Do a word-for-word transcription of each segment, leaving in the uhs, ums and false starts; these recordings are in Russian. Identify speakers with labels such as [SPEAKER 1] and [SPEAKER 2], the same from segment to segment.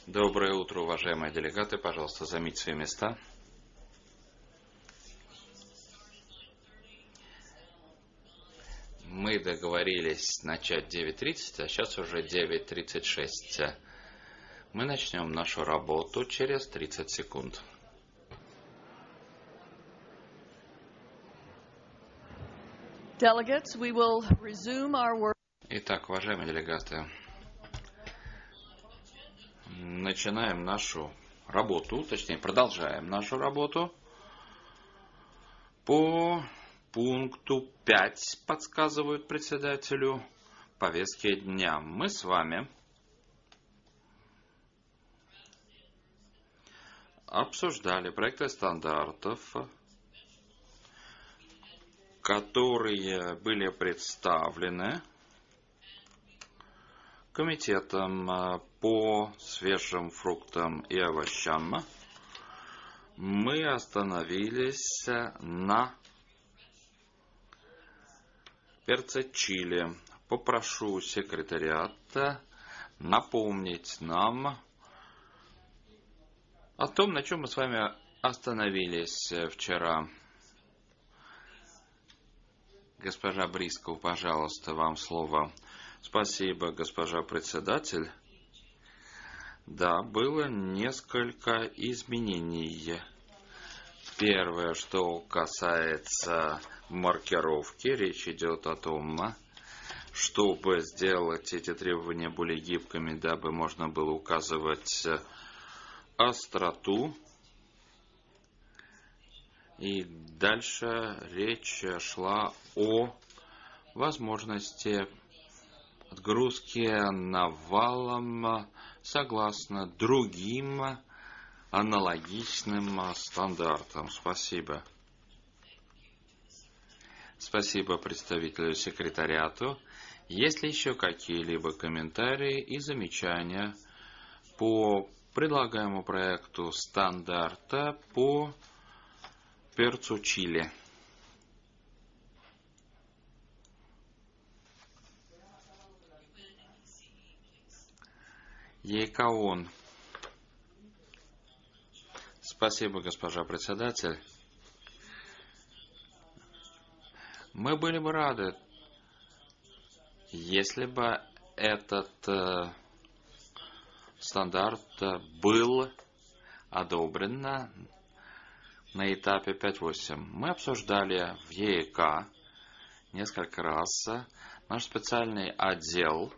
[SPEAKER 1] Доброе утро, уважаемые делегаты. Пожалуйста, займите свои места. Мы договорились начать в девять тридцать, а сейчас уже девять тридцать шесть. Мы начнем нашу работу через тридцать секунд.
[SPEAKER 2] Delegates, we will resume our work.
[SPEAKER 1] Итак, уважаемые делегаты, начинаем нашу работу, точнее, продолжаем нашу работу по пункту пять, подсказывают председателю, повестки дня. Мы с вами обсуждали проекты стандартов, которые были представлены комитетом по свежим фруктам и овощам. Мы остановились на перце чили. Попрошу секретариата напомнить нам о том, на чем мы с вами остановились вчера. Госпожа Брисков, пожалуйста, вам слово. Спасибо, госпожа председатель. Да, было несколько изменений. Первое, что касается маркировки, речь идет о том, чтобы сделать эти требования более гибкими, дабы можно было указывать остроту. И дальше речь шла о возможности отгрузки навалом согласно другим аналогичным стандартам. Спасибо. Спасибо представителю секретариату. Есть ли еще какие-либо комментарии и замечания по предлагаемому проекту стандарта по перцу чили? Екаон. Спасибо, госпожа председатель. Мы были бы рады, если бы этот э, стандарт был одобрен на, на этапе пять восемь. Мы обсуждали в ЕЭК несколько раз. Наш специальный отдел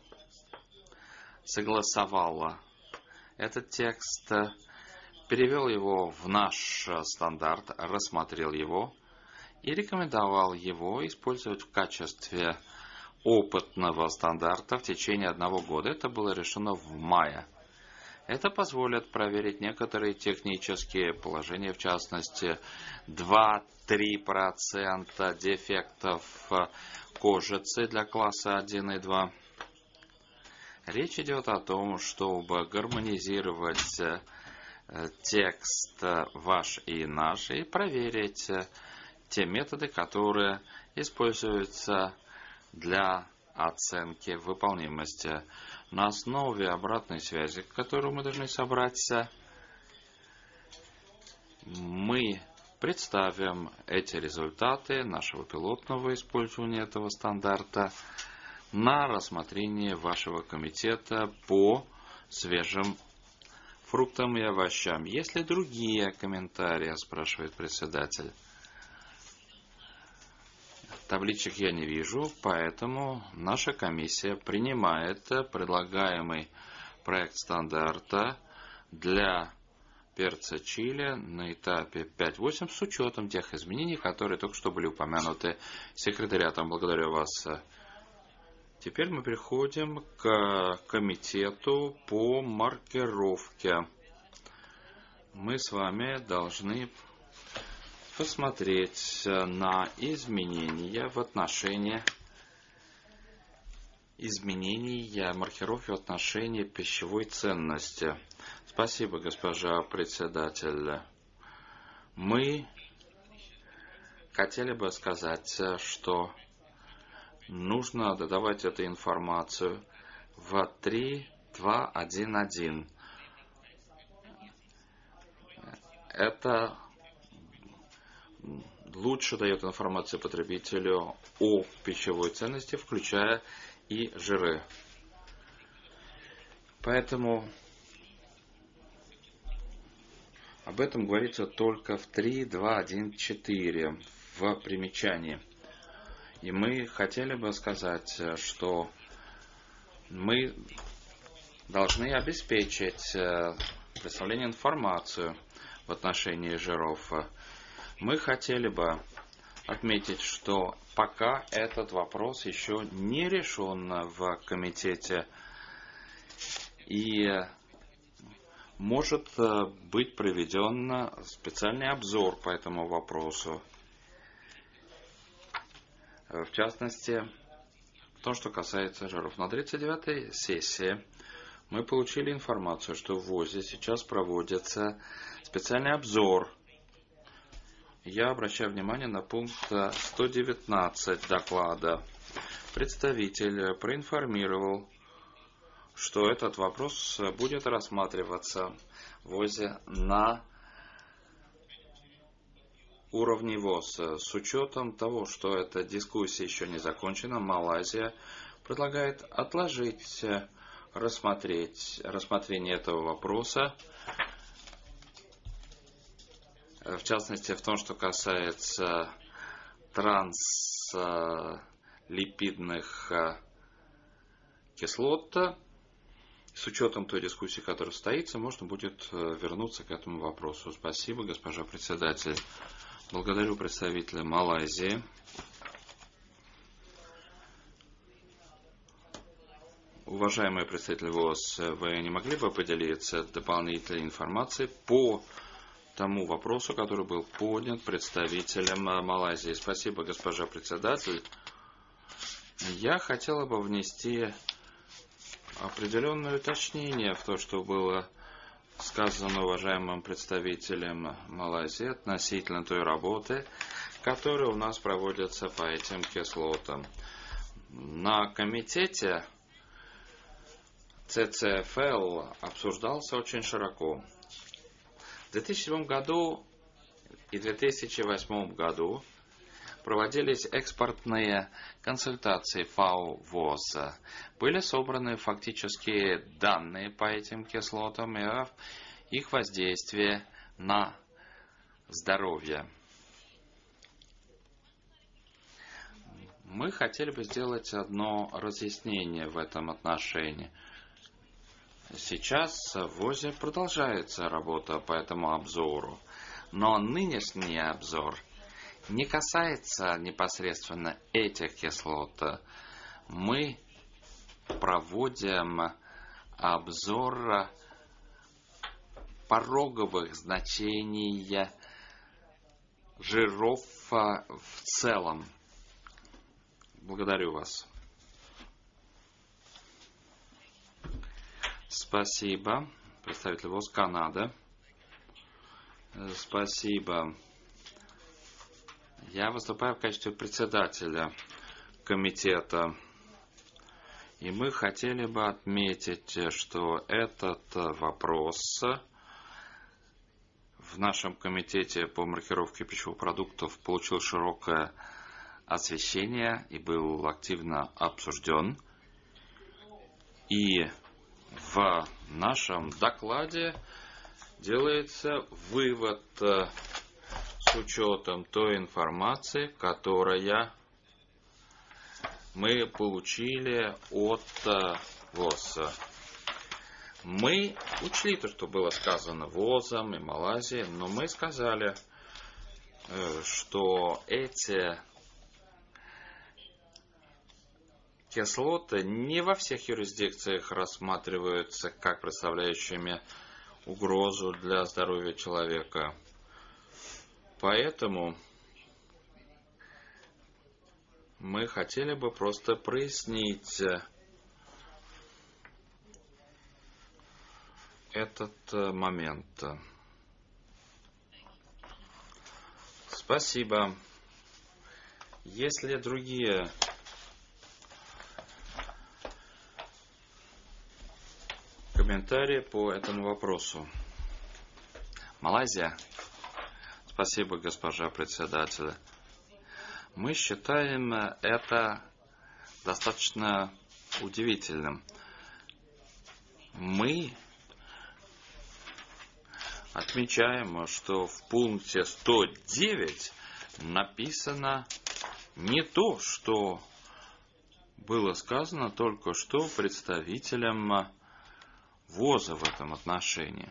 [SPEAKER 1] согласовал этот текст, перевел его в наш стандарт, рассмотрел его и рекомендовал его использовать в качестве опытного стандарта в течение одного года. Это было решено в мае. Это позволит проверить некоторые технические положения, в частности, два-три процента дефектов кожицы для класса один и два. Речь идет о том, чтобы гармонизировать текст ваш и наш и проверить те методы, которые используются для оценки выполнимости. На основе обратной связи, которую мы должны собрать, мы представим эти результаты нашего пилотного использования этого стандарта на рассмотрение вашего комитета по свежим фруктам и овощам. Есть ли другие комментарии, спрашивает председатель. Табличек я не вижу, поэтому наша комиссия принимает предлагаемый проект стандарта для перца чили на этапе пять восемь с учетом тех изменений, которые только что были упомянуты секретариатом. Благодарю вас. Теперь мы переходим к комитету по маркировке. Мы с вами должны посмотреть на изменения в отношении изменений маркировки в отношении пищевой ценности. Спасибо, госпожа председатель. Мы хотели бы сказать, что нужно додавать эту информацию в три два один один. это лучше дает информацию потребителю о пищевой ценности, включая и жиры. Поэтому об этом говорится только в три точка два точка один точка четыре в примечании. И мы хотели бы сказать, что мы должны обеспечить представление информации в отношении жиров. Мы хотели бы отметить, что пока этот вопрос еще не решен в комитете и может быть проведен специальный обзор по этому вопросу. В частности, то, что касается жиров. На тридцать девятой сессии мы получили информацию, что в ВОЗе сейчас проводится специальный обзор. Я обращаю внимание на пункт сто девятнадцать доклада. Представитель проинформировал, что этот вопрос будет рассматриваться в ВОЗе на уровне ВОЗ. С учетом того, что эта дискуссия еще не закончена, Малайзия предлагает отложить рассмотреть, рассмотрение этого вопроса, в частности, в том, что касается транслипидных кислот. С учетом той дискуссии, которая состоится, можно будет вернуться к этому вопросу. Спасибо, госпожа председатель. Благодарю представителя Малайзии. Уважаемый представитель ВОЗ, вы не могли бы поделиться дополнительной информацией по тому вопросу, который был поднят представителем Малайзии? Спасибо, госпожа председатель. Я хотела бы внести определенное уточнение в то, что было сказано уважаемым представителем Малайзии относительно той работы, которая у нас проводится по этим кислотам. На комитете Си Си Эф Эл обсуждался очень широко. В две тысячи седьмом году и две тысячи восьмом году проводились экспортные консультации ФАО ВОЗ. Были собраны фактические данные по этим кислотам и их воздействие на здоровье. Мы хотели бы сделать одно разъяснение в этом отношении. Сейчас в ВОЗе продолжается работа по этому обзору, но нынешний обзор не касается непосредственно этих кислот. Мы проводим обзор пороговых значений жиров в целом. Благодарю вас. Спасибо, представитель ВОЗ Канады. Спасибо. Я выступаю в качестве председателя комитета. И мы хотели бы отметить, что этот вопрос в нашем комитете по маркировке пищевых продуктов получил широкое освещение и был активно обсужден. И в нашем докладе делается вывод с учетом той информации, которая мы получили от ВОЗ. Мы учли то, что было сказано ВОЗом и Малайзией, но мы сказали, что эти кислоты не во всех юрисдикциях рассматриваются как представляющими угрозу для здоровья человека. Поэтому мы хотели бы просто прояснить этот момент. Спасибо. Есть ли другие комментарии по этому вопросу? Малайзия. Спасибо, госпожа председатель. Мы считаем это достаточно удивительным. Мы отмечаем, что в пункте сто девять написано не то, что было сказано только что представителям ВОЗа в этом отношении.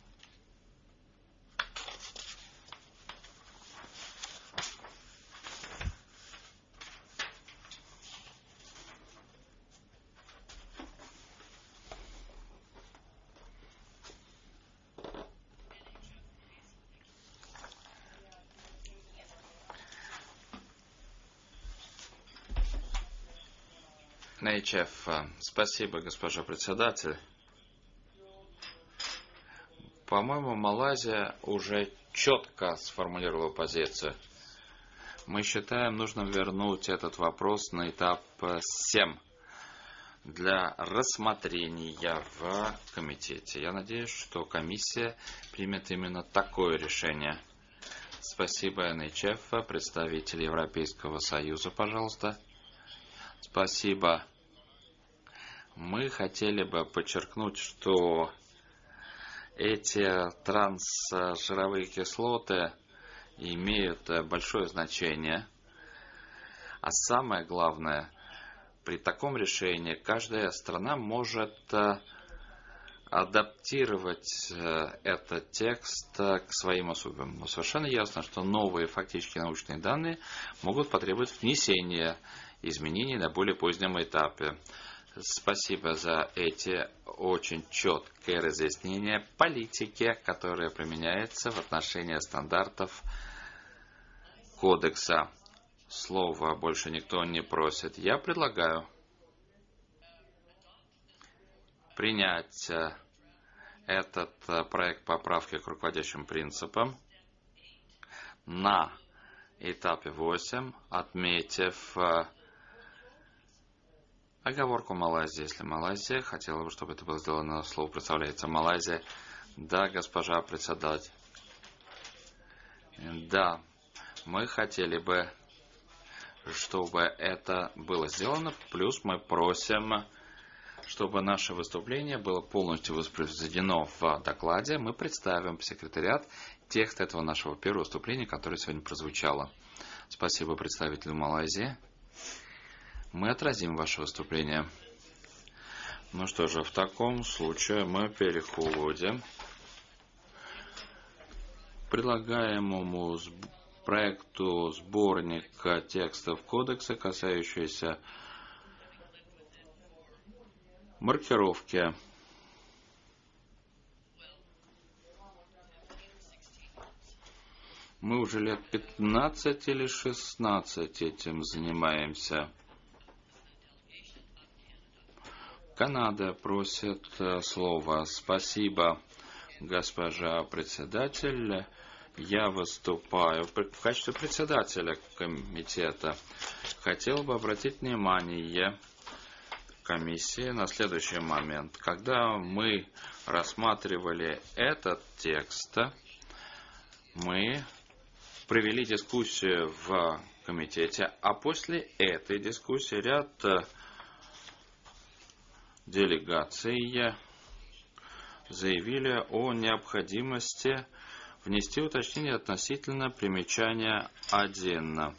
[SPEAKER 1] эйч эф, спасибо, госпожа председатель. По-моему, Малайзия уже четко сформулировала позицию. Мы считаем, нужно вернуть этот вопрос на этап семь для рассмотрения в комитете. Я надеюсь, что комиссия примет именно такое решение. Спасибо, эн эйч эф, представитель Европейского Союза, пожалуйста. Спасибо. Мы хотели бы подчеркнуть, что эти трансжировые кислоты имеют большое значение. А самое главное, при таком решении каждая страна может адаптировать этот текст к своим особенностям. Но совершенно ясно, что новые фактические научные данные могут потребовать внесения изменений на более позднем этапе. Спасибо за эти очень четкие разъяснения политики, которые применяются в отношении стандартов кодекса. Слова больше никто не просит. Я предлагаю принять этот проект поправки к руководящим принципам на этапе восемь, отметив оговорку Малайзии. Если Малайзия хотела бы, чтобы это было сделано, слово представляется Малайзия. Да, госпожа председатель. Да, мы хотели бы, чтобы это было сделано, плюс мы просим, чтобы наше выступление было полностью воспроизведено в докладе. Мы представим в секретариат текст этого нашего первого выступления, которое сегодня прозвучало. Спасибо представителю Малайзии. Мы отразим ваше выступление. Ну что же, в таком случае мы переходим к предлагаемому проекту сборника текстов кодекса, касающегося маркировки мы уже лет пятнадцать или шестнадцать этим занимаемся. Канада просит слова. Спасибо, госпожа председатель. Я выступаю в качестве председателя комитета. Хотел бы обратить внимание комиссии на следующий момент. Когда мы рассматривали этот текст, мы провели дискуссию в комитете, а после этой дискуссии ряд делегаций заявили о необходимости внести уточнение относительно примечания один.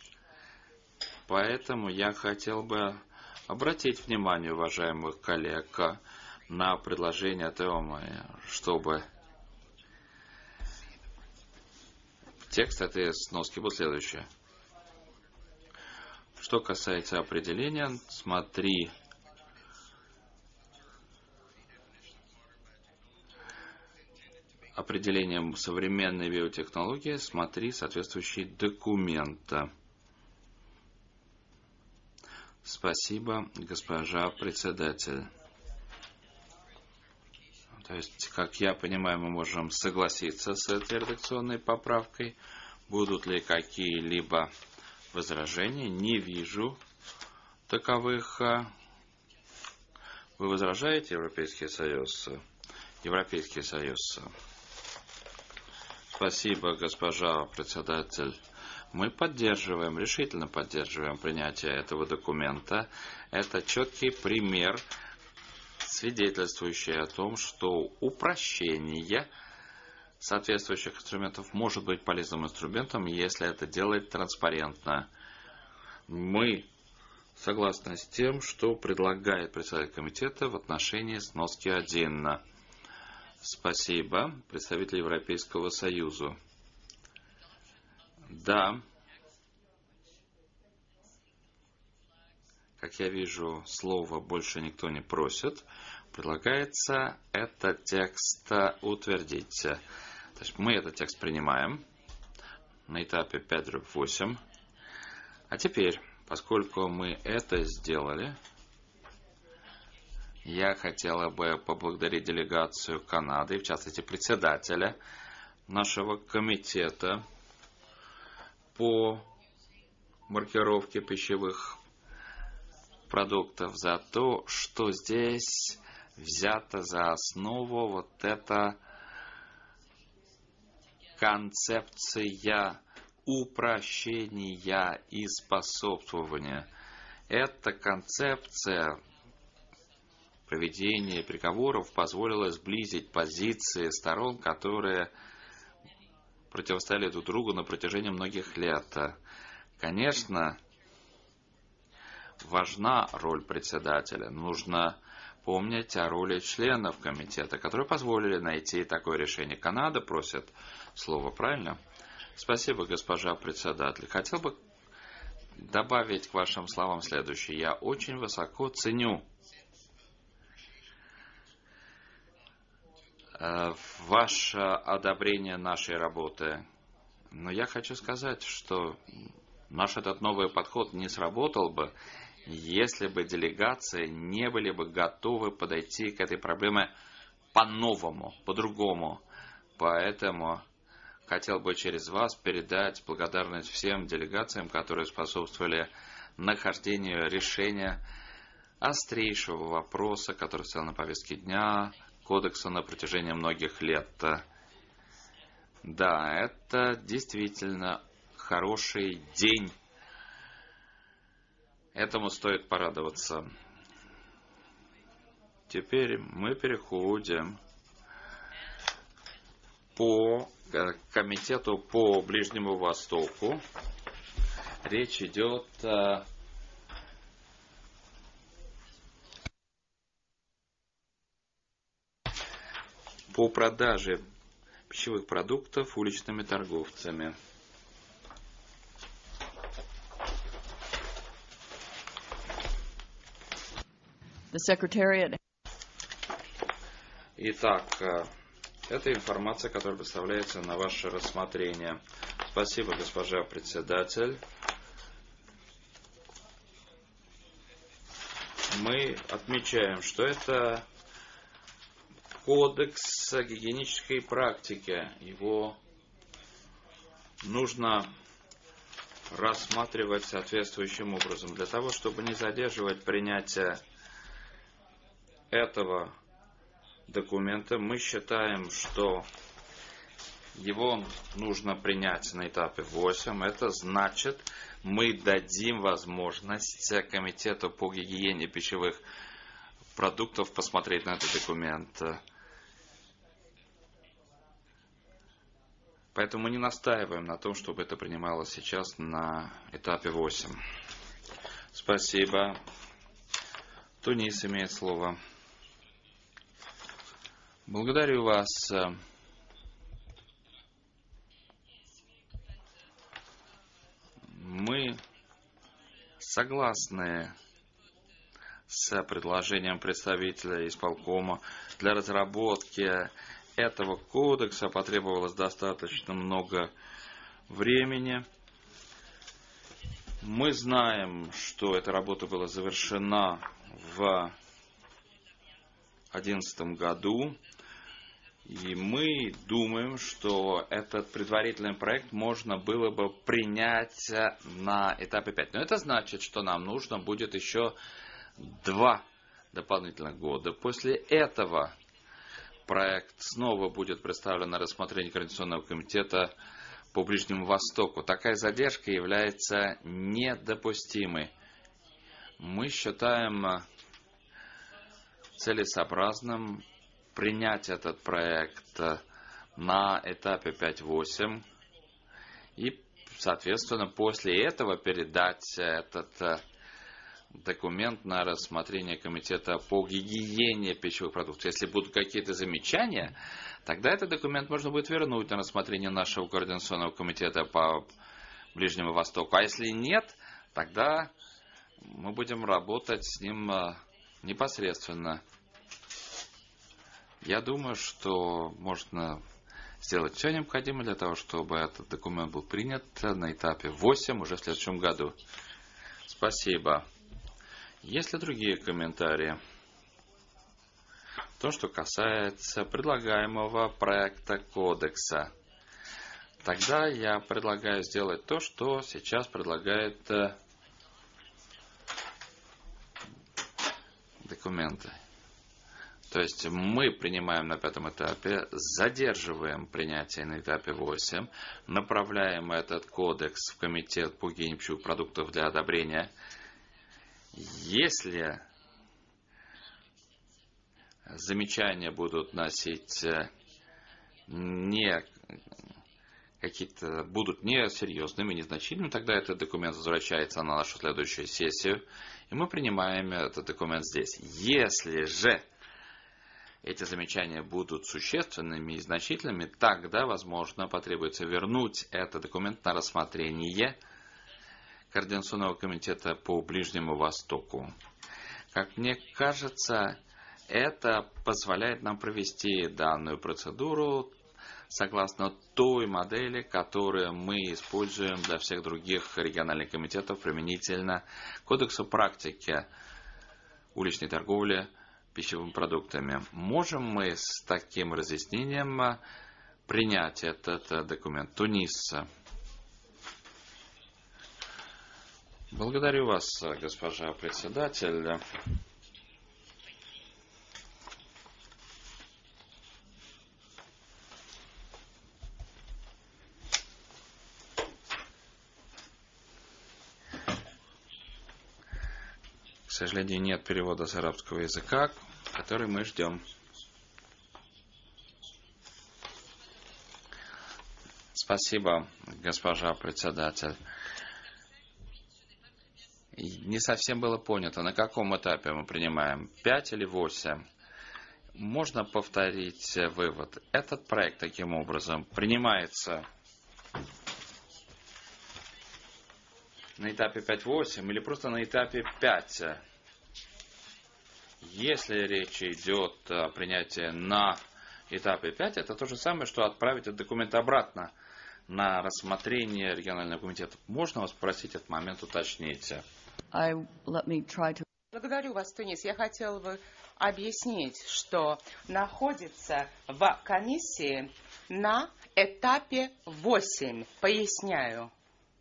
[SPEAKER 1] Поэтому я хотел бы обратить внимание уважаемых коллег на предложение Теома, чтобы текст этой сноски был следующий. Что касается определения, смотри определением современной биотехнологии, смотри соответствующий документ. Спасибо, госпожа председатель. То есть, как я понимаю, мы можем согласиться с этой редакционной поправкой. Будут ли какие-либо возражения? Не вижу таковых. Вы возражаете, Европейский Союз? Европейский Союз. Спасибо, госпожа председатель. Мы поддерживаем, решительно поддерживаем принятие этого документа. Это четкий пример, свидетельствующий о том, что упрощение соответствующих инструментов может быть полезным инструментом, если это делать транспарентно. Мы согласны с тем, что предлагает председатель комитета в отношении сноски один. Спасибо. Представитель Европейского Союза. Да. Как я вижу, слова больше никто не просит. Предлагается этот текст утвердить. То есть мы этот текст принимаем на этапе пять дробь восемь. А теперь, поскольку мы это сделали, я хотела бы поблагодарить делегацию Канады, в частности председателя нашего комитета по маркировке пищевых продуктов за то, что здесь взята за основу вот эта концепция упрощения и способствования. Эта концепция проведения переговоров позволила сблизить позиции сторон, которые противостояли друг другу на протяжении многих лет. Конечно, важна роль председателя. Нужно помнить о роли членов комитета, которые позволили найти такое решение. Канада просит слово, правильно? Спасибо, госпожа председатель. Хотел бы добавить к вашим словам следующее. Я очень высоко ценю ваше одобрение нашей работы. Но я хочу сказать, что наш этот новый подход не сработал бы, если бы делегации не были бы готовы подойти к этой проблеме по-новому, по-другому. Поэтому хотел бы через вас передать благодарность всем делегациям, которые способствовали нахождению решения острейшего вопроса, который стоял на повестке дня кодекса на протяжении многих лет. Да, это действительно хороший день. Этому стоит порадоваться. Теперь мы переходим по комитету по Ближнему Востоку. Речь идет о по продаже пищевых продуктов уличными торговцами.
[SPEAKER 2] The Secretariat.
[SPEAKER 1] Итак, это информация, которая представляется на ваше рассмотрение. Спасибо, госпожа председатель. Мы отмечаем, что это кодекс гигиенической практики. Его нужно рассматривать соответствующим образом. Для того, чтобы не задерживать принятие этого документа, мы считаем, что его нужно принять на этапе восемь. Это значит, мы дадим возможность Комитету по гигиене пищевых продуктов посмотреть на этот документ. Поэтому мы не настаиваем на том, чтобы это принималось сейчас на этапе восемь. Спасибо. Тунис имеет слово. Благодарю вас. Мы согласны с предложением представителя исполкома. Для разработки этого кодекса потребовалось достаточно много времени. Мы знаем, что эта работа была завершена в две тысячи одиннадцатом году. И мы думаем, что этот предварительный проект можно было бы принять на этапе пять. Но это значит, что нам нужно будет еще два дополнительных года. После этого проект снова будет представлен на рассмотрение Координационного комитета по Ближнему Востоку. Такая задержка является недопустимой. Мы считаем целесообразным принять этот проект на этапе пять восемь и, соответственно, после этого передать этот документ на рассмотрение комитета по гигиене пищевых продуктов. Если будут какие-то замечания, тогда этот документ можно будет вернуть на рассмотрение нашего координационного комитета по Ближнему Востоку. А если нет, тогда мы будем работать с ним непосредственно. Я думаю, что можно сделать все необходимое для того, чтобы этот документ был принят на этапе восемь уже в следующем году. Спасибо. Есть ли другие комментарии? То, что касается предлагаемого проекта кодекса. Тогда я предлагаю сделать то, что сейчас предлагает документы. То есть мы принимаем на пятом этапе, задерживаем принятие на этапе восемь, направляем этот кодекс в комитет по гигиене пищевых продуктов для одобрения. Если замечания будут носить не какие-то, будут несерьезными, незначительными, тогда этот документ возвращается на нашу следующую сессию, и мы принимаем этот документ здесь. Если же эти замечания будут существенными и значительными, тогда, возможно, потребуется вернуть этот документ на рассмотрение Координационного комитета по Ближнему Востоку. Как мне кажется, это позволяет нам провести данную процедуру согласно той модели, которую мы используем для всех других региональных комитетов применительно Кодексу практики уличной торговли пищевыми продуктами. Можем мы с таким разъяснением принять этот документ? Тунис. Благодарю вас, госпожа председатель. К сожалению, нет перевода с арабского языка, который мы ждем. Спасибо, госпожа председатель. Не совсем было понято, на каком этапе мы принимаем, пять или восемь. Можно повторить вывод. Этот проект таким образом принимается на этапе пять восемь или просто на этапе пять. Если речь идет о принятии на этапе пять, это то же самое, что отправить этот документ обратно на рассмотрение регионального комитета. Можно вас попросить этот момент уточнить?
[SPEAKER 2] I, let me try to...
[SPEAKER 3] Благодарю вас, Тунис. Я хотел бы объяснить, что находится в комиссии на этапе восемь. Поясняю.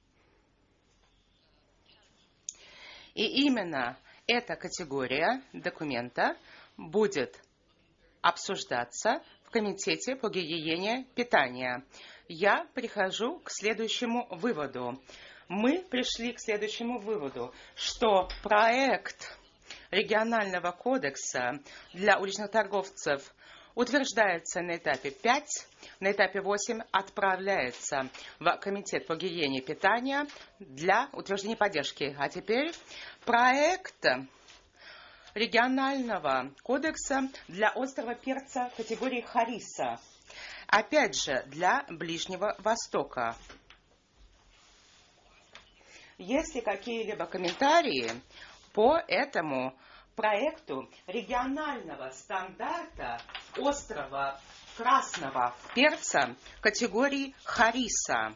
[SPEAKER 3] И именно эта категория документа будет обсуждаться в Комитете по гигиене питания. Я прихожу к следующему выводу. Мы пришли к следующему выводу, что проект регионального кодекса для уличных торговцев утверждается на этапе пять, на этапе восемь отправляется в Комитет по гигиене питания для утверждения поддержки. А теперь проект регионального кодекса для острого перца категории Хариса. Опять же, для Ближнего Востока. Есть ли какие-либо комментарии по этому проекту регионального стандарта острого красного перца категории Хариса?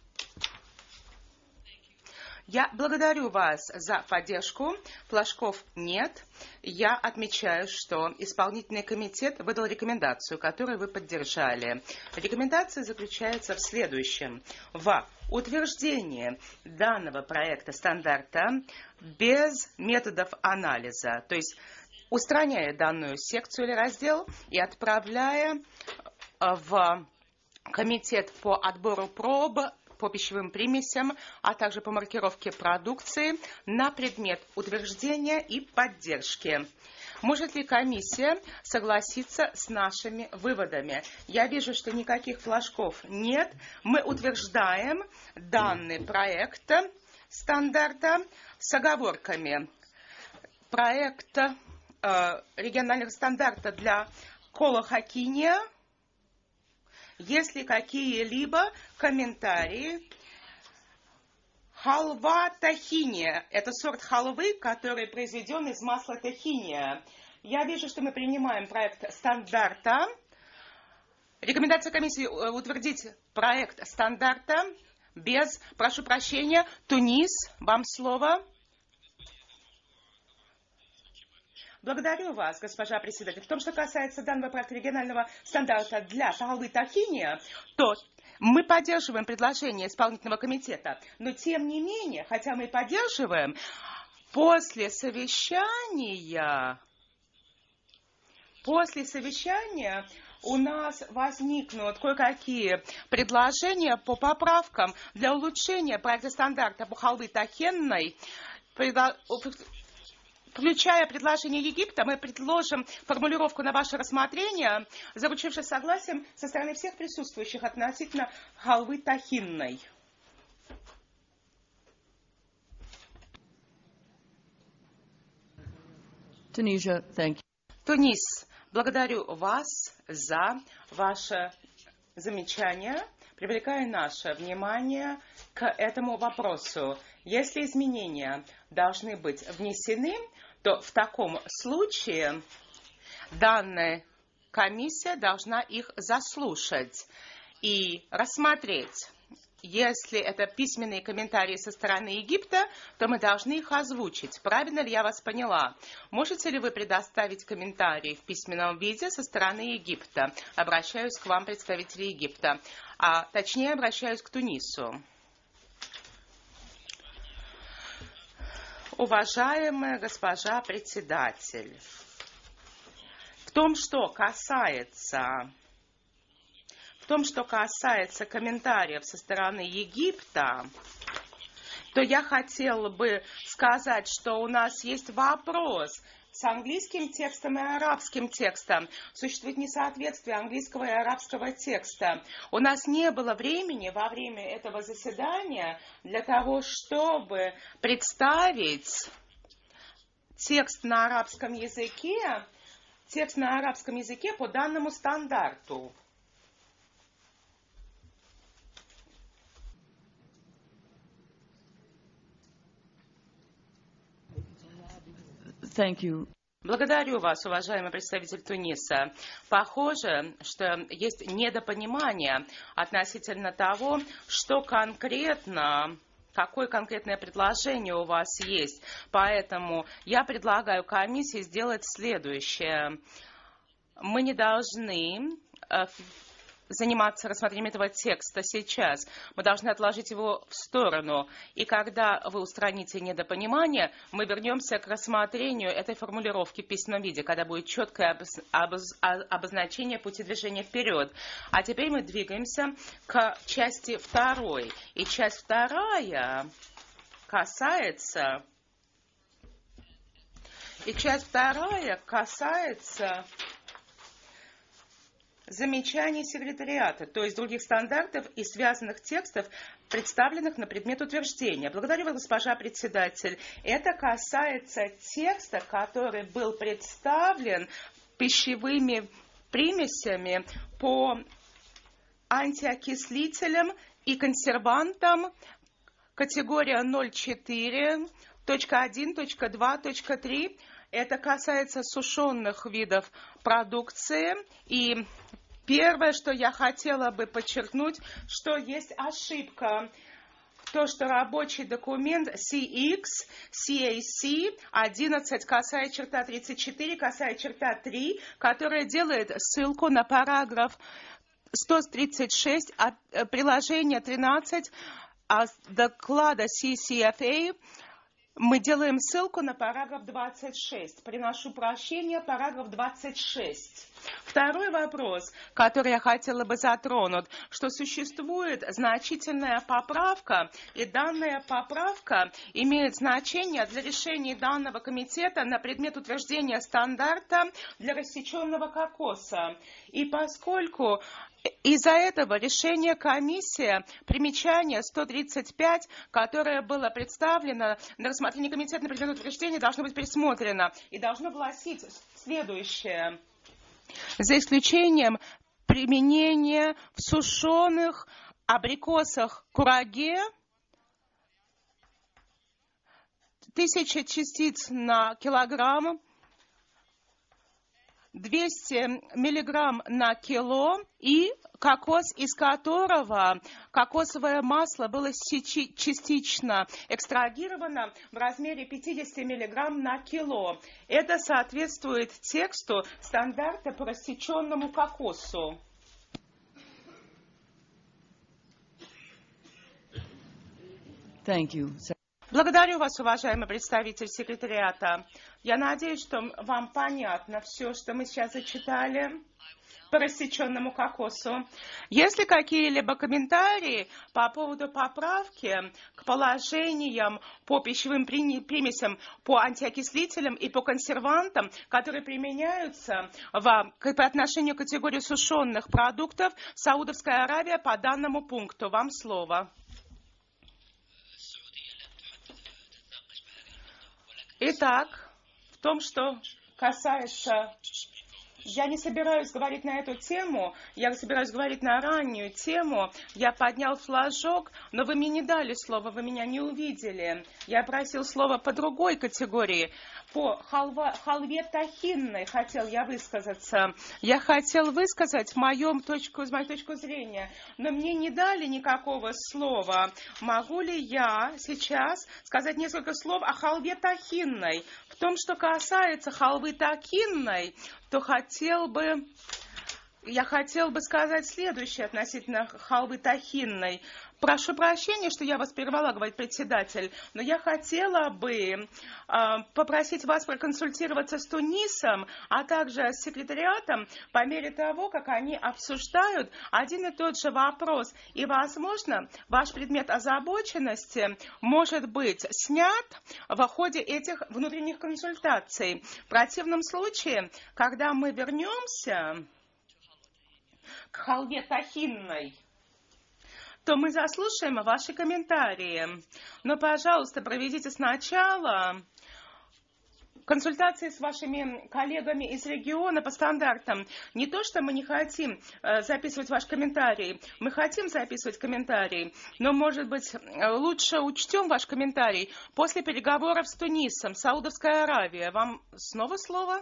[SPEAKER 3] Я благодарю вас за поддержку. Флажков нет. Я отмечаю, что исполнительный комитет выдал рекомендацию, которую вы поддержали. Рекомендация заключается в следующем. В утверждении данного проекта стандарта без методов анализа, то есть устраняя данную секцию или раздел и отправляя в комитет по отбору проб по пищевым примесям, а также по маркировке продукции на предмет утверждения и поддержки. Может ли комиссия согласиться с нашими выводами? Я вижу, что никаких флажков нет. Мы утверждаем данный проект стандарта с оговорками. Проект э, региональных стандартов для колохакиния. Есть ли какие-либо комментарии? Халва тахиния. Это сорт халвы, который произведен из масла тахиния. Я вижу, что мы принимаем проект стандарта. Рекомендация комиссии утвердить проект стандарта без, прошу прощения, Тунис, вам слово. Благодарю вас, госпожа председатель. В том, что касается данного проекта регионального стандарта для халвы тахиния, то мы поддерживаем предложение исполнительного комитета. Но тем не менее, хотя мы поддерживаем, после совещания, после совещания у нас возникнут кое-какие предложения по поправкам для улучшения проекта стандарта по халвы тахинной. Включая предложение Египта, мы предложим формулировку на ваше рассмотрение, заручившись согласием со стороны всех присутствующих относительно халвы тахинной.
[SPEAKER 2] Tunisia, thank you.
[SPEAKER 3] Тунис, благодарю вас за ваше замечание, привлекая наше внимание к этому вопросу. Если изменения должны быть внесены, то в таком случае данная комиссия должна их заслушать и рассмотреть. Если это письменные комментарии со стороны Египта, то мы должны их озвучить. Правильно ли я вас поняла? Можете ли вы предоставить комментарии в письменном виде со стороны Египта? Обращаюсь к вам, представители Египта, а точнее обращаюсь к Тунису. Уважаемая госпожа председатель, в том, что касается, в том, что касается комментариев со стороны Египта, то я хотела бы сказать, что у нас есть вопрос с английским текстом и арабским текстом. Существует несоответствие английского и арабского текста. У нас не было времени во время этого заседания для того, чтобы представить текст на арабском языке, текст на арабском языке по данному стандарту.
[SPEAKER 2] Thank you.
[SPEAKER 3] Благодарю вас, уважаемый представитель Туниса. Похоже, что есть недопонимание относительно того, что конкретно, какое конкретное предложение у вас есть. Поэтому я предлагаю комиссии сделать следующее. Мы не должны заниматься рассмотрением этого текста сейчас. Мы должны отложить его в сторону. И когда вы устраните недопонимание, мы вернемся к рассмотрению этой формулировки в письменном виде, когда будет четкое обозначение пути движения вперед. А теперь мы двигаемся к части второй. И часть вторая касается... И часть вторая касается... замечаний секретариата, то есть других стандартов и связанных текстов, представленных на предмет утверждения. Благодарю вас, госпожа председатель. Это касается текста, который был представлен пищевыми примесями по антиокислителям и консервантам категория ноль четыре точка один точка два точка три. Это касается сушеных видов продукции. И первое, что я хотела бы подчеркнуть, что есть ошибка. То, что рабочий документ си икс си эй си одиннадцать, касая черта тридцать четыре, касая черта три, которая делает ссылку на параграф сто тридцать шесть, приложение тринадцать доклада си си эф эй, Мы делаем ссылку на параграф двадцать шесть. Приношу прощения, параграф двадцать шесть. Второй вопрос, который я хотела бы затронуть, что существует значительная поправка, и данная поправка имеет значение для решения данного комитета на предмет утверждения стандарта для рассеченного кокоса. И поскольку из-за этого решение комиссии, примечание сто тридцать пять, которое было представлено на рассмотрение комитета на предмет утверждения, должно быть пересмотрено и должно гласить следующее. За исключением применения в сушеных абрикосах кураге тысяча частиц на килограмм, двести миллиграмм на кило и кокос, из которого кокосовое масло было частично экстрагировано в размере пятьдесят миллиграмм на кило. Это соответствует тексту стандарта по рассеченному кокосу.
[SPEAKER 2] Thank you.
[SPEAKER 3] Благодарю вас, уважаемый представитель секретариата. Я надеюсь, что вам понятно все, что мы сейчас зачитали по рассеченному кокосу. Есть ли какие-либо комментарии по поводу поправки к положениям по пищевым примесям, по антиокислителям и по консервантам, которые применяются в, по отношению к категории сушеных продуктов Саудовская Аравия по данному пункту? Вам слово. Итак, в том, что касается... Я не собираюсь говорить на эту тему, я собираюсь говорить на раннюю тему. Я поднял флажок, но вы мне не дали слова, вы меня не увидели. Я просил слова по другой категории. По халва, халве тахинной хотел я высказаться. Я хотел высказать мою точку, мою точку зрения, но мне не дали никакого слова. Могу ли я сейчас сказать несколько слов о халве тахинной? В том, что касается халвы тахинной, то хотел бы, я хотел бы сказать следующее относительно халвы тахинной. Прошу прощения, что я вас прервала, говорит председатель, но я хотела бы э, попросить вас проконсультироваться с Тунисом, а также с секретариатом по мере того, как они обсуждают один и тот же вопрос. И, возможно, ваш предмет озабоченности может быть снят в ходе этих внутренних консультаций. В противном случае, когда мы вернемся к халве тахинной, то мы заслушаем ваши комментарии. Но, пожалуйста, проведите сначала консультации с вашими коллегами из региона по стандартам. Не то, что мы не хотим э, записывать ваши комментарии, мы хотим записывать комментарии, но, может быть, лучше учтем ваш комментарий после переговоров с Тунисом, Саудовская Аравия. Вам снова слово?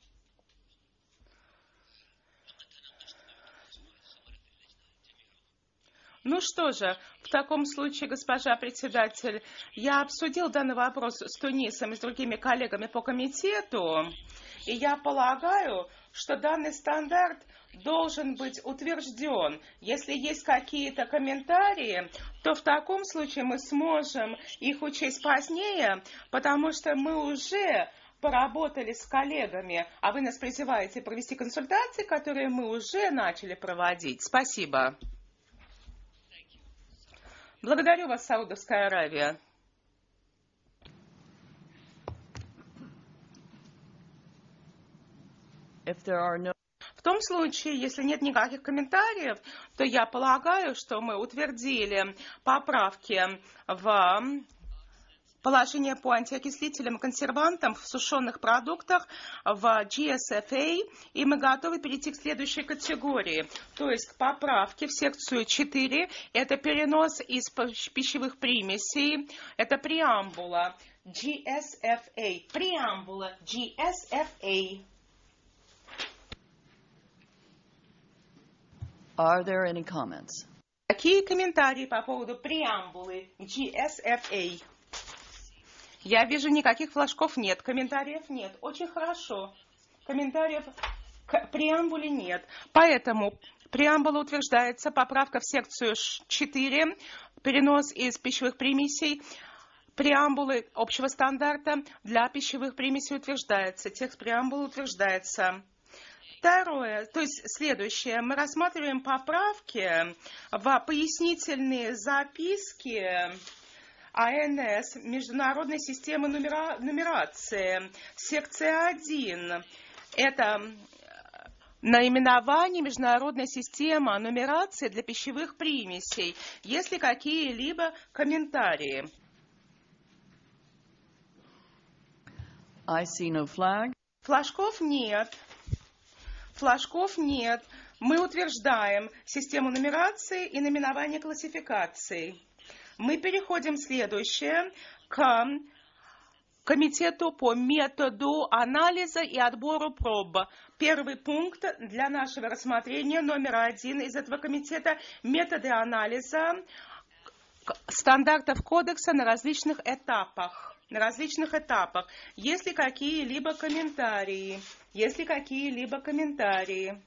[SPEAKER 3] Ну что же, в таком случае, госпожа председатель, я обсудил данный вопрос с Тунисом и с другими коллегами по комитету, и я полагаю, что данный стандарт должен быть утвержден. Если есть какие-то комментарии, то в таком случае мы сможем их учесть позднее, потому что мы уже поработали с коллегами, а вы нас призываете провести консультации, которые мы уже начали проводить. Спасибо. Благодарю вас, Саудовская Аравия.
[SPEAKER 2] If there are no...
[SPEAKER 3] В том случае, если нет никаких комментариев, то я полагаю, что мы утвердили поправки в положение по антиокислителям и консервантам в сушеных продуктах в джи эс эф эй, и мы готовы перейти к следующей категории, то есть к поправке в секцию четыре, это перенос из пищевых примесей, это преамбула джи эс эф эй, преамбула джи эс эф эй.
[SPEAKER 2] Are there any comments?
[SPEAKER 3] Какие комментарии по поводу преамбулы джи эс эф эй? Я вижу, никаких флажков нет, комментариев нет. Очень хорошо. Комментариев к преамбуле нет. Поэтому преамбула утверждается, поправка в секцию четыре, перенос из пищевых примесей. преамбулы общего стандарта для пищевых примесей утверждается. Текст преамбулы утверждается. Второе, то есть следующее. Мы рассматриваем поправки в пояснительные записки А Н С, Международной системы нумера, нумерации, секция один. Это наименование Международной системы нумерации для пищевых примесей. Есть ли какие-либо комментарии?
[SPEAKER 2] I see no flag.
[SPEAKER 3] Флажков нет. Флажков нет. Мы утверждаем систему нумерации и наименование классификаций. Мы переходим следующее к комитету по методу анализа и отбору проб. Первый пункт для нашего рассмотрения, номер один из этого комитета, методы анализа стандартов кодекса на различных этапах. На различных этапах. Есть ли какие-либо комментарии? Есть ли какие-либо комментарии?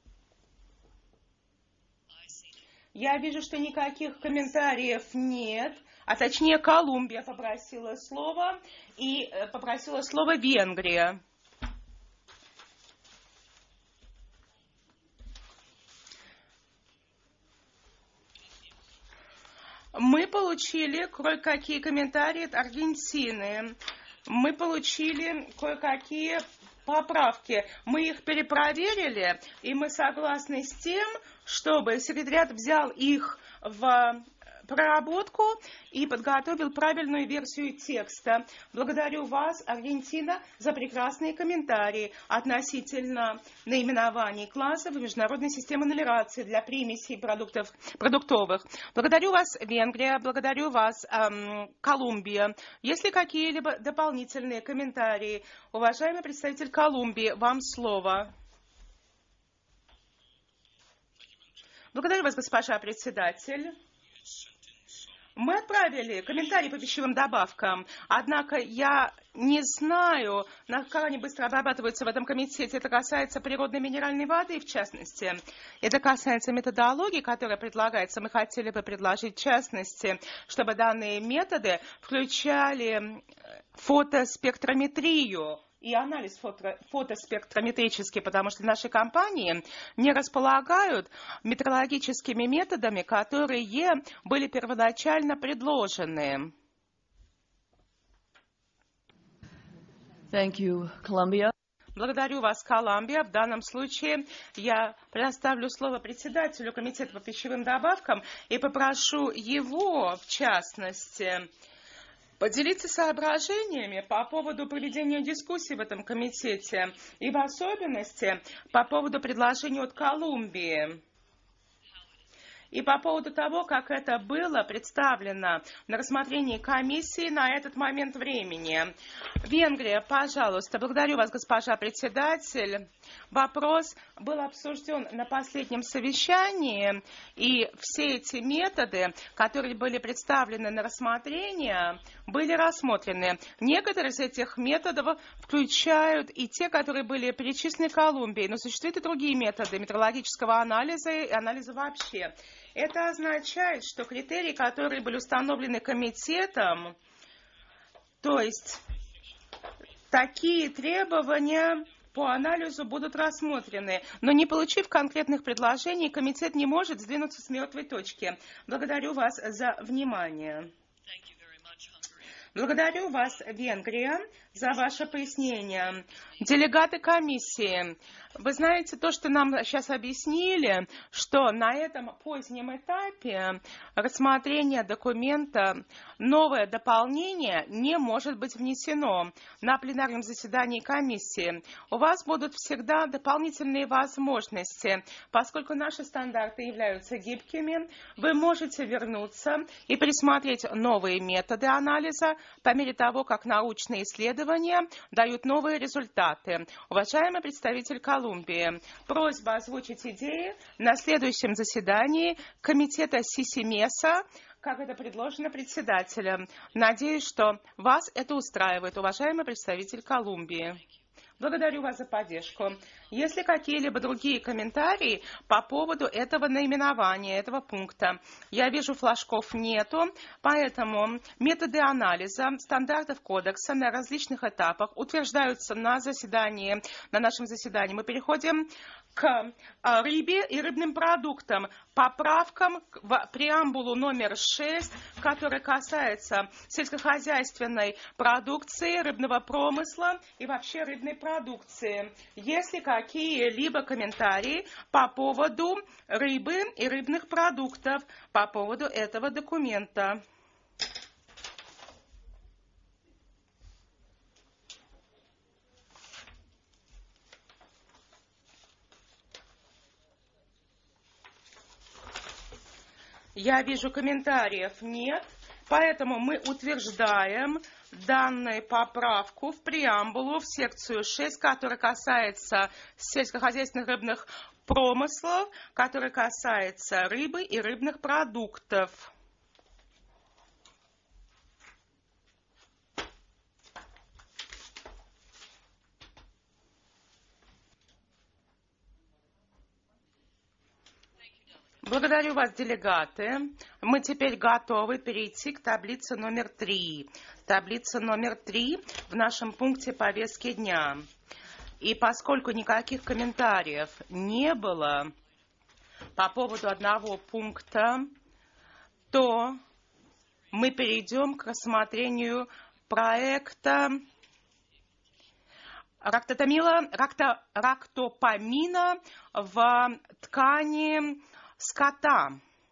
[SPEAKER 3] Я вижу, что никаких комментариев нет. А точнее, Колумбия попросила слово и попросила слово Венгрия. Мы получили кое-какие комментарии от Аргентины. Мы получили кое-какие поправки. Мы их перепроверили, и мы согласны с тем, чтобы секретариат взял их в проработку и подготовил правильную версию текста. Благодарю вас, Аргентина, за прекрасные комментарии относительно наименований классов и международной системы нумерации для примесей продуктов, продуктовых. Благодарю вас, Венгрия, благодарю вас, эм, Колумбия. Есть ли какие-либо дополнительные комментарии? Уважаемый представитель Колумбии, вам слово. Благодарю вас, госпожа председатель. Мы отправили комментарии по пищевым добавкам, однако я не знаю, как они быстро обрабатываются в этом комитете. Это касается природной минеральной воды, в частности. Это касается методологии, которая предлагается. Мы хотели бы предложить, в частности, чтобы данные методы включали фотоспектрометрию и анализ фото, фотоспектрометрический, потому что наши компании не располагают метрологическими методами, которые были первоначально предложены.
[SPEAKER 2] Thank you, Colombia.
[SPEAKER 3] Благодарю вас, Колумбия. В данном случае я предоставлю слово председателю комитета по пищевым добавкам и попрошу его, в частности, поделиться соображениями по поводу проведения дискуссий в этом комитете и в особенности по поводу предложения от Колумбии и по поводу того, как это было представлено на рассмотрении комиссии на этот момент времени. Венгрия, пожалуйста. Благодарю вас, госпожа председатель. Вопрос был обсужден на последнем совещании, и все эти методы, которые были представлены на рассмотрение, были рассмотрены. Некоторые из этих методов включают и те, которые были перечислены Колумбией, но существуют и другие методы метрологического анализа и анализа вообще. Это означает, что критерии, которые были установлены комитетом, то есть такие требования по анализу будут рассмотрены. Но не получив конкретных предложений, комитет не может сдвинуться с мертвой точки. Благодарю вас за внимание. Благодарю вас, Венгрия, за ваше пояснение. Делегаты комиссии, вы знаете то, что нам сейчас объяснили, что на этом позднем этапе рассмотрения документа новое дополнение не может быть внесено на пленарном заседании комиссии. У вас будут всегда дополнительные возможности. Поскольку наши стандарты являются гибкими, вы можете вернуться и пересмотреть новые методы анализа по мере того, как научные исследования дают новые результаты. Уважаемый представитель Колумбии, просьба озвучить идеи на следующем заседании комитета СИСИМЕСа, как это предложено председателем. Надеюсь, что вас это устраивает, уважаемый представитель Колумбии. Благодарю вас за поддержку. Если какие-либо другие комментарии по поводу этого наименования, этого пункта, я вижу, флажков нету, поэтому методы анализа стандартов кодекса на различных этапах утверждаются на заседании, на нашем заседании. Мы переходим к рыбе и рыбным продуктам, поправкам в преамбулу номер шесть, которая касается сельскохозяйственной продукции, рыбного промысла и вообще рыбной продукции. Есть ли какие-либо комментарии по поводу рыбы и рыбных продуктов, по поводу этого документа? Я вижу, комментариев нет, поэтому мы утверждаем данную поправку в преамбулу, в секцию шесть, которая касается сельскохозяйственных рыбных промыслов, которая касается рыбы и рыбных продуктов. Благодарю вас, делегаты. Мы теперь готовы перейти к таблице номер три. Таблица номер три в нашем пункте повестки дня. И поскольку никаких комментариев не было по поводу одного пункта, то мы перейдем к рассмотрению проекта рактотамила, ракто, рактопамина в ткани скота.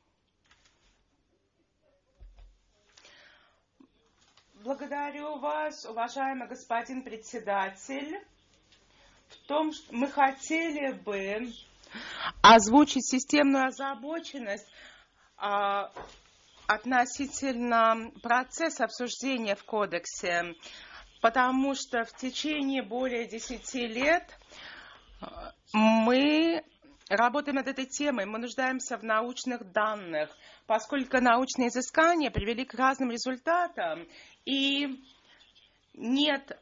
[SPEAKER 3] Благодарю вас, уважаемый господин председатель. В том, что мы хотели бы озвучить системную озабоченность а, относительно процесса обсуждения в кодексе, потому что в течение более десяти лет мы работаем над этой темой, мы нуждаемся в научных данных, поскольку научные изыскания привели к разным результатам, и нет,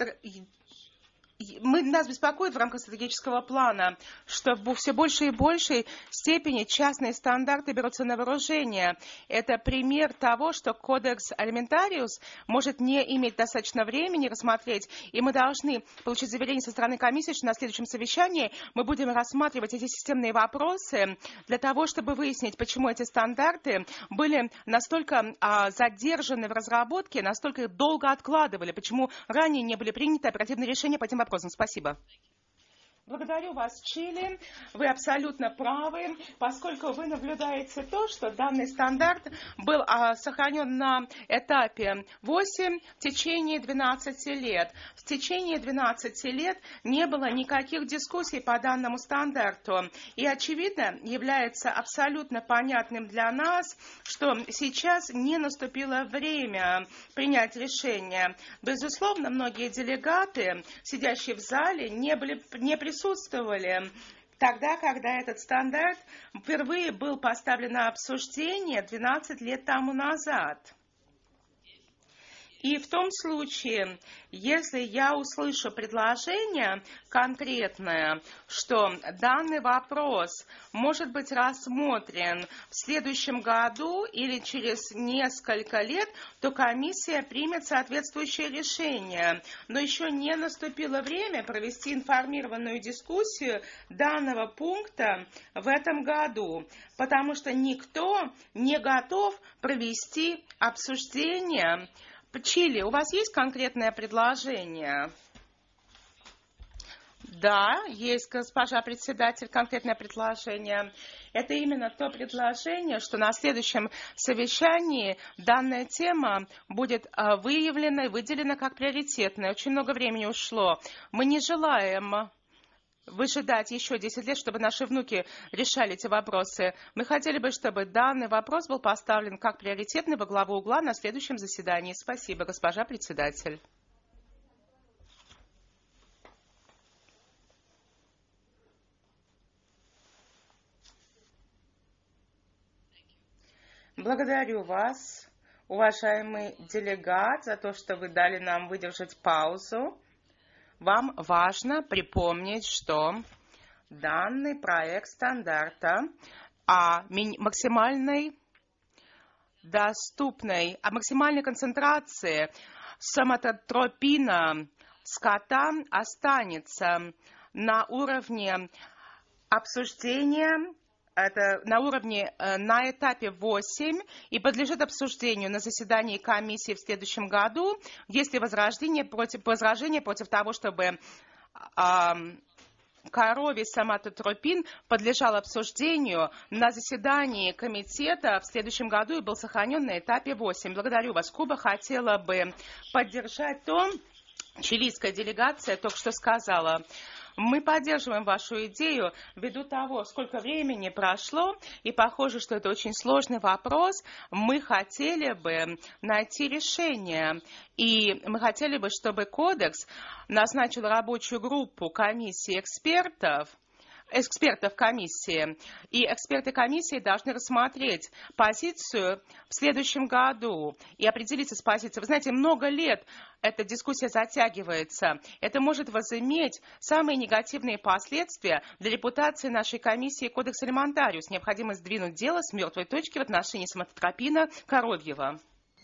[SPEAKER 3] мы, нас беспокоит в рамках стратегического плана, что в все большей и большей степени частные стандарты берутся на вооружение. Это пример того, что кодекс Алиментариус может не иметь достаточно времени рассмотреть, и мы должны получить заверение со стороны комиссии, что на следующем совещании мы будем рассматривать эти системные вопросы для того, чтобы выяснить, почему эти стандарты были настолько а, задержаны в разработке, настолько их долго откладывали, почему ранее не были приняты оперативные решения по этим вопросам. Спасибо. Благодарю вас, Чили. Вы абсолютно правы, поскольку вы наблюдаете то, что данный стандарт был а, сохранен на этапе восемь в течение двенадцати лет. В течение двенадцати лет не было никаких дискуссий по данному стандарту. И, очевидно, является абсолютно понятным для нас, что сейчас не наступило время принять решение. Безусловно, многие делегаты, сидящие в зале, не были не присутствовали присутствовали тогда, когда этот стандарт впервые был поставлен на обсуждение двенадцать лет тому назад. И в том случае, если я услышу предложение конкретное, что данный вопрос может быть рассмотрен в следующем году или через несколько лет, то комиссия примет соответствующее решение. Но еще не наступило время провести информированную дискуссию данного пункта в этом году, потому что никто не готов провести обсуждение. Чили, у вас есть конкретное предложение? Да, есть, госпожа председатель, конкретное предложение. Это именно то предложение, что на следующем совещании данная тема будет выявлена и выделена как приоритетная. Очень много времени ушло. Мы не желаем выжидать еще десять лет, чтобы наши внуки решали эти вопросы. Мы хотели бы, чтобы данный вопрос был поставлен как приоритетный во главу угла на следующем заседании. Спасибо, госпожа председатель. Благодарю вас, уважаемый делегат, за то, что вы дали нам выдержать паузу. вам важно припомнить, что данный проект стандарта о максимальной доступной, о максимальной концентрации соматотропина скота останется на уровне обсуждения, это на уровне, на этапе восемь и подлежит обсуждению на заседании комиссии в следующем году, если возражение против, возражение против того, чтобы а, коровий соматотропин подлежал обсуждению на заседании комитета в следующем году и был сохранен на этапе восемь. Благодарю вас. Куба хотела бы поддержать то, чилийская делегация только что сказала. Мы поддерживаем вашу идею ввиду того, сколько времени прошло, и похоже, что это очень сложный вопрос. Мы хотели бы найти решение, и мы хотели бы, чтобы Кодекс назначил рабочую группу комиссии экспертов, экспертов комиссии, и эксперты комиссии должны рассмотреть позицию в следующем году и определиться с позицией. Вы знаете, много лет эта дискуссия затягивается. Это может возыметь самые негативные последствия для репутации нашей комиссии Кодекс Алиментариус. Необходимо сдвинуть дело с мертвой точки в отношении соматотропина коровьего.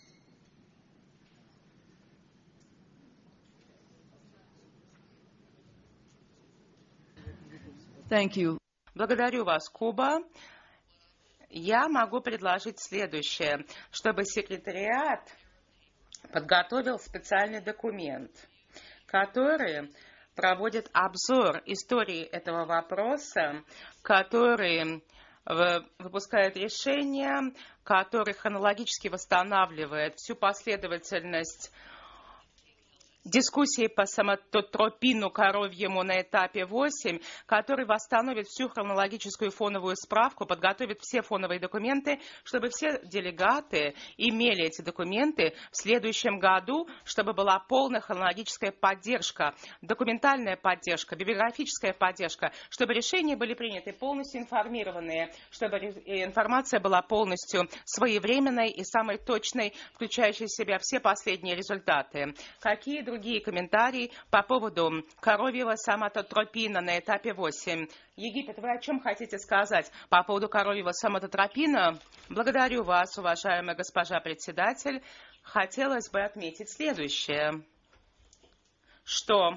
[SPEAKER 2] Thank you.
[SPEAKER 3] Благодарю вас, Куба. Я могу предложить следующее, чтобы секретариат подготовил специальный документ, который проводит обзор истории этого вопроса, который выпускает решения, который хронологически восстанавливает всю последовательность дискуссии по соматотропину коровьему на этапе восемь, который восстановит всю хронологическую фоновую справку, подготовит все фоновые документы, чтобы все делегаты имели эти документы в следующем году, чтобы была полная хронологическая поддержка, документальная поддержка, библиографическая поддержка, чтобы решения были приняты полностью информированные, чтобы информация была полностью своевременной и самой точной, включающей в себя все последние результаты. Какие другие комментарии по поводу коровьего соматотропина на этапе восемь? Египет, вы о чем хотите сказать по поводу коровьего соматотропина? Благодарю вас, уважаемая госпожа председатель. Хотелось бы отметить следующее, что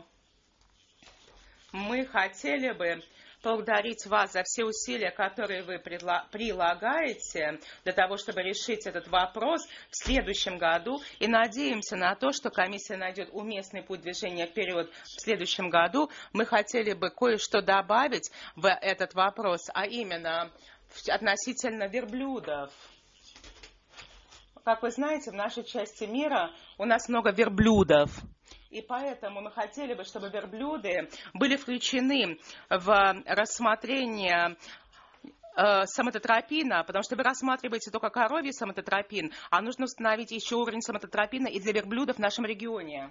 [SPEAKER 3] мы хотели бы поблагодарить вас за все усилия, которые вы прилагаете для того, чтобы решить этот вопрос в следующем году. И надеемся на то, что комиссия найдет уместный путь движения вперед в следующем году. Мы хотели бы кое-что добавить в этот вопрос, а именно относительно верблюдов. Как вы знаете, в нашей части мира у нас много верблюдов. И поэтому мы хотели бы, чтобы верблюды были включены в рассмотрение э, соматотропина, потому что вы рассматриваете только коровий соматотропин, а нужно установить еще уровень соматотропина и для верблюдов в нашем регионе.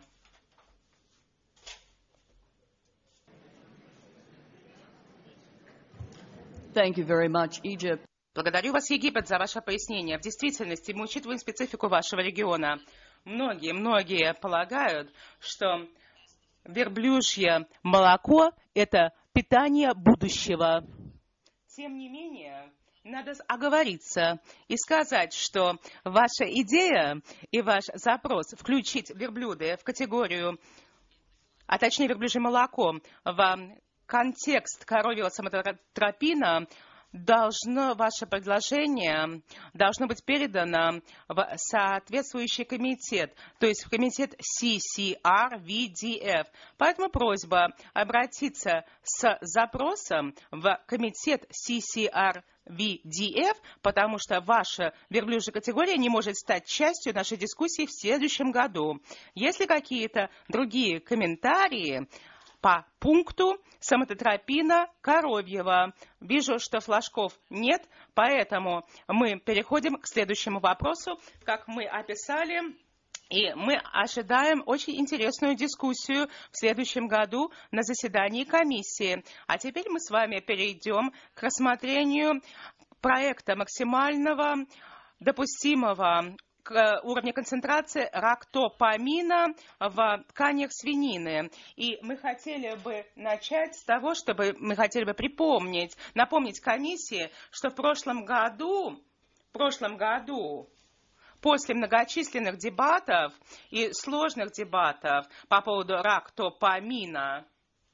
[SPEAKER 2] Thank you very much, Egypt.
[SPEAKER 3] Благодарю вас, Египет, за ваше пояснение. В действительности мы учитываем специфику вашего региона. Многие, многие полагают, что верблюжье молоко – это питание будущего. Тем не менее, надо оговориться и сказать, что ваша идея и ваш запрос включить верблюды в категорию, а точнее верблюжье молоко, в контекст коровьего соматотропина должно, ваше предложение должно быть передано в соответствующий комитет, то есть в комитет си си ар ви ди эф. Поэтому просьба обратиться с запросом в комитет си си ар ви ди эф, потому что ваша верблюжья категория не может стать частью нашей дискуссии в следующем году. Если какие-то другие комментарии по пункту соматотропина коровьего. Вижу, что флажков нет, поэтому мы переходим к следующему вопросу. Как мы описали, и мы ожидаем очень интересную дискуссию в следующем году на заседании комиссии. А теперь мы с вами перейдем к рассмотрению проекта максимального допустимого уровня концентрации рактопамина в тканях свинины. И мы хотели бы начать с того, чтобы мы хотели бы припомнить, напомнить комиссии, что в прошлом году, в прошлом году после многочисленных дебатов и сложных дебатов по поводу рактопамина,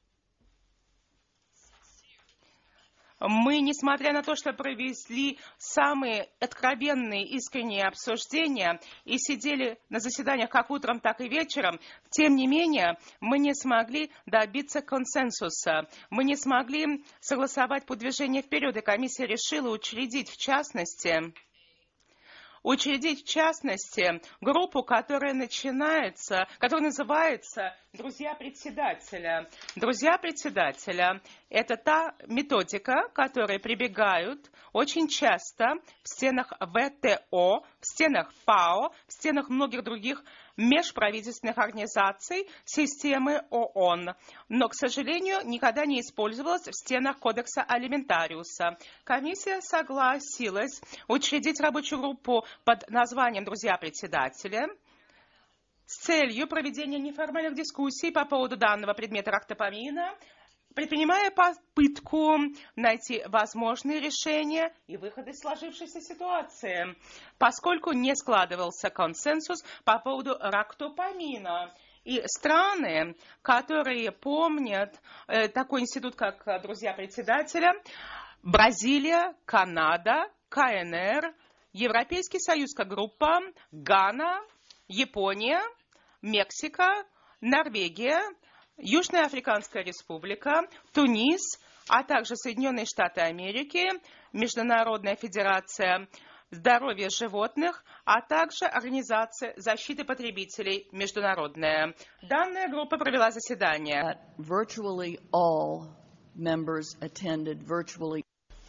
[SPEAKER 3] мы, несмотря на то, что провели самые откровенные, искренние обсуждения и сидели на заседаниях как утром, так и вечером, тем не менее, мы не смогли добиться консенсуса. Мы не смогли согласовать по движению вперед, и комиссия решила учредить, в частности, учредить, в частности, группу, которая начинается, которая называется «Друзья председателя». «Друзья председателя» — это та методика, к которой прибегают очень часто в стенах ВТО, в стенах ФАО, в стенах многих других межправительственных организаций системы ООН, но, к сожалению, никогда не использовалась в стенах Кодекса Алиментариуса. Комиссия согласилась учредить рабочую группу под названием «Друзья председателя» с целью проведения неформальных дискуссий по поводу данного предмета рактопамина, предпринимая попытку найти возможные решения и выходы из сложившейся ситуации, поскольку не складывался консенсус по поводу рактопамина. И страны, которые помнят э, такой институт, как «Друзья председателя», Бразилия, Канада, КНР, Европейский союз как группа, Гана, Япония, Мексика, Норвегия, Южная Африканская Республика, Тунис, а также Соединенные Штаты Америки, Международная Федерация здоровья животных, а также Организация защиты потребителей международная. Данная группа провела заседание.
[SPEAKER 2] Virtually all members attended virtually.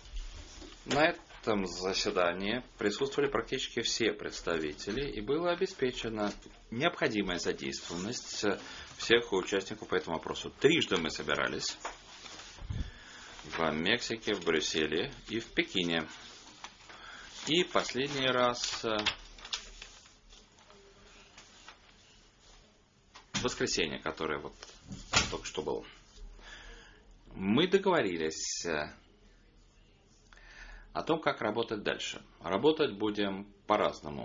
[SPEAKER 1] На этом заседании присутствовали практически все представители, и была обеспечена необходимая задействованность всех участников по этому вопросу. Трижды мы собирались в Мексике, в Брюсселе и в Пекине. И последний раз в воскресенье, которое вот только что было. Мы договорились о том, как работать дальше. Работать будем по-разному.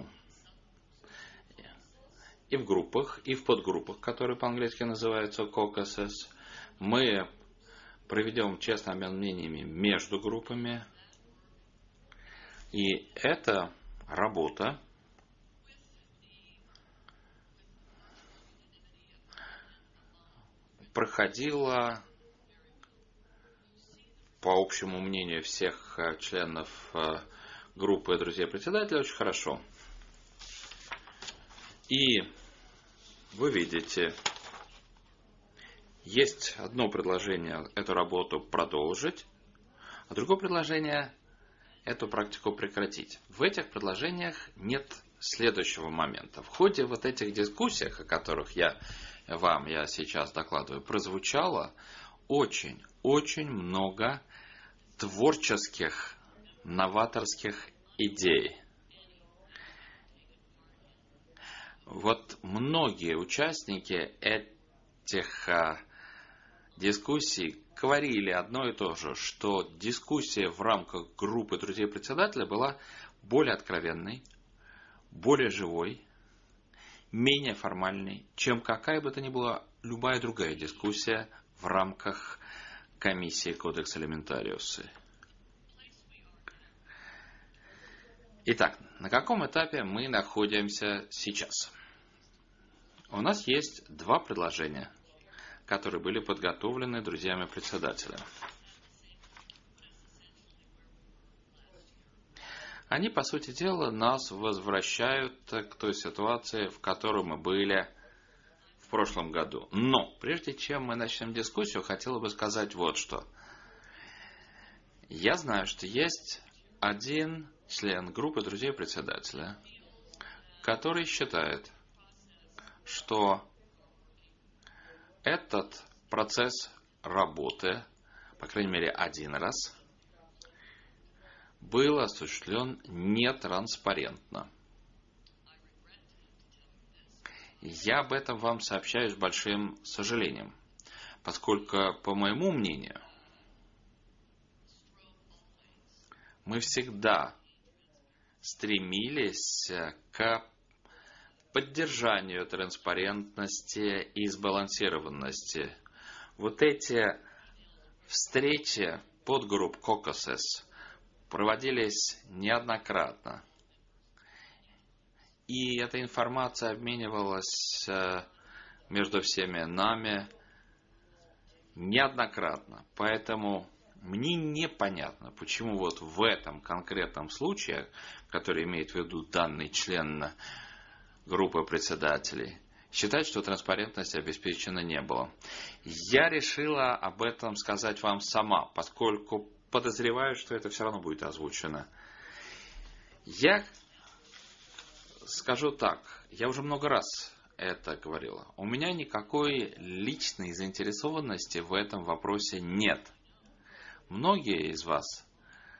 [SPEAKER 1] И в группах, и в подгруппах, которые по-английски называются caucuses. Мы проведем честный обмен мнениями между группами. И эта работа проходила, по общему мнению всех членов группы «Друзья председателя», очень хорошо. И вы видите, есть одно предложение эту работу продолжить, а другое предложение эту практику прекратить. В этих предложениях нет следующего момента. В ходе вот этих дискуссий, о которых я вам я сейчас докладываю, прозвучало очень, очень много творческих, новаторских идей. Вот многие участники этих а, дискуссий говорили одно и то же, что дискуссия в рамках группы друзей председателя была более откровенной, более живой, менее формальной, чем какая бы то ни была любая другая дискуссия в рамках комиссии Кодекс Алиментариуса. Итак, на каком этапе мы находимся сейчас? У нас есть два предложения, которые были подготовлены друзьями председателя. Они, по сути дела, нас возвращают к той ситуации, в которой мы были в прошлом году. Но, прежде чем мы начнем дискуссию, хотел бы сказать вот что. Я знаю, что есть один член группы друзей председателя, который считает, что этот процесс работы, по крайней мере, один раз, был осуществлен нетранспарентно. Я об этом вам сообщаю с большим сожалением, поскольку, по моему мнению, мы всегда стремились к поддержанию транспарентности и сбалансированности. Вот эти встречи подгрупп Caucasus проводились неоднократно. И эта информация обменивалась между всеми нами неоднократно. Поэтому мне непонятно, почему вот в этом конкретном случае, который имеет в виду данный член группы председателей, считать, что транспарентности обеспечено не было. Я решила об этом сказать вам сама, поскольку подозреваю, что это все равно будет озвучено. Я скажу так, я уже много раз это говорила. У меня никакой личной заинтересованности в этом вопросе нет. Многие из вас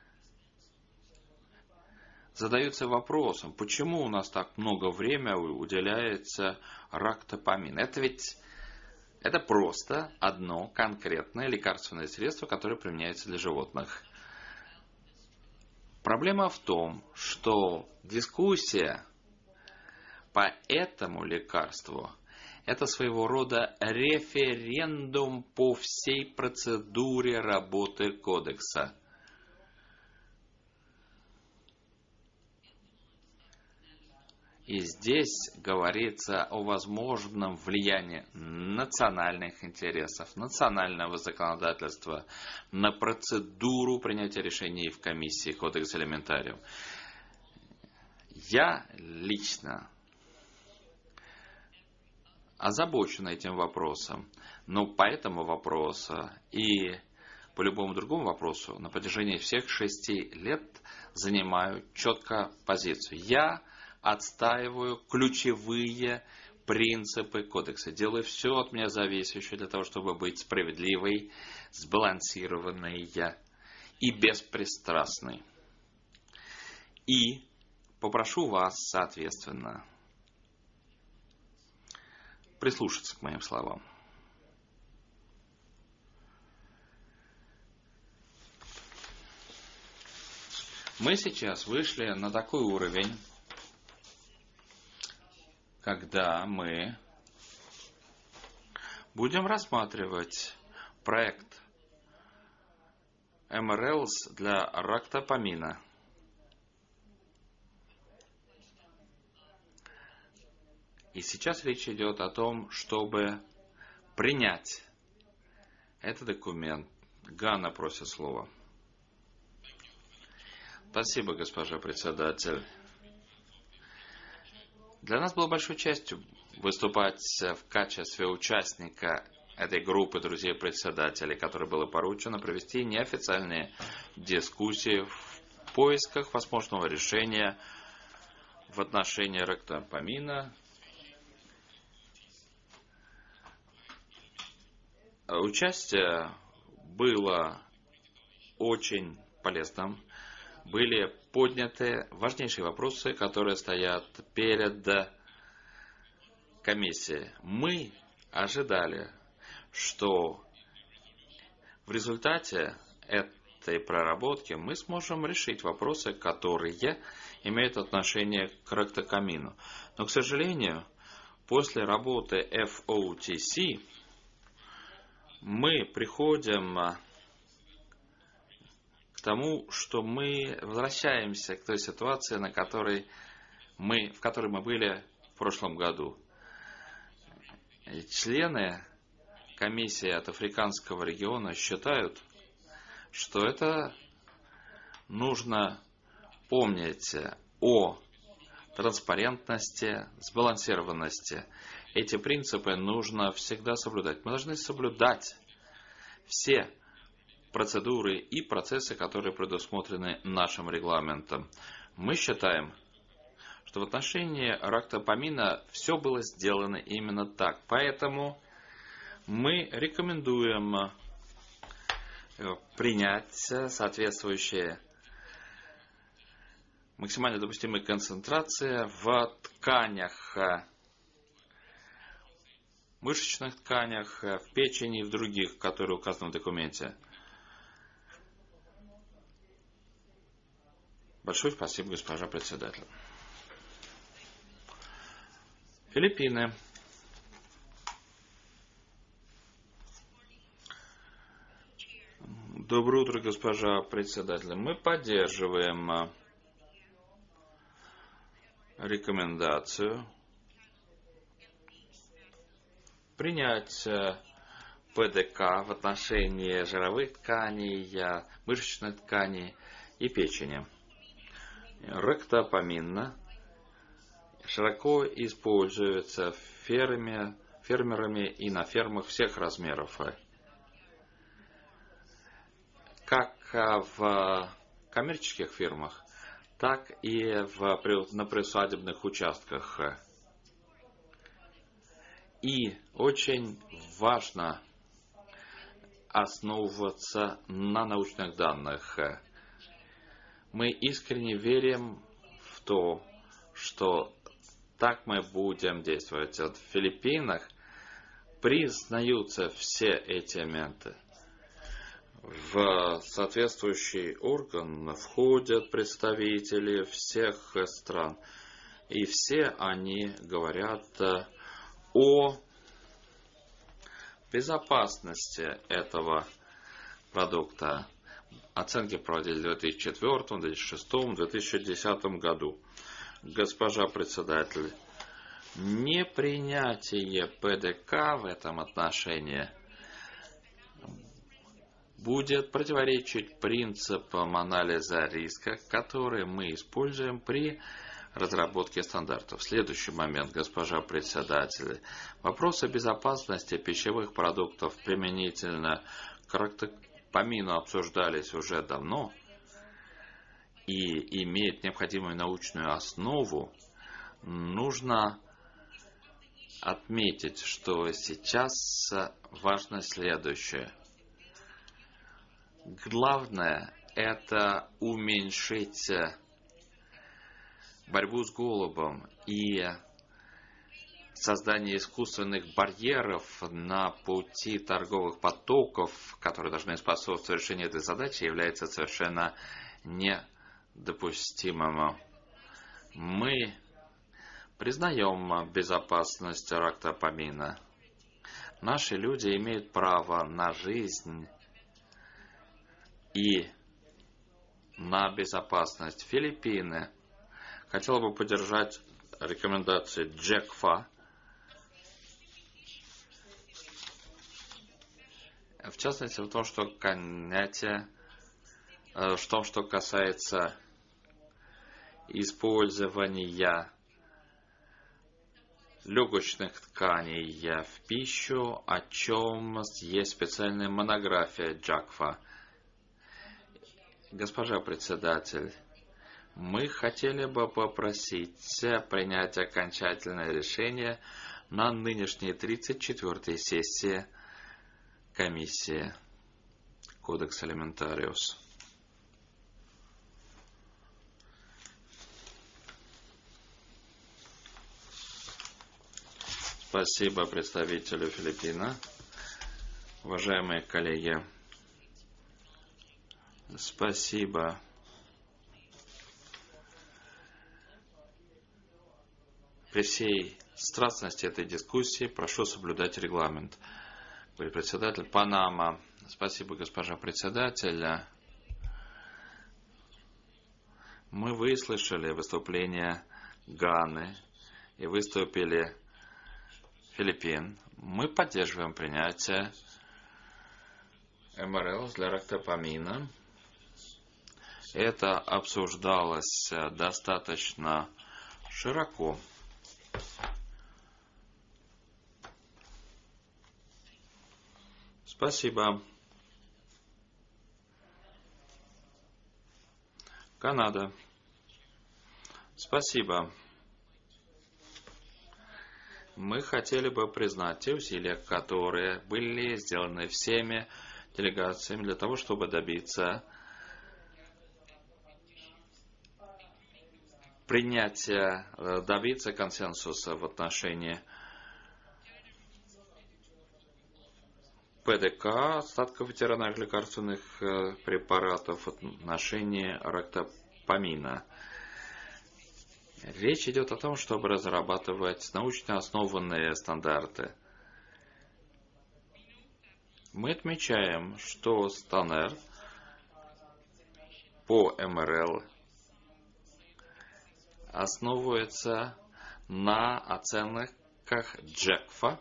[SPEAKER 1] задаются вопросом, почему у нас так много времени уделяется рактопамин. Это ведь это просто одно конкретное лекарственное средство, которое применяется для животных. Проблема в том, что дискуссия по этому лекарству – это своего рода референдум по всей процедуре работы кодекса. И здесь говорится о возможном влиянии национальных интересов, национального законодательства на процедуру принятия решений в комиссии Кодекс Элементариум. Я лично озабочен этим вопросом, но по этому вопросу и по любому другому вопросу на протяжении всех шести лет занимаю четко позицию. Я отстаиваю ключевые принципы кодекса. Делаю все от меня зависящее для того, чтобы быть справедливой, сбалансированной и беспристрастной. И попрошу вас, соответственно, прислушаться к моим словам. Мы сейчас вышли на такой уровень, когда мы будем рассматривать проект эм эр элс для рактопамина. И сейчас речь идет о том, чтобы принять этот документ. Ганна просит слова. Спасибо, госпожа председатель. Для нас было большой честью выступать в качестве участника этой группы друзей-председателей, которой было поручено провести неофициальные дискуссии в поисках возможного решения в отношении рактопамина. Участие было очень полезным. Были подняты важнейшие вопросы, которые стоят перед комиссией. Мы ожидали, что в результате этой проработки мы сможем решить вопросы, которые имеют отношение к рактопамину. Но, к сожалению, после работы эф о ти си мы приходим к тому, что мы возвращаемся к той ситуации, на которой мы, в которой мы были в прошлом году. И члены комиссии от африканского региона считают, что это нужно помнить о транспарентности, сбалансированности. Эти принципы нужно всегда соблюдать. Мы должны соблюдать все процедуры и процессы, которые предусмотрены нашим регламентом. Мы считаем, что в отношении рактопамина все было сделано именно так. Поэтому мы рекомендуем принять соответствующие максимально допустимые концентрации в тканях мышечных тканях, в печени и в других, которые указаны в документе. Большое спасибо, госпожа председатель. Филиппины. Доброе утро, госпожа председатель. Мы поддерживаем рекомендацию принять ПДК в отношении жировых тканей, мышечной ткани и печени. Ректопамин широко используется ферме, фермерами и на фермах всех размеров, как в коммерческих фирмах, так и в, на приусадебных участках. И очень важно основываться на научных данных. Мы искренне верим в то, что так мы будем действовать. В Филиппинах признаются все эти элементы. В соответствующий орган входят представители всех стран. И все они говорят о безопасности этого продукта. Оценки проводили в две тысячи четвёртом, две тысячи шестом, две тысячи десятом году. Госпожа председатель, непринятие ПДК в этом отношении будет противоречить принципам анализа риска, которые мы используем при разработке стандартов. Следующий момент, госпожа председатель. Вопросы безопасности пищевых продуктов применительно к ректопамину обсуждались уже давно и имеют необходимую научную основу. Нужно отметить, что сейчас важно следующее. Главное – это уменьшить борьбу с голодом и создание искусственных барьеров на пути торговых потоков, которые должны способствовать решению этой задачи, является совершенно недопустимым. Мы признаем безопасность ректопамина. Наши люди имеют право на жизнь и на безопасность. Филиппины хотела бы поддержать рекомендации джекфа. В частности, в том, что понятие, в том, что касается использования легочных тканей в пищу, о чем есть специальная монография джекфа. Госпожа председатель, мы хотели бы попросить принять окончательное решение на нынешней тридцать четвёртой сессии комиссии Кодекс Алиментариус. Спасибо представителю Филиппина. Уважаемые коллеги, спасибо. При всей страстности этой дискуссии прошу соблюдать регламент. Говорит председатель. Панама. Спасибо, госпожа председатель. Мы выслушали выступление Ганы и выступили Филиппин. Мы поддерживаем принятие эм эр эл для ректопамина. Это обсуждалось достаточно широко. Спасибо. Канада. Спасибо. Мы хотели бы признать те усилия, которые были сделаны всеми делегациями для того, чтобы добиться принятия, добиться консенсуса в отношении ПДК, остатков ветеринарных лекарственных препаратов в отношении рактопамина. Речь идет о том, чтобы разрабатывать научно основанные стандарты. Мы отмечаем, что стандарт по эм эр эл основывается на оценках джекфа,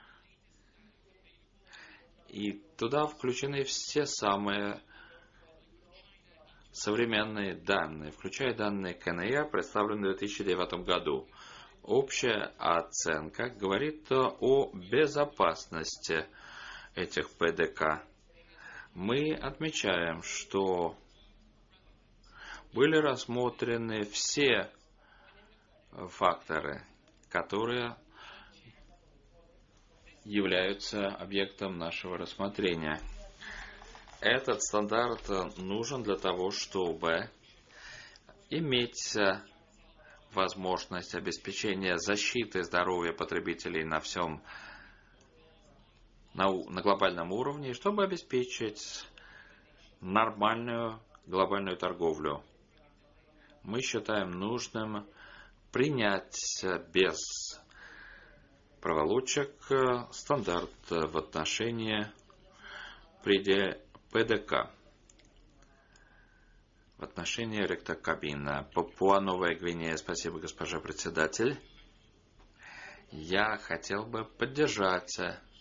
[SPEAKER 1] и туда включены все самые современные данные, включая данные ка эн и а, представленные в две тысячи девятом году. Общая оценка говорит о безопасности этих ПДК. Мы отмечаем, что были рассмотрены все факторы, которые являются объектом нашего рассмотрения. Этот стандарт нужен для того, чтобы иметь возможность обеспечения защиты здоровья потребителей на всем, на, на глобальном уровне, чтобы обеспечить нормальную глобальную торговлю. Мы считаем нужным принять без проволочек стандарт в отношении ПДК, в отношении ректокабина. Папуа Новая Гвинея. Спасибо, госпожа председатель. Я хотел бы поддержать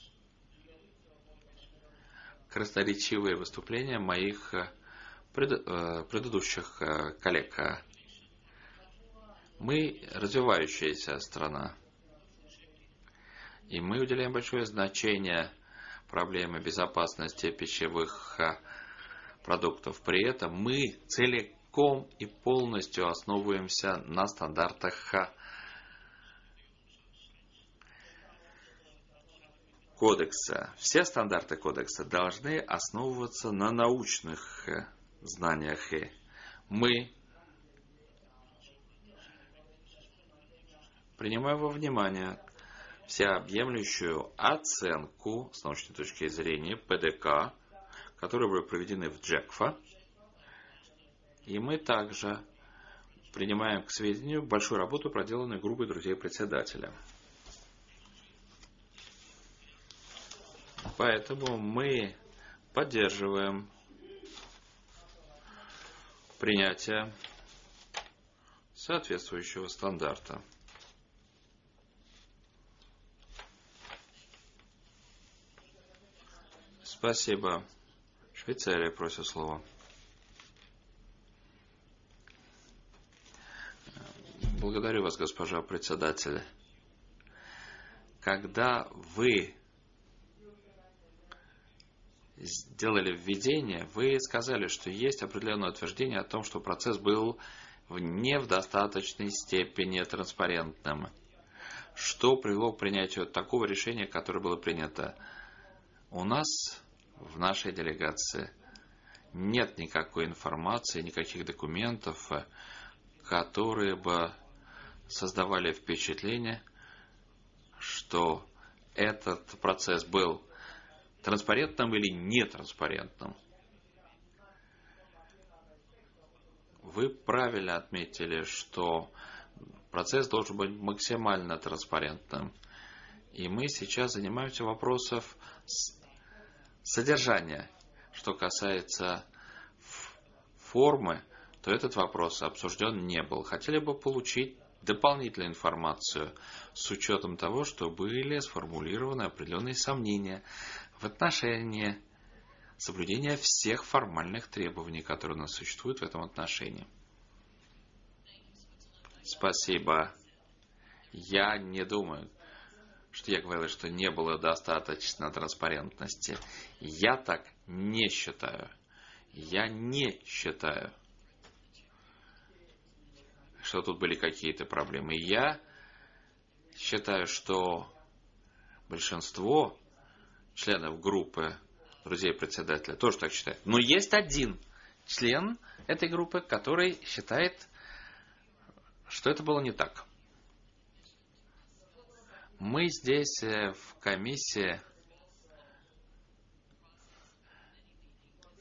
[SPEAKER 1] красноречивые выступления моих пред, предыдущих коллег. Мы развивающаяся страна, и мы уделяем большое значение проблеме безопасности пищевых продуктов. При этом мы целиком и полностью основываемся на стандартах кодекса. Все стандарты кодекса должны основываться на научных знаниях. Мы принимаем во внимание всеобъемлющую оценку с научной точки зрения ПДК, которые были проведены в джекфа, и мы также принимаем к сведению большую работу, проделанную группой друзей председателя. Поэтому мы поддерживаем принятие соответствующего стандарта. Спасибо. Швейцария просит слова. Благодарю вас, госпожа председатель. Когда вы сделали введение, вы сказали, что есть определенное утверждение о том, что процесс был не в достаточной степени транспарентным. Что привело к принятию такого решения, которое было принято? У нас в нашей делегации нет никакой информации, никаких документов, которые бы создавали впечатление, что этот процесс был транспарентным или нетранспарентным. Вы правильно отметили, что процесс должен быть максимально транспарентным. И мы сейчас занимаемся вопросом содержания. Что касается формы, то этот вопрос обсужден не был. Хотели бы получить дополнительную информацию с учетом того, что были сформулированы определенные сомнения в отношении соблюдения всех формальных требований, которые у нас существуют в этом отношении. Спасибо. Я не думаю, что я говорил, что не было достаточно транспарентности. Я так не считаю. Я не считаю, что тут были какие-то проблемы. Я считаю, что большинство членов группы друзей председателя тоже так считают. Но есть один член этой группы, который считает, что это было не так. Мы здесь в комиссии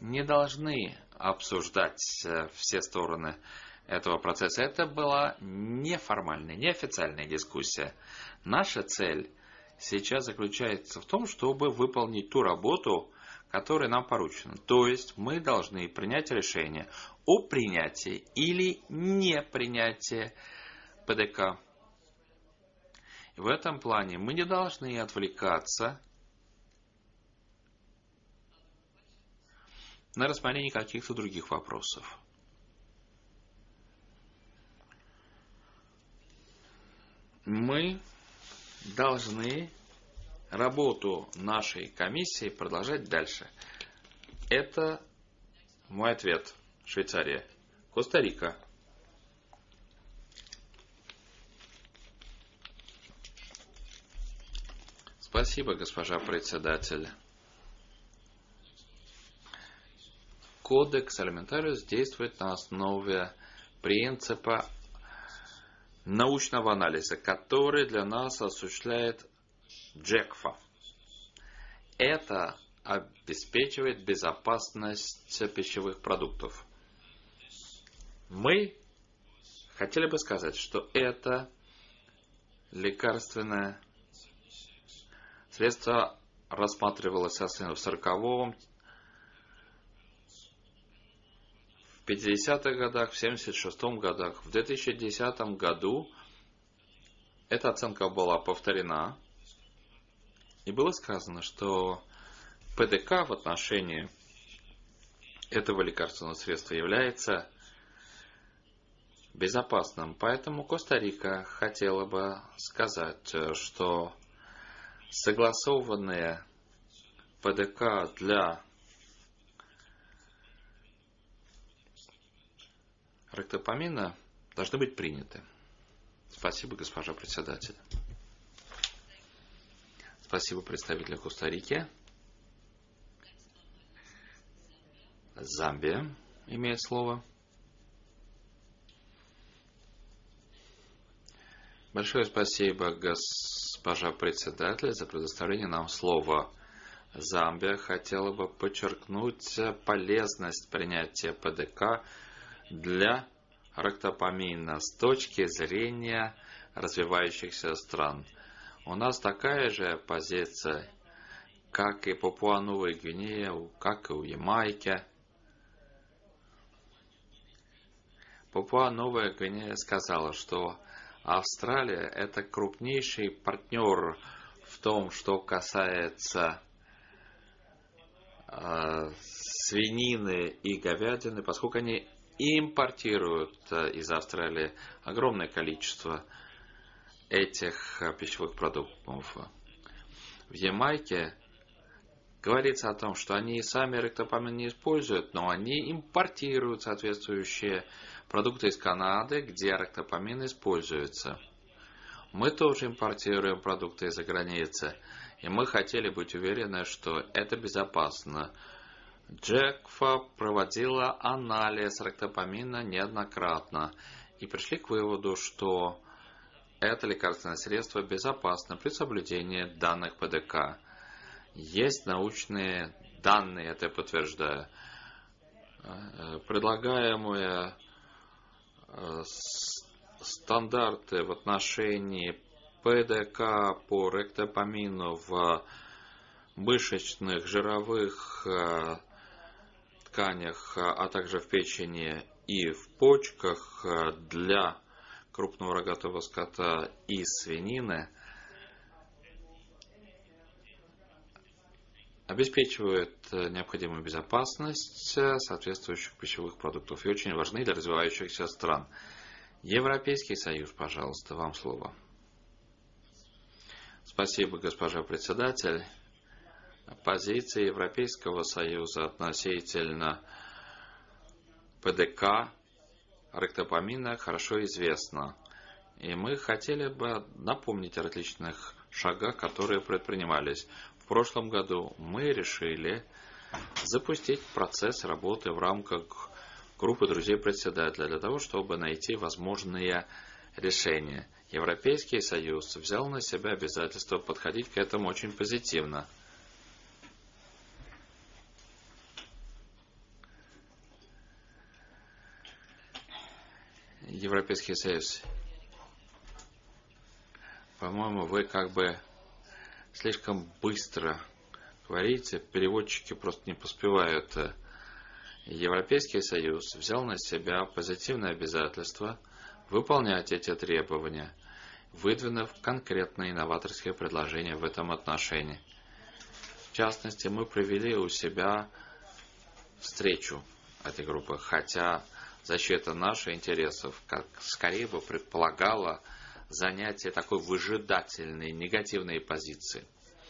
[SPEAKER 1] не должны обсуждать все стороны этого процесса. Это была неформальная, неофициальная дискуссия. Наша цель сейчас заключается в том, чтобы выполнить ту работу, которая нам поручена. То есть мы должны принять решение о принятии или не принятии ПДК. В этом плане мы не должны отвлекаться на рассмотрение каких-то других вопросов. Мы должны работу нашей комиссии продолжать дальше. Это мой ответ. Швейцария. Коста-Рика. Спасибо, госпожа председатель. Кодекс Алиментариус действует на основе принципа научного анализа, который для нас осуществляет джекфа. Это обеспечивает безопасность пищевых продуктов. Мы хотели бы сказать, что это лекарственное средство рассматривалось в сороковом, в пятидесятых годах, в семьдесят шестом годах. В две тысячи десятом году эта оценка была повторена, и было сказано, что ПДК в отношении этого лекарственного средства является безопасным. Поэтому Коста-Рика хотела бы сказать, что согласованные ПДК для ректопамина должны быть приняты. Спасибо, госпожа председатель. Спасибо представителю Коста-Рики. Замбия имеет слово. Большое спасибо, госпожа председатель, за предоставление нам слова. Замбия хотела бы подчеркнуть полезность принятия ПДК для ректопамина с точки зрения развивающихся стран. У нас такая же позиция, как и Папуа-Новая Гвинея, как и у Ямайки. Папуа-Новая Гвинея сказала, что Австралия – это крупнейший партнер в том, что касается э, свинины и говядины, поскольку они импортируют из Австралии огромное количество этих пищевых продуктов. В Ямайке говорится о том, что они сами ректопамин не используют, но они импортируют соответствующие продукты из Канады, где ректопамин используется. Мы тоже импортируем продукты из-за границы, и мы хотели быть уверены, что это безопасно. джекфа проводила анализ ректопамина неоднократно и пришли к выводу, что это лекарственное средство безопасно при соблюдении данных ПДК. Есть научные данные, это подтверждаю. Предлагаемые стандарты в отношении ПДК по ректопамину в мышечных, жировых тканях, а также в печени и в почках для крупного рогатого скота и свинины обеспечивают необходимую безопасность соответствующих пищевых продуктов и очень важны для развивающихся стран. Европейский Союз, пожалуйста, вам слово. Спасибо, госпожа председатель. Позиция Европейского Союза относительно ПДК ректопамина хорошо известна. И мы хотели бы напомнить о различных шагах, которые предпринимались. В прошлом году мы решили запустить процесс работы в рамках группы друзей председателя для того, чтобы найти возможные решения. Европейский Союз взял на себя обязательство подходить к этому очень позитивно. Европейский Союз, по-моему, вы как бы слишком быстро говорите, переводчики просто не поспевают. Европейский Союз взял на себя позитивное обязательство выполнять эти требования, выдвинув конкретные новаторские предложения в этом отношении. В частности, мы провели у себя встречу этой группы, хотя защита наших интересов как скорее бы предполагала занятие такой выжидательной, негативной позиции.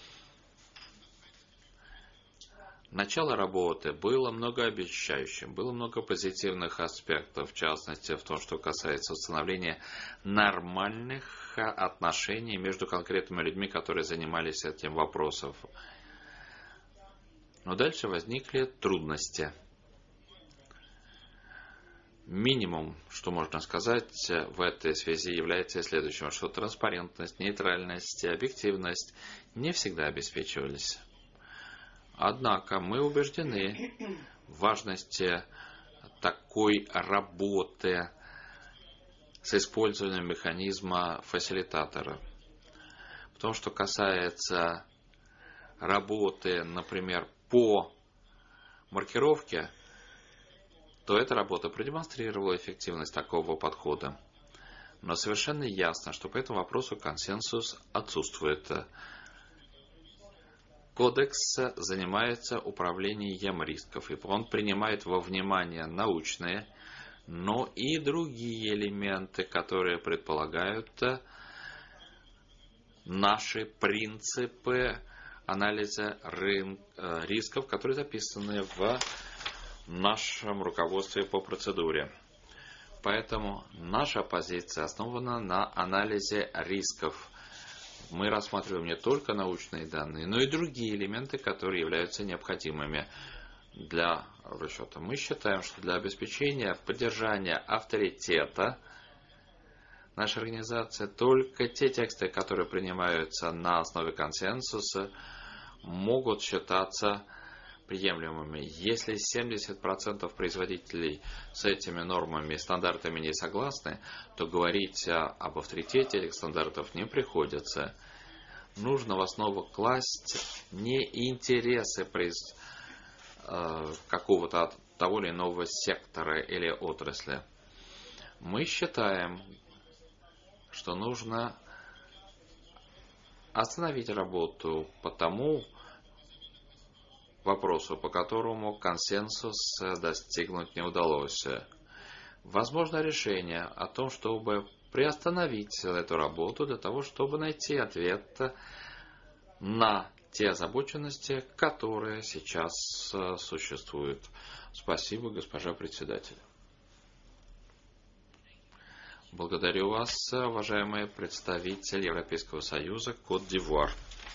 [SPEAKER 1] Начало работы было многообещающим, было много позитивных аспектов, в частности, в том, что касается установления нормальных отношений между конкретными людьми, которые занимались этим вопросом. Но дальше возникли трудности. Минимум, что можно сказать в этой связи, является следующим, что транспарентность, нейтральность, объективность не всегда обеспечивались. Однако мы убеждены в важности такой работы с использованием механизма фасилитатора. В том, что касается работы, например, по маркировке, то эта работа продемонстрировала эффективность такого подхода. Но совершенно ясно, что по этому вопросу консенсус отсутствует. Кодекс занимается управлением рисков, и он принимает во внимание научные, но и другие элементы, которые предполагают наши принципы анализа рисков, которые записаны в нашем руководстве по процедуре. Поэтому наша позиция основана на анализе рисков. Мы рассматриваем не только научные данные, но и другие элементы, которые являются необходимыми для расчета. Мы считаем, что для обеспечения поддержания авторитета нашей организации только те тексты, которые принимаются на основе консенсуса, могут считаться приемлемыми. Если семьдесят процентов производителей с этими нормами и стандартами не согласны, то говорить об авторитете этих стандартов не приходится. Нужно в основу класть не интересы произ... какого-то того или иного сектора или отрасли. Мы считаем, что нужно остановить работу по тому вопросу, по которому консенсус достигнуть не удалось. Возможно решение о том, чтобы приостановить эту работу для того, чтобы найти ответ на те озабоченности, которые сейчас существуют. Спасибо, госпожа председатель. Благодарю вас, уважаемый представитель Европейского Союза Кот-д'Ивуар.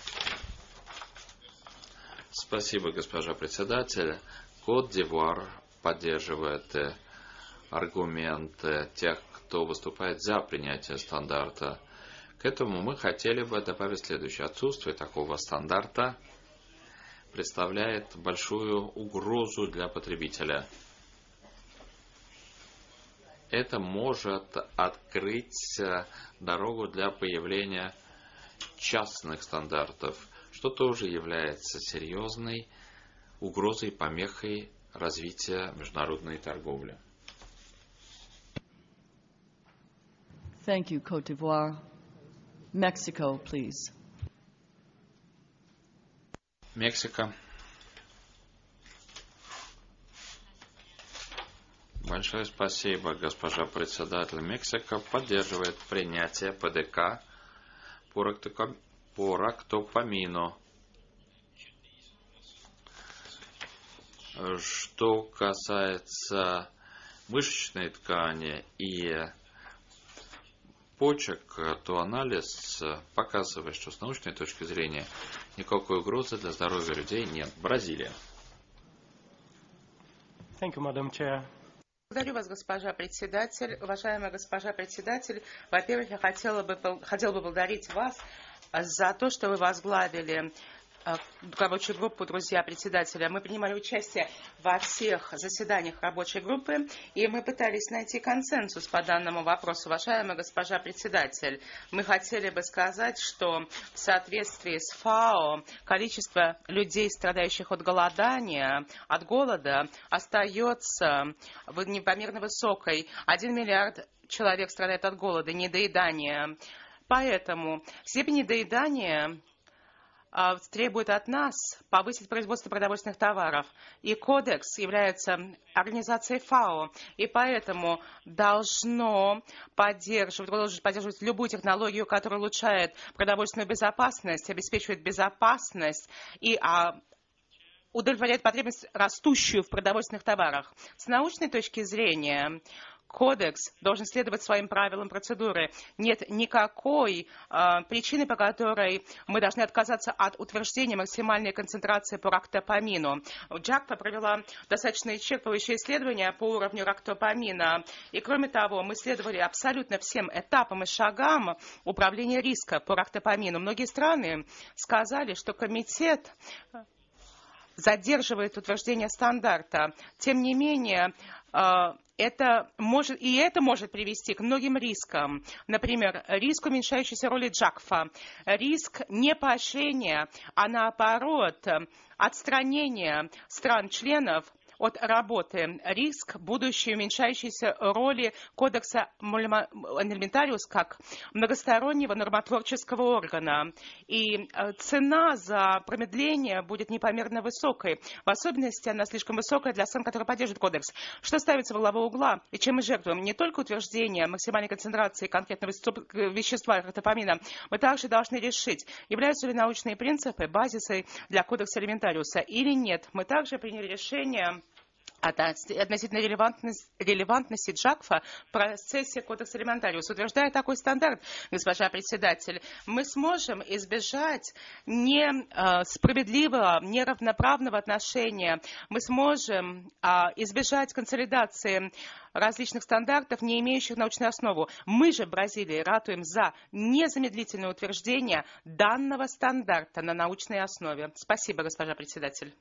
[SPEAKER 1] Спасибо, госпожа председатель. Кот-д'Ивуар поддерживает аргументы тех, кто выступает за принятие стандарта. К этому мы хотели бы добавить следующее. Отсутствие такого стандарта представляет большую угрозу для потребителя. Это может открыть дорогу для появления частных стандартов, что тоже является серьезной угрозой и помехой развития международной торговли.
[SPEAKER 2] Thank you, Côte d'Ivoire. Mexico, please.
[SPEAKER 1] Мексика. Большое спасибо, госпожа председатель. Мексика поддерживает принятие ПДК по рактопамину. Что касается мышечной ткани и почек, то анализ показывает, что с научной точки зрения никакой угрозы для здоровья людей нет. Бразилия.
[SPEAKER 4] Thank you, Madam Chair.
[SPEAKER 3] Благодарю вас, госпожа председатель. Уважаемая госпожа председатель, во-первых, я хотела бы, хотела бы благодарить вас за то, что вы возглавили рабочую группу «Друзья председателя». Мы принимали участие во всех заседаниях рабочей группы, и мы пытались найти консенсус по данному вопросу. Уважаемая госпожа председатель, мы хотели бы сказать, что в соответствии с ФАО количество людей, страдающих от голодания, от голода, остается непомерно высокой. Один миллиард человек страдает от голода, недоедания. Поэтому степень недоедания требует от нас повысить производство продовольственных товаров. И Кодекс является организацией ФАО, и поэтому должно поддерживать, должен поддерживать любую технологию, которая улучшает продовольственную безопасность, обеспечивает безопасность и а, удовлетворяет потребность, растущую в продовольственных товарах. С научной точки зрения, Кодекс должен следовать своим правилам процедуры. Нет никакой э, причины, по которой мы должны отказаться от утверждения максимальной концентрации по рактопамину. Джакпа провела достаточно исчерпывающее исследование по уровню рактопамина. И кроме того, мы следовали абсолютно всем этапам и шагам управления риска по рактопамину. Многие страны сказали, что комитет задерживает утверждение стандарта. Тем не менее, это может, и это может привести к многим рискам. Например, риск уменьшающейся роли Джакфа, риск не поощрения, а наоборот отстранения стран-членов от работы, риск будущей уменьшающейся роли Кодекса Алиментариус как многостороннего нормотворческого органа. И цена за промедление будет непомерно высокой. В особенности она слишком высокая для стран, которые поддерживают Кодекс. Что ставится во главу угла и чем мы жертвуем? Не только утверждение максимальной концентрации конкретного вещества рактопамина, мы также должны решить, являются ли научные принципы базисой для Кодекса Алиментариуса или нет. Мы также приняли решение относительно релевантности, релевантности Джакфа в процессе Кодекса Алиментариус. Утверждая такой стандарт, госпожа председатель, мы сможем избежать несправедливого, неравноправного отношения. Мы сможем а, избежать консолидации различных стандартов, не имеющих научную основу. Мы же в Бразилии ратуем за незамедлительное утверждение данного стандарта на научной основе. Спасибо, госпожа председатель.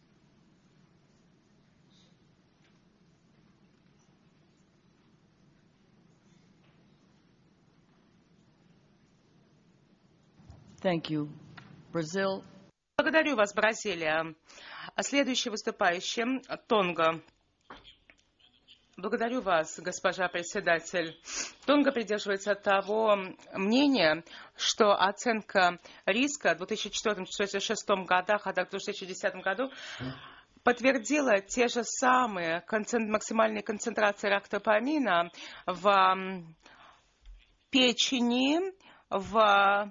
[SPEAKER 2] Thank you. Brazil.
[SPEAKER 3] Благодарю вас, Бразилия. Следующий выступающий — Тонга. Благодарю вас, госпожа председатель. Тонга придерживается того мнения, что оценка риска в две тысячи четвёртом — две тысячи шестом годах, а также в две тысячи десятом году подтвердила те же самые концент... максимальные концентрации рактопамина в печени, в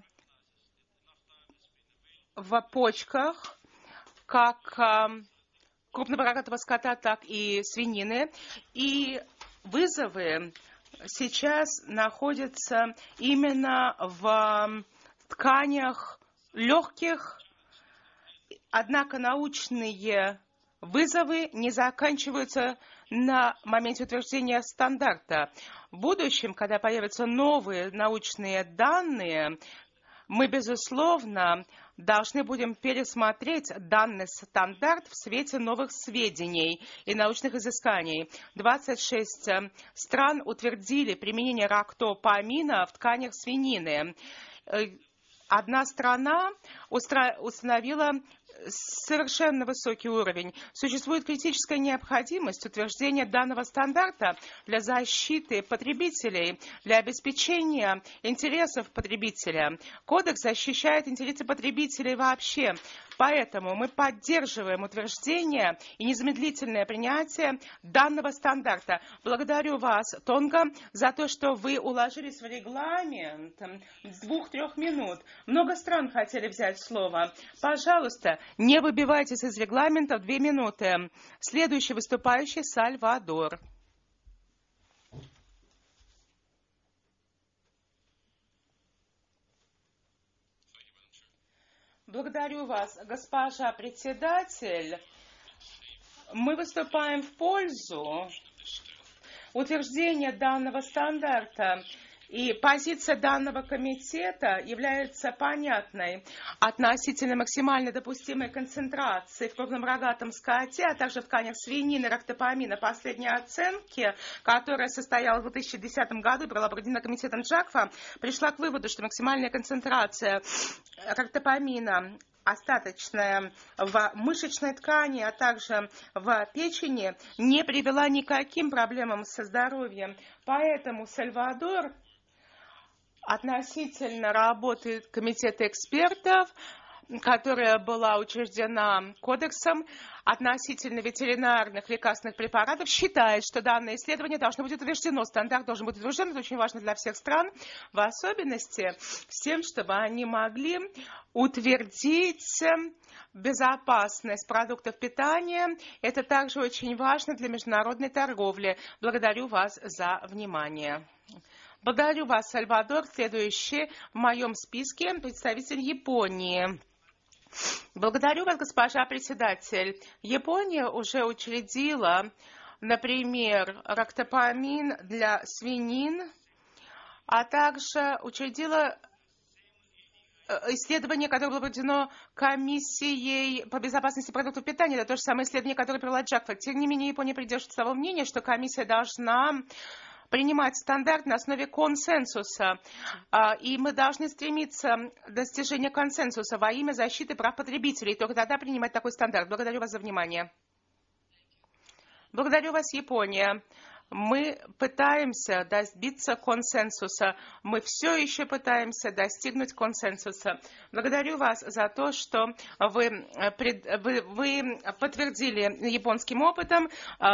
[SPEAKER 3] в почках, как крупного рогатого скота, так и свинины. И вызовы сейчас находятся именно в тканях легких, однако научные вызовы не заканчиваются на моменте утверждения стандарта. В будущем, когда появятся новые научные данные, мы, безусловно, должны будем пересмотреть данный стандарт в свете новых сведений и научных изысканий. двадцать шесть стран утвердили применение рактопамина в тканях свинины. Одна страна установила совершенно высокий уровень. Существует критическая необходимость утверждения данного стандарта для защиты потребителей, для обеспечения интересов потребителя. Кодекс защищает интересы потребителей вообще. Поэтому мы поддерживаем утверждение и незамедлительное принятие данного стандарта. Благодарю вас, Тонга, за то, что вы уложились в регламент с двух-трех минут. Много стран хотели взять слово. Пожалуйста, не выбивайтесь из регламента в две минуты. Следующий выступающий — Сальвадор. Благодарю вас, госпожа председатель. Мы выступаем в пользу утверждения данного стандарта. И позиция данного комитета является понятной относительно максимально допустимой концентрации в крупном рогатом скоте, а также в тканях свинины, рактопамина. Последние оценки, которая состоялась в две тысячи десятом году и была проведена комитетом Джакфа, пришла к выводу, что максимальная концентрация рактопамина остаточная в мышечной ткани, а также в печени, не привела ни к каким проблемам со здоровьем. Поэтому Сальвадор относительно работы комитета экспертов, которая была учреждена кодексом относительно ветеринарных лекарственных препаратов, считает, что данное исследование должно быть утверждено. Стандарт должен быть утвержден. Это очень важно для всех стран, в особенности с тем, чтобы они могли утвердить безопасность продуктов питания. Это также очень важно для международной торговли. Благодарю вас за внимание. Благодарю вас, Сальвадор. Следующий в моем списке представитель Японии. Благодарю вас, госпожа председатель. Япония уже учредила, например, рактопамин для свинин, а также учредила исследование, которое было проведено комиссией по безопасности продуктов питания. Это то же самое исследование, которое провела Джакфа. Тем не менее, Япония придерживается того мнения, что комиссия должна принимать стандарт на основе консенсуса. И мы должны стремиться к достижению консенсуса во имя защиты прав потребителей. Только тогда принимать такой стандарт. Благодарю вас за внимание. Благодарю вас, Япония. Мы пытаемся добиться консенсуса. Мы все еще пытаемся достигнуть консенсуса. Благодарю вас за то, что вы, вы, вы подтвердили японским опытом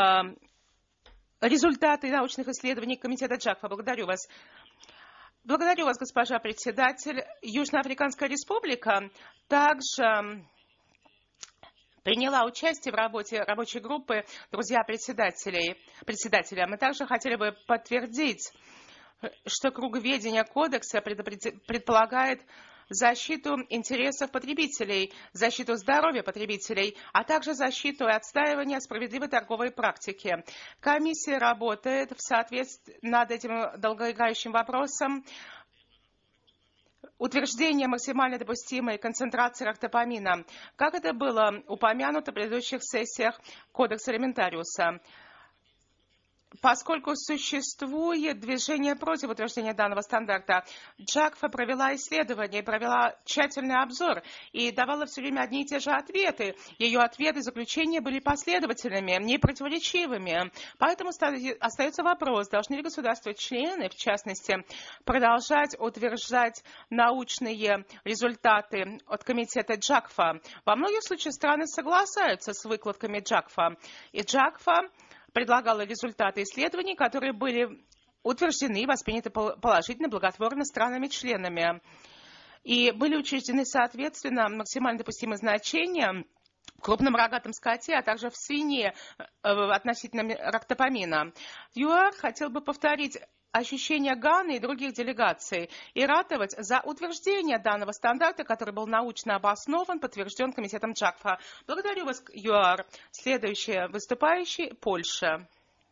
[SPEAKER 3] результаты научных исследований комитета Джакфа. Благодарю вас. Благодарю вас, госпожа председатель. Южноафриканская республика также приняла участие в работе рабочей группы «Друзья председателей». председателя. Мы также хотели бы подтвердить, что круговедение кодекса предполагает защиту интересов потребителей, защиту здоровья потребителей, а также защиту и отстаивание справедливой торговой практики. Комиссия работает в соответствии над этим долгоиграющим вопросом утверждение максимально допустимой концентрации рактопамина, как это было упомянуто в предыдущих сессиях Кодекса Алиментариуса. Поскольку существует движение против утверждения данного стандарта, Джакфа провела исследование, провела тщательный обзор и давала все время одни и те же ответы. Ее ответы и заключения были последовательными, непротиворечивыми. Поэтому остается вопрос, должны ли государства-члены, в частности, продолжать утверждать научные результаты от комитета Джакфа. Во многих случаях страны соглашаются с выкладками Джакфа. И Джакфа предлагала результаты исследований, которые были утверждены и восприняты положительно, благотворно странами-членами. И были учреждены, соответственно, максимально допустимые значения в крупном рогатом скоте, а также в свине относительно рактопамина. ЮАР хотел бы повторить ощущения Ганы и других делегаций и ратовать за утверждение данного стандарта, который был научно обоснован, подтвержден комитетом Джакфа. Благодарю вас, ЮАР. Следующий выступающий – Польша.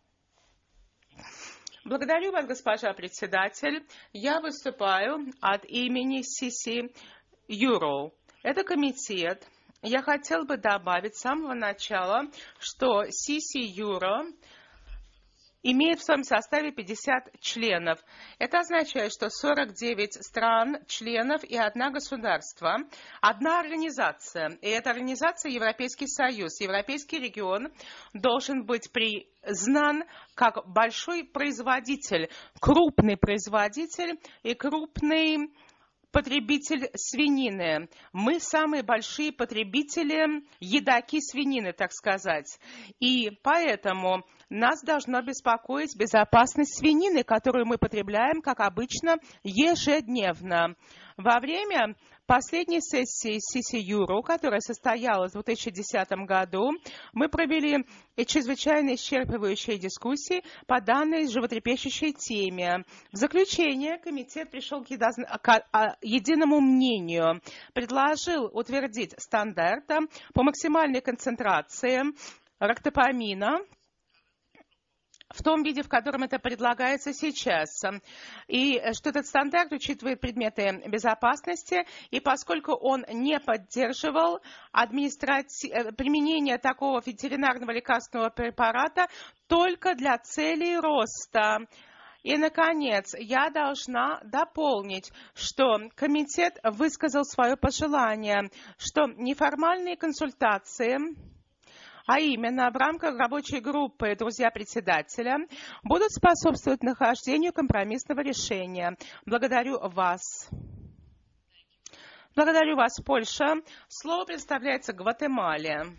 [SPEAKER 3] Благодарю вас, госпожа председатель. Я выступаю от имени си си Euro. Это комитет. Я хотел бы добавить с самого начала, что си си Euro имеет в своем составе пятьдесят членов. Это означает, что сорок девять стран, членов и одно государство, одна организация. И эта организация Европейский Союз. Европейский регион должен быть признан как большой производитель, крупный производитель и крупный потребитель свинины. Мы самые большие потребители, едоки свинины, так сказать. И поэтому нас должно беспокоить безопасность свинины, которую мы потребляем, как обычно, ежедневно. Во время последней сессии си си Euro, которая состоялась в две тысячи десятом году, мы провели чрезвычайно исчерпывающие дискуссии по данной животрепещущей теме. В заключение комитет пришел к единому мнению, предложил утвердить стандарт по максимальной концентрации рактопамина в том виде, в котором это предлагается сейчас. И что этот стандарт учитывает предметы безопасности, и поскольку он не поддерживал администрати... применение такого ветеринарного лекарственного препарата только для целей роста. И, наконец, я должна дополнить, что комитет высказал свое пожелание, что неформальные консультации, а именно в рамках рабочей группы «Друзья председателя», будут способствовать нахождению компромиссного решения. Благодарю вас. Благодарю вас, Польша. Слово предоставляется Гватемале.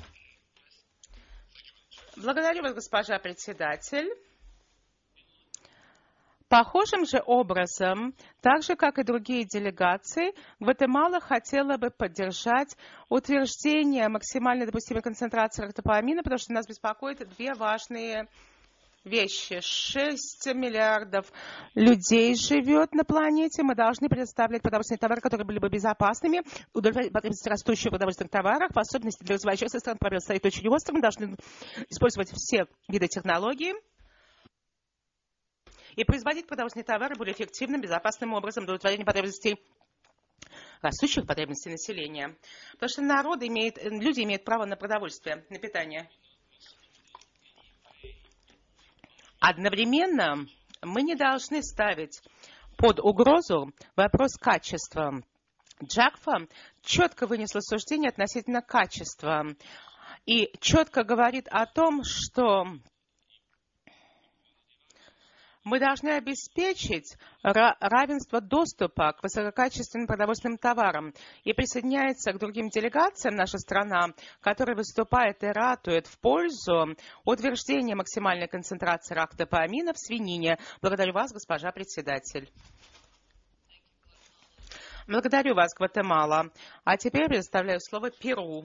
[SPEAKER 3] Благодарю вас, госпожа председатель. Похожим же образом, так же, как и другие делегации, Гватемала хотела бы поддержать утверждение максимально допустимой концентрации рактопамина, потому что нас беспокоит две важные вещи. шесть миллиардов людей живет на планете. Мы должны предоставлять продовольственные товары, которые были бы безопасными, удовлетворять потребности растущих продовольственных товаров, в особенности для развивающихся стран. Проблема стоит очень остро. Мы должны использовать все виды технологий и производить продовольственные товары более эффективным, безопасным образом для удовлетворения потребностей растущих потребностей населения. Потому что народ имеет, люди имеют право на продовольствие, на питание. Одновременно мы не должны ставить под угрозу вопрос качества. Джакфа четко вынесла суждение относительно качества и четко говорит о том, что мы должны обеспечить равенство доступа к высококачественным продовольственным товарам. И присоединяется к другим делегациям наша страна, которая выступает и ратует в пользу утверждения максимальной концентрации рактопамина в свинине. Благодарю вас, госпожа председатель. Благодарю вас, Гватемала. А теперь предоставляю слово Перу.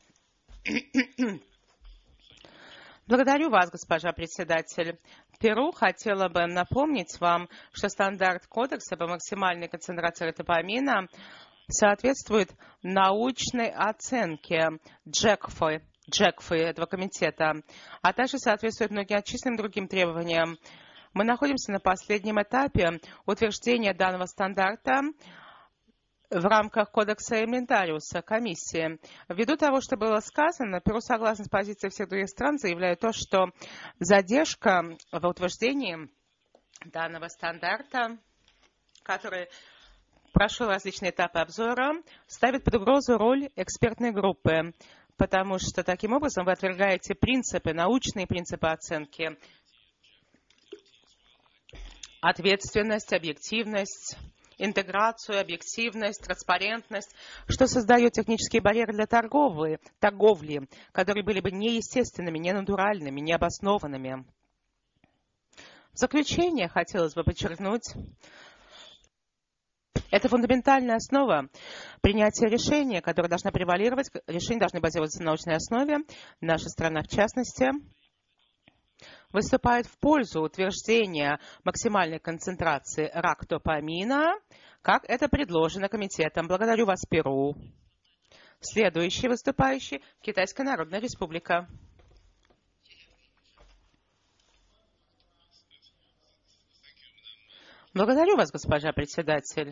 [SPEAKER 3] Благодарю вас, госпожа председатель. Перу хотела бы напомнить вам, что стандарт кодекса по максимальной концентрации рактопамина соответствует научной оценке Джекфы, Джекфы этого комитета, а также соответствует многочисленным другим требованиям. Мы находимся на последнем этапе утверждения данного стандарта в рамках кодекса Элементариуса комиссии. Ввиду того, что было сказано, Перу, согласно с позицией всех других стран, заявляет то, что задержка в утверждении данного стандарта, который прошел различные этапы обзора, ставит под угрозу роль экспертной группы, потому что таким образом вы отвергаете принципы, научные принципы оценки, ответственность, объективность, интеграцию, объективность, транспарентность, что создает технические барьеры для торговли, торговли, которые были бы неестественными, ненатуральными, необоснованными. В заключение хотелось бы подчеркнуть, это фундаментальная основа принятия решения, которое должно превалировать, решения должны базироваться на научной основе, наша страна в частности выступает в пользу утверждения максимальной концентрации рактопамина, как это предложено комитетом. Благодарю вас, Перу. Следующий выступающий – Китайская Народная Республика. Благодарю вас, госпожа председатель.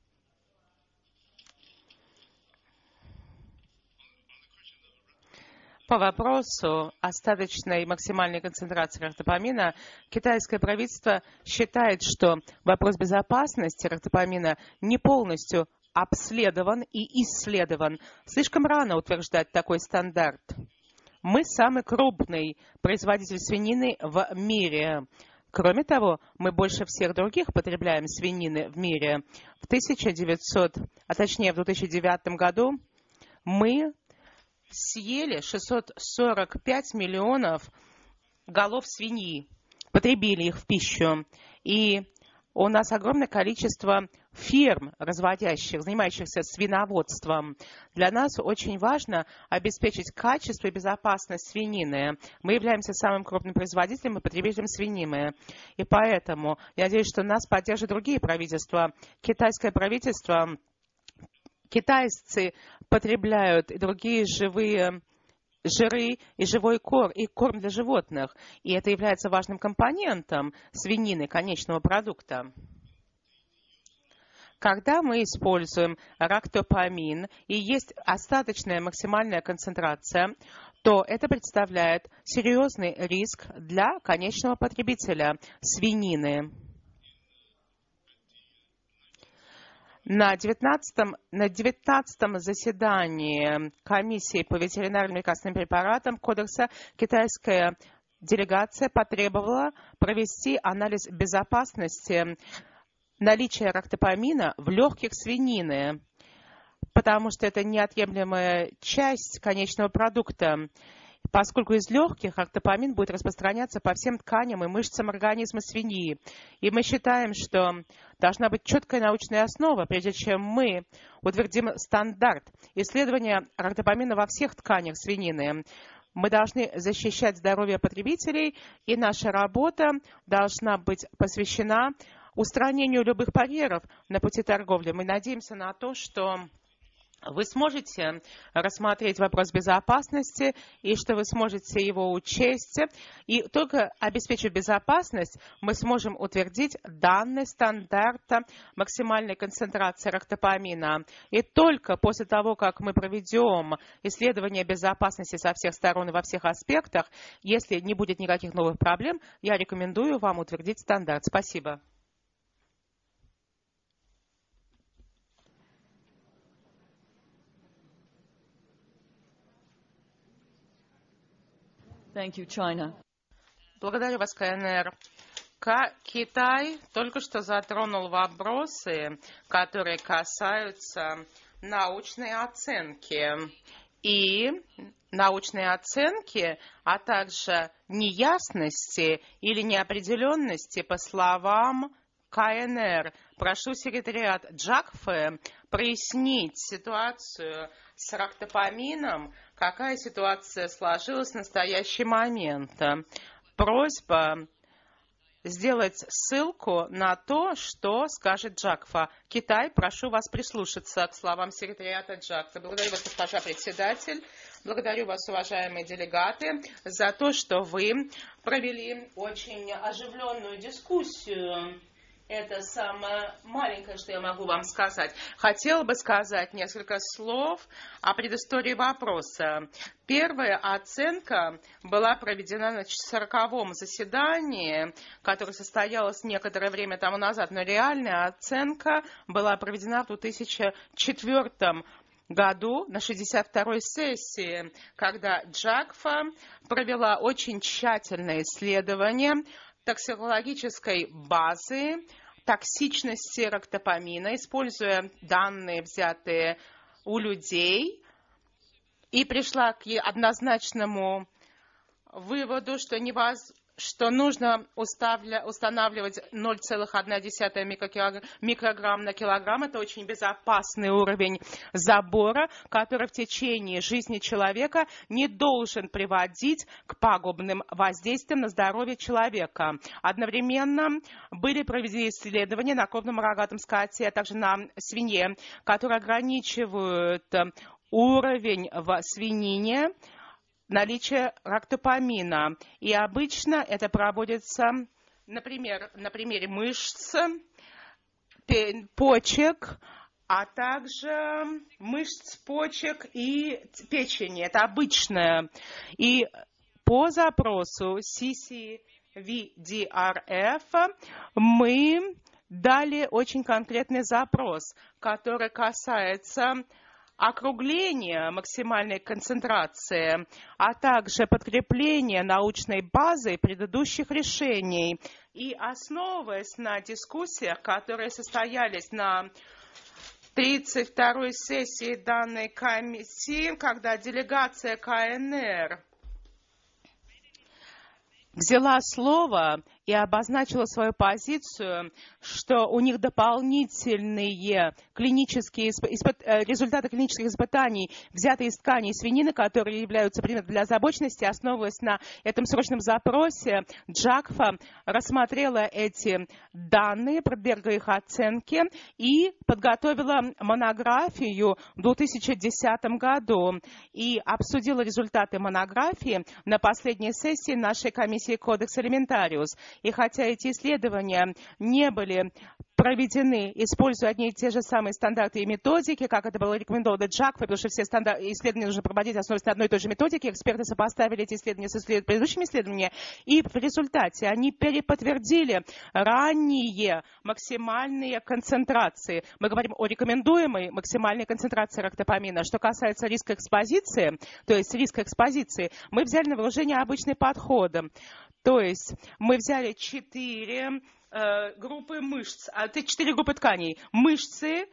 [SPEAKER 3] По вопросу остаточной максимальной концентрации рактопамина, китайское правительство считает, что вопрос безопасности рактопамина не полностью обследован и исследован. Слишком рано утверждать такой стандарт. Мы самый крупный производитель свинины в мире. Кроме того, мы больше всех других потребляем свинины в мире. В тысяча девятисотом, а точнее в две тысячи девятом году мы съели шестьсот сорок пять миллионов голов свиньи, потребили их в пищу. И у нас огромное количество ферм, разводящих, занимающихся свиноводством. Для нас очень важно обеспечить качество и безопасность свинины. Мы являемся самым крупным производителем и потребителем свинины. И поэтому я надеюсь, что нас поддержат другие правительства. Китайское правительство, китайцы потребляют другие живые жиры и живой корм, и корм для животных. И это является важным компонентом свинины, конечного продукта. Когда мы используем рактопамин и есть остаточная максимальная концентрация, то это представляет серьезный риск для конечного потребителя свинины. На девятнадцатом, на девятнадцатом заседании комиссии по ветеринарным лекарственным препаратам Кодекса китайская делегация потребовала провести анализ безопасности наличия рактопамина в легких свинины, потому что это неотъемлемая часть конечного продукта, поскольку из легких рактопамин будет распространяться по всем тканям и мышцам организма свиньи. И мы считаем, что должна быть четкая научная основа, прежде чем мы утвердим стандарт исследования рактопамина во всех тканях свинины. Мы должны защищать здоровье потребителей, и наша работа должна быть посвящена устранению любых барьеров на пути торговли. Мы надеемся на то, что вы сможете рассмотреть вопрос безопасности и что вы сможете его учесть. И только обеспечив безопасность, мы сможем утвердить данный стандарт максимальной концентрации рактопамина. И только после того, как мы проведем исследование безопасности со всех сторон и во всех аспектах, если не будет никаких новых проблем, я рекомендую вам утвердить стандарт. Спасибо.
[SPEAKER 2] Thank you, China.
[SPEAKER 3] Благодарю вас, КНР. Китай только что затронул вопросы, которые касаются научной оценки. И научные оценки, а также неясности или неопределенности, по словам КНР. Прошу секретариат Джакфе прояснить ситуацию с рактопамином, какая ситуация сложилась в настоящий момент. Просьба сделать ссылку на то, что скажет Джакфа. Китай, прошу вас прислушаться к словам секретариата Джакфа. Благодарю вас, госпожа председатель. Благодарю вас, уважаемые делегаты, за то, что вы провели очень оживленную дискуссию. Это самое маленькое, что я могу вам сказать. Хотела бы сказать несколько слов о предыстории вопроса. Первая оценка была проведена на сороковом заседании, которое состоялось некоторое время тому назад, но реальная оценка была проведена в две тысячи четвёртом году на шестьдесят второй сессии, когда Джакфа провела очень тщательное исследование токсикологической базы токсичности рактопамина, используя данные, взятые у людей, и пришла к однозначному выводу, что, невоз... что нужно уставля... устанавливать ноль целых одна десятая микрограмм на килограмм. Это очень безопасный уровень забора, который в течение жизни человека не должен приводить к пагубным воздействиям на здоровье человека. Одновременно были проведены исследования на крупном рогатом скоте, а также на свинье, которые ограничивают уровень в свинине наличие рактопамина. И обычно это проводится, например, на примере мышц, почек, а также мышц, почек и печени. Это обычное. И по запросу си си ви ди ар эф мы дали очень конкретный запрос, который касается округление максимальной концентрации, а также подкрепление научной базой предыдущих решений. И основываясь на дискуссиях, которые состоялись на тридцать второй сессии данной комиссии, когда делегация КНР взяла слово и обозначила свою позицию, что у них дополнительные клинические испыт... результаты клинических испытаний, взятые из тканей свинины, которые являются предметом для озабоченности, основываясь на этом срочном запросе, Джакфа рассмотрела эти данные, подвергла их оценке и подготовила монографию в две тысячи десятом году и обсудила результаты монографии на последней сессии нашей комиссии Кодекс Алиментариус. И хотя эти исследования не были проведены, используя одни и те же самые стандарты и методики, как это было рекомендовано Джакфой, потому что все исследования нужно проводить, основываясь на одной и той же методике. Эксперты сопоставили эти исследования с исслед... предыдущими исследованиями, и в результате они переподтвердили ранние максимальные концентрации. Мы говорим о рекомендуемой максимальной концентрации рактопамина. Что касается риска экспозиции, то есть риска экспозиции, мы взяли на вооружение обычный подход. То есть мы взяли четыре э, группы мышц, а это четыре группы тканей. Мышцы,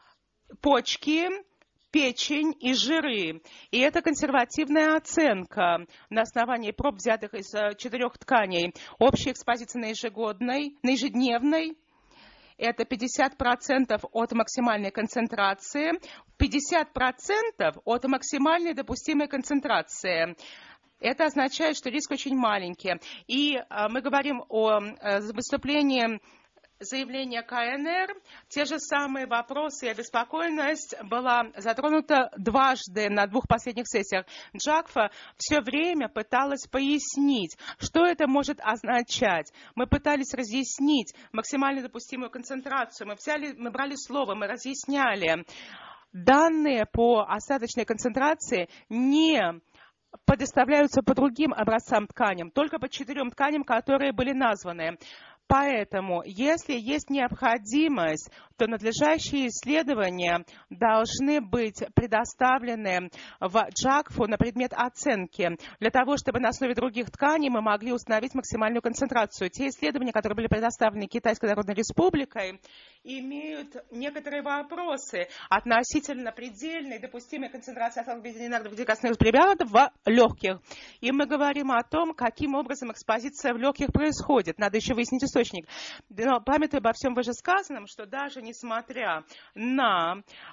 [SPEAKER 3] почки, печень и жиры. И это консервативная оценка на основании проб, взятых из э, четырех тканей. Общая экспозиция на ежегодной, на ежедневной. Это пятьдесят процентов от максимальной концентрации, пятьдесят процентов от максимальной допустимой концентрации. Это означает, что риск очень маленький. И а, мы говорим о а, выступлении заявления ка эн эр. Те же самые вопросы и обеспокоенность была затронута дважды на двух последних сессиях. Джакфа все время пыталась пояснить, что это может означать. Мы пытались разъяснить максимально допустимую концентрацию. Мы, взяли, мы брали слово, мы разъясняли. Данные по остаточной концентрации не предоставляются по другим образцам тканям, только по четырем тканям, которые были названы. Поэтому, если есть необходимость, то надлежащие исследования должны быть предоставлены в Джакфу на предмет оценки, для того, чтобы на основе других тканей мы могли установить максимальную концентрацию. Те исследования, которые были предоставлены Китайской Народной Республикой, имеют некоторые вопросы относительно предельной допустимой концентрации ацетилбензоиновых препаратов в легких. И мы говорим о том, каким образом экспозиция в легких происходит. Надо еще выяснить источник. Но памятуя обо всем вышесказанном, что даже несмотря на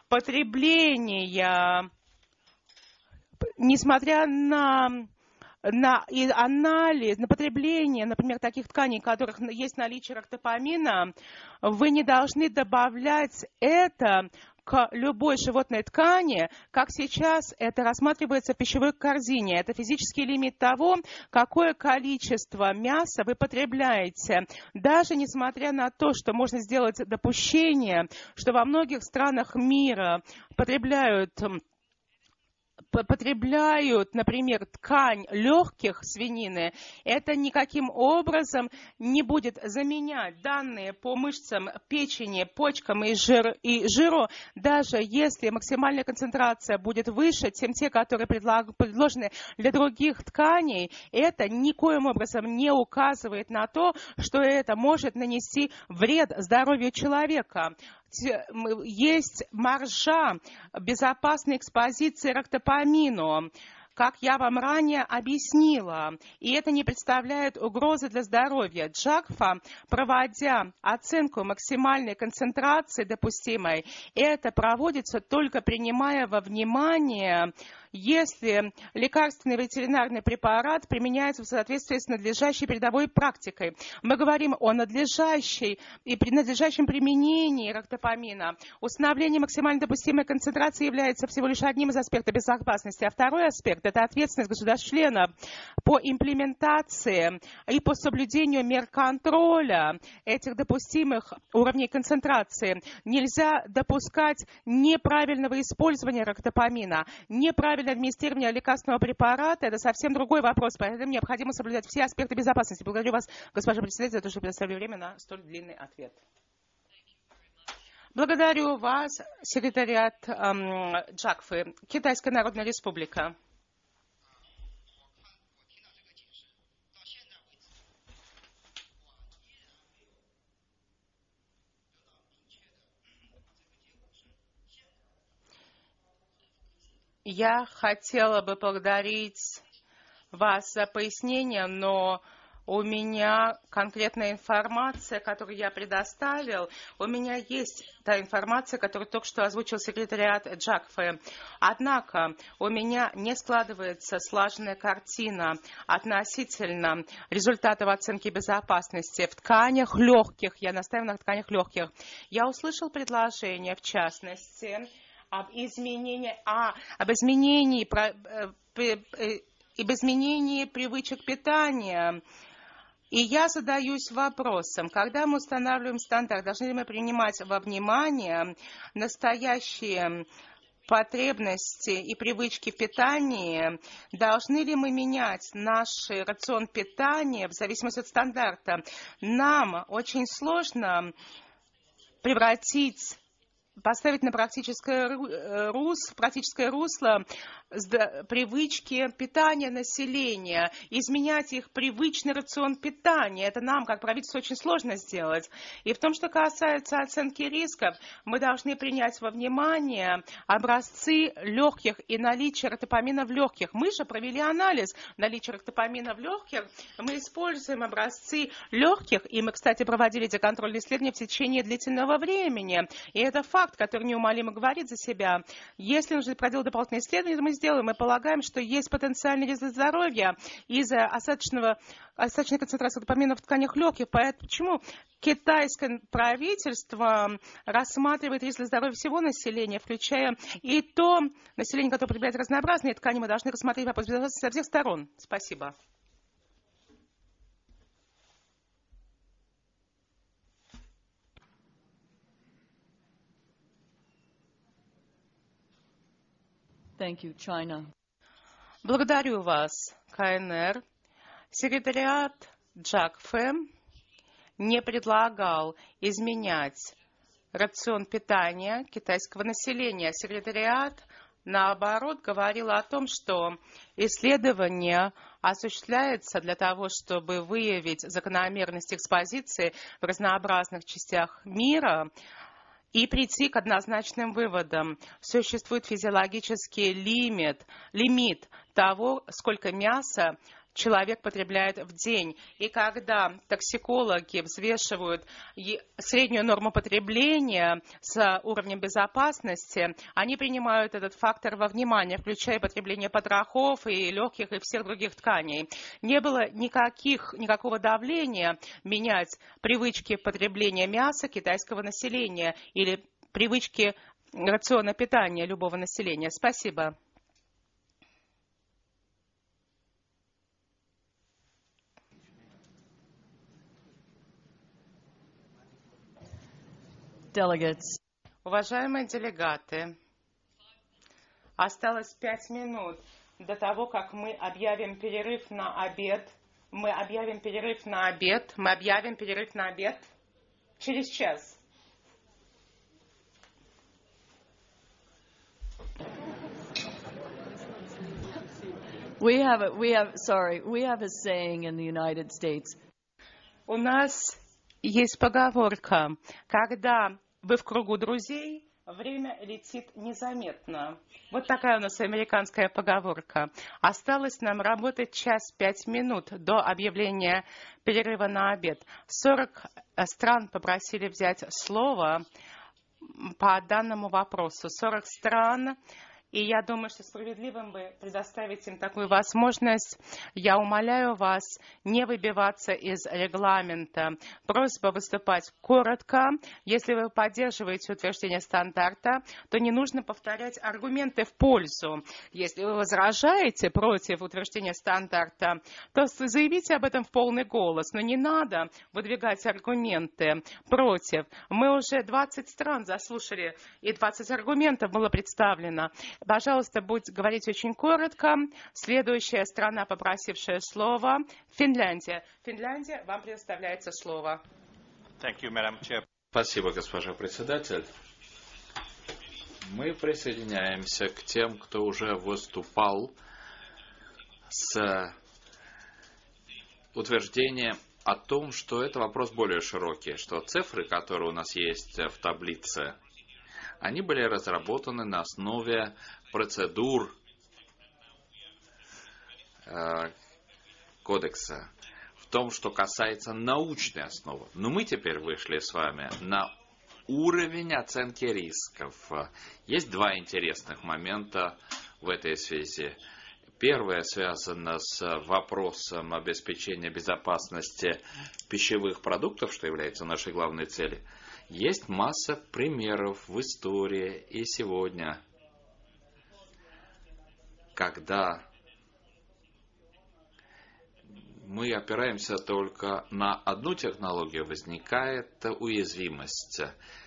[SPEAKER 3] потребление, несмотря на на и анализ, на потребление, например, таких тканей, у которых есть наличие рактопамина, вы не должны добавлять это к любой животной ткани, как сейчас это рассматривается в пищевой корзине. Это физический лимит того, какое количество мяса вы потребляете. Даже несмотря на то, что можно сделать допущение, что во многих странах мира потребляют потребляют, например, ткань легких свинины, это никаким образом не будет заменять данные по мышцам печени, почкам и, жир, и жиру, даже если максимальная концентрация будет выше, чем те, которые предлаг, предложены для других тканей, это никоим образом не указывает на то, что это может нанести вред здоровью человека. Есть маржа безопасной экспозиции рактопамину, как я вам ранее объяснила, и это не представляет угрозы для здоровья. Джакфа, проводя оценку максимальной концентрации допустимой, это проводится только принимая во внимание, если лекарственный ветеринарный препарат применяется в соответствии с надлежащей передовой практикой. Мы говорим о надлежащей и при надлежащем применении рактопамина. Установление максимально допустимой концентрации является всего лишь одним из аспектов безопасности, а второй аспект – это ответственность государств-членов по имплементации и по соблюдению мер контроля этих допустимых уровней концентрации. Нельзя допускать неправильного использования рактопамина, неправильного администрирование лекарственного препарата – это совсем другой вопрос, поэтому необходимо соблюдать все аспекты безопасности. Благодарю вас, госпожа председатель, за то, что предоставили время на столь длинный ответ. Благодарю вас, секретариат эм, Джакфы, Китайская Народная Республика. Я хотела бы поблагодарить вас за пояснение, но у меня конкретная информация, которую я предоставил. У меня есть та информация, которую только что озвучил секретариат Джакфе. Однако у меня не складывается слаженная картина относительно результатов оценки безопасности в тканях легких. Я настаиваю на тканях легких. Я услышал предложение, в частности, об изменении, а, об изменении, про, э, э, об изменении привычек питания. И я задаюсь вопросом, когда мы устанавливаем стандарт, должны ли мы принимать во внимание настоящие потребности и привычки в питании, должны ли мы менять наш рацион питания в зависимости от стандарта. Нам очень сложно превратить, поставить на практическое, рус, практическое русло привычки питания населения, изменять их привычный рацион питания. Это нам, как правительству, очень сложно сделать. И в том, что касается оценки рисков, мы должны принять во внимание образцы легких и наличие рактопамина в легких. Мы же провели анализ наличия рактопамина в легких. Мы используем образцы легких, и мы, кстати, проводили эти контрольные исследования в течение длительного времени. И это факт, который неумолимо говорит за себя. Если нужно проделать дополнительные исследования, мы сделаем. Мы полагаем, что есть потенциальный риск здоровья из-за остаточного, остаточной концентрации допамина в тканях легких. Поэтому почему китайское правительство рассматривает риск для здоровья всего населения, включая и то население, которое потребляет разнообразные ткани, мы должны рассмотреть вопрос безопасности со всех сторон. Спасибо.
[SPEAKER 2] Thank you, China.
[SPEAKER 3] Благодарю вас, КНР. Секретариат Джакфе не предлагал изменять рацион питания китайского населения. Секретариат, наоборот, говорил о том, что исследование осуществляется для того, чтобы выявить закономерность экспозиции в разнообразных частях мира, и прийти к однозначным выводам. Существует физиологический лимит, лимит того, сколько мяса человек потребляет в день. И когда токсикологи взвешивают среднюю норму потребления с уровнем безопасности, они принимают этот фактор во внимание, включая потребление потрохов и легких и всех других тканей. Не было никаких, никакого давления менять привычки потребления мяса китайского населения или привычки рациона питания любого населения. Спасибо.
[SPEAKER 2] Delegates.
[SPEAKER 3] Уважаемые делегаты, осталось пять минут до того, как мы объявим перерыв на обед. Мы объявим перерыв на обед. Мы объявим перерыв на обед через час.
[SPEAKER 2] We have a, we have, sorry, we have a saying in the United States.
[SPEAKER 3] У нас есть поговорка, когда вы в кругу друзей, время летит незаметно. Вот такая у нас американская поговорка. Осталось нам работать час пять минут до объявления перерыва на обед. сорок стран попросили взять слово по данному вопросу. сорок стран. И я думаю, что справедливым бы предоставить им такую возможность. Я умоляю вас не выбиваться из регламента. Просьба выступать коротко. Если вы поддерживаете утверждение стандарта, то не нужно повторять аргументы в пользу. Если вы возражаете против утверждения стандарта, то заявите об этом в полный голос. Но не надо выдвигать аргументы против. Мы уже двадцать стран заслушали, и двадцать аргументов было представлено. Пожалуйста, будьте говорить очень коротко. Следующая страна, попросившая слово, Финляндия. Финляндия, вам предоставляется слово.
[SPEAKER 1] Thank you, Madam Chair. Спасибо, госпожа председатель. Мы присоединяемся к тем, кто уже выступал с утверждением о том, что это вопрос более широкий, что цифры, которые у нас есть в таблице, они были разработаны на основе процедур э, кодекса. В в том, что касается научной основы. Но мы теперь вышли с вами на уровень оценки рисков. Есть два интересных момента в этой связи. Первое связано с вопросом обеспечения безопасности пищевых продуктов, что является нашей главной целью. Есть масса примеров в истории и сегодня, когда мы опираемся только на одну технологию, возникает уязвимость.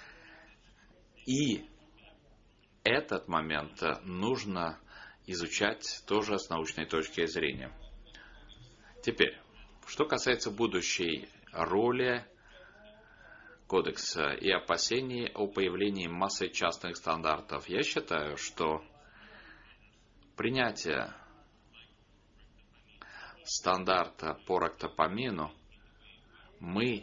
[SPEAKER 1] И этот момент нужно изучать тоже с научной точки зрения. Теперь, что касается будущей роли кодекса и опасений о появлении массы частных стандартов, я считаю, что принятие стандарта по рактопамину мы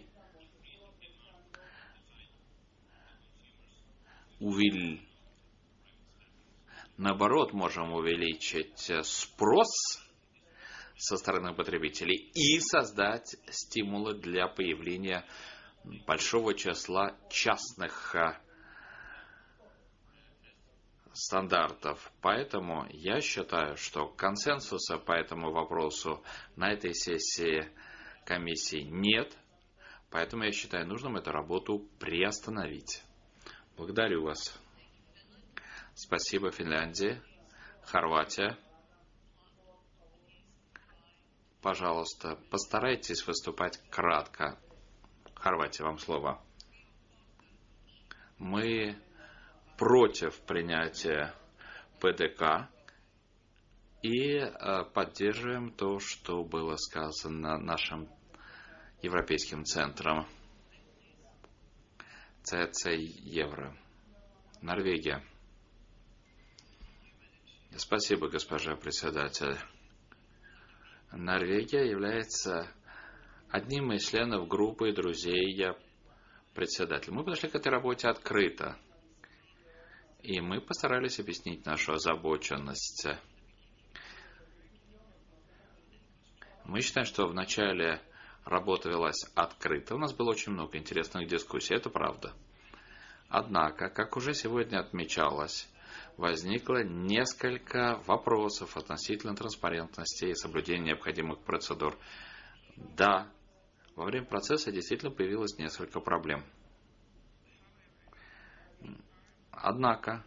[SPEAKER 1] увеличим, наоборот, можем увеличить спрос со стороны потребителей и создать стимулы для появления большого числа частных стандартов. Поэтому я считаю, что консенсуса по этому вопросу на этой сессии комиссии нет. Поэтому я считаю нужным эту работу приостановить. Благодарю вас. Спасибо, Финляндия. Хорватия. Пожалуйста, постарайтесь выступать кратко. Хорватия, вам слово. Мы против принятия ПДК и поддерживаем то, что было сказано нашим Европейским центром ЦЦ Евро. Норвегия. Спасибо, госпожа председатель. Норвегия является одним из членов группы друзей председателя. Мы подошли к этой работе открыто. И мы постарались объяснить нашу озабоченность. Мы считаем, что вначале работа велась открыто. У нас было очень много интересных дискуссий, это правда. Однако, как уже сегодня отмечалось, возникло несколько вопросов относительно транспарентности и соблюдения необходимых процедур. Да, во время процесса действительно появилось несколько проблем. Однако,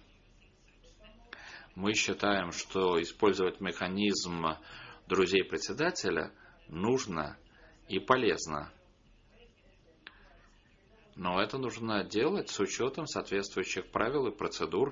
[SPEAKER 1] мы считаем, что использовать механизм друзей председателя нужно и полезно. Но это нужно делать с учетом соответствующих правил и процедур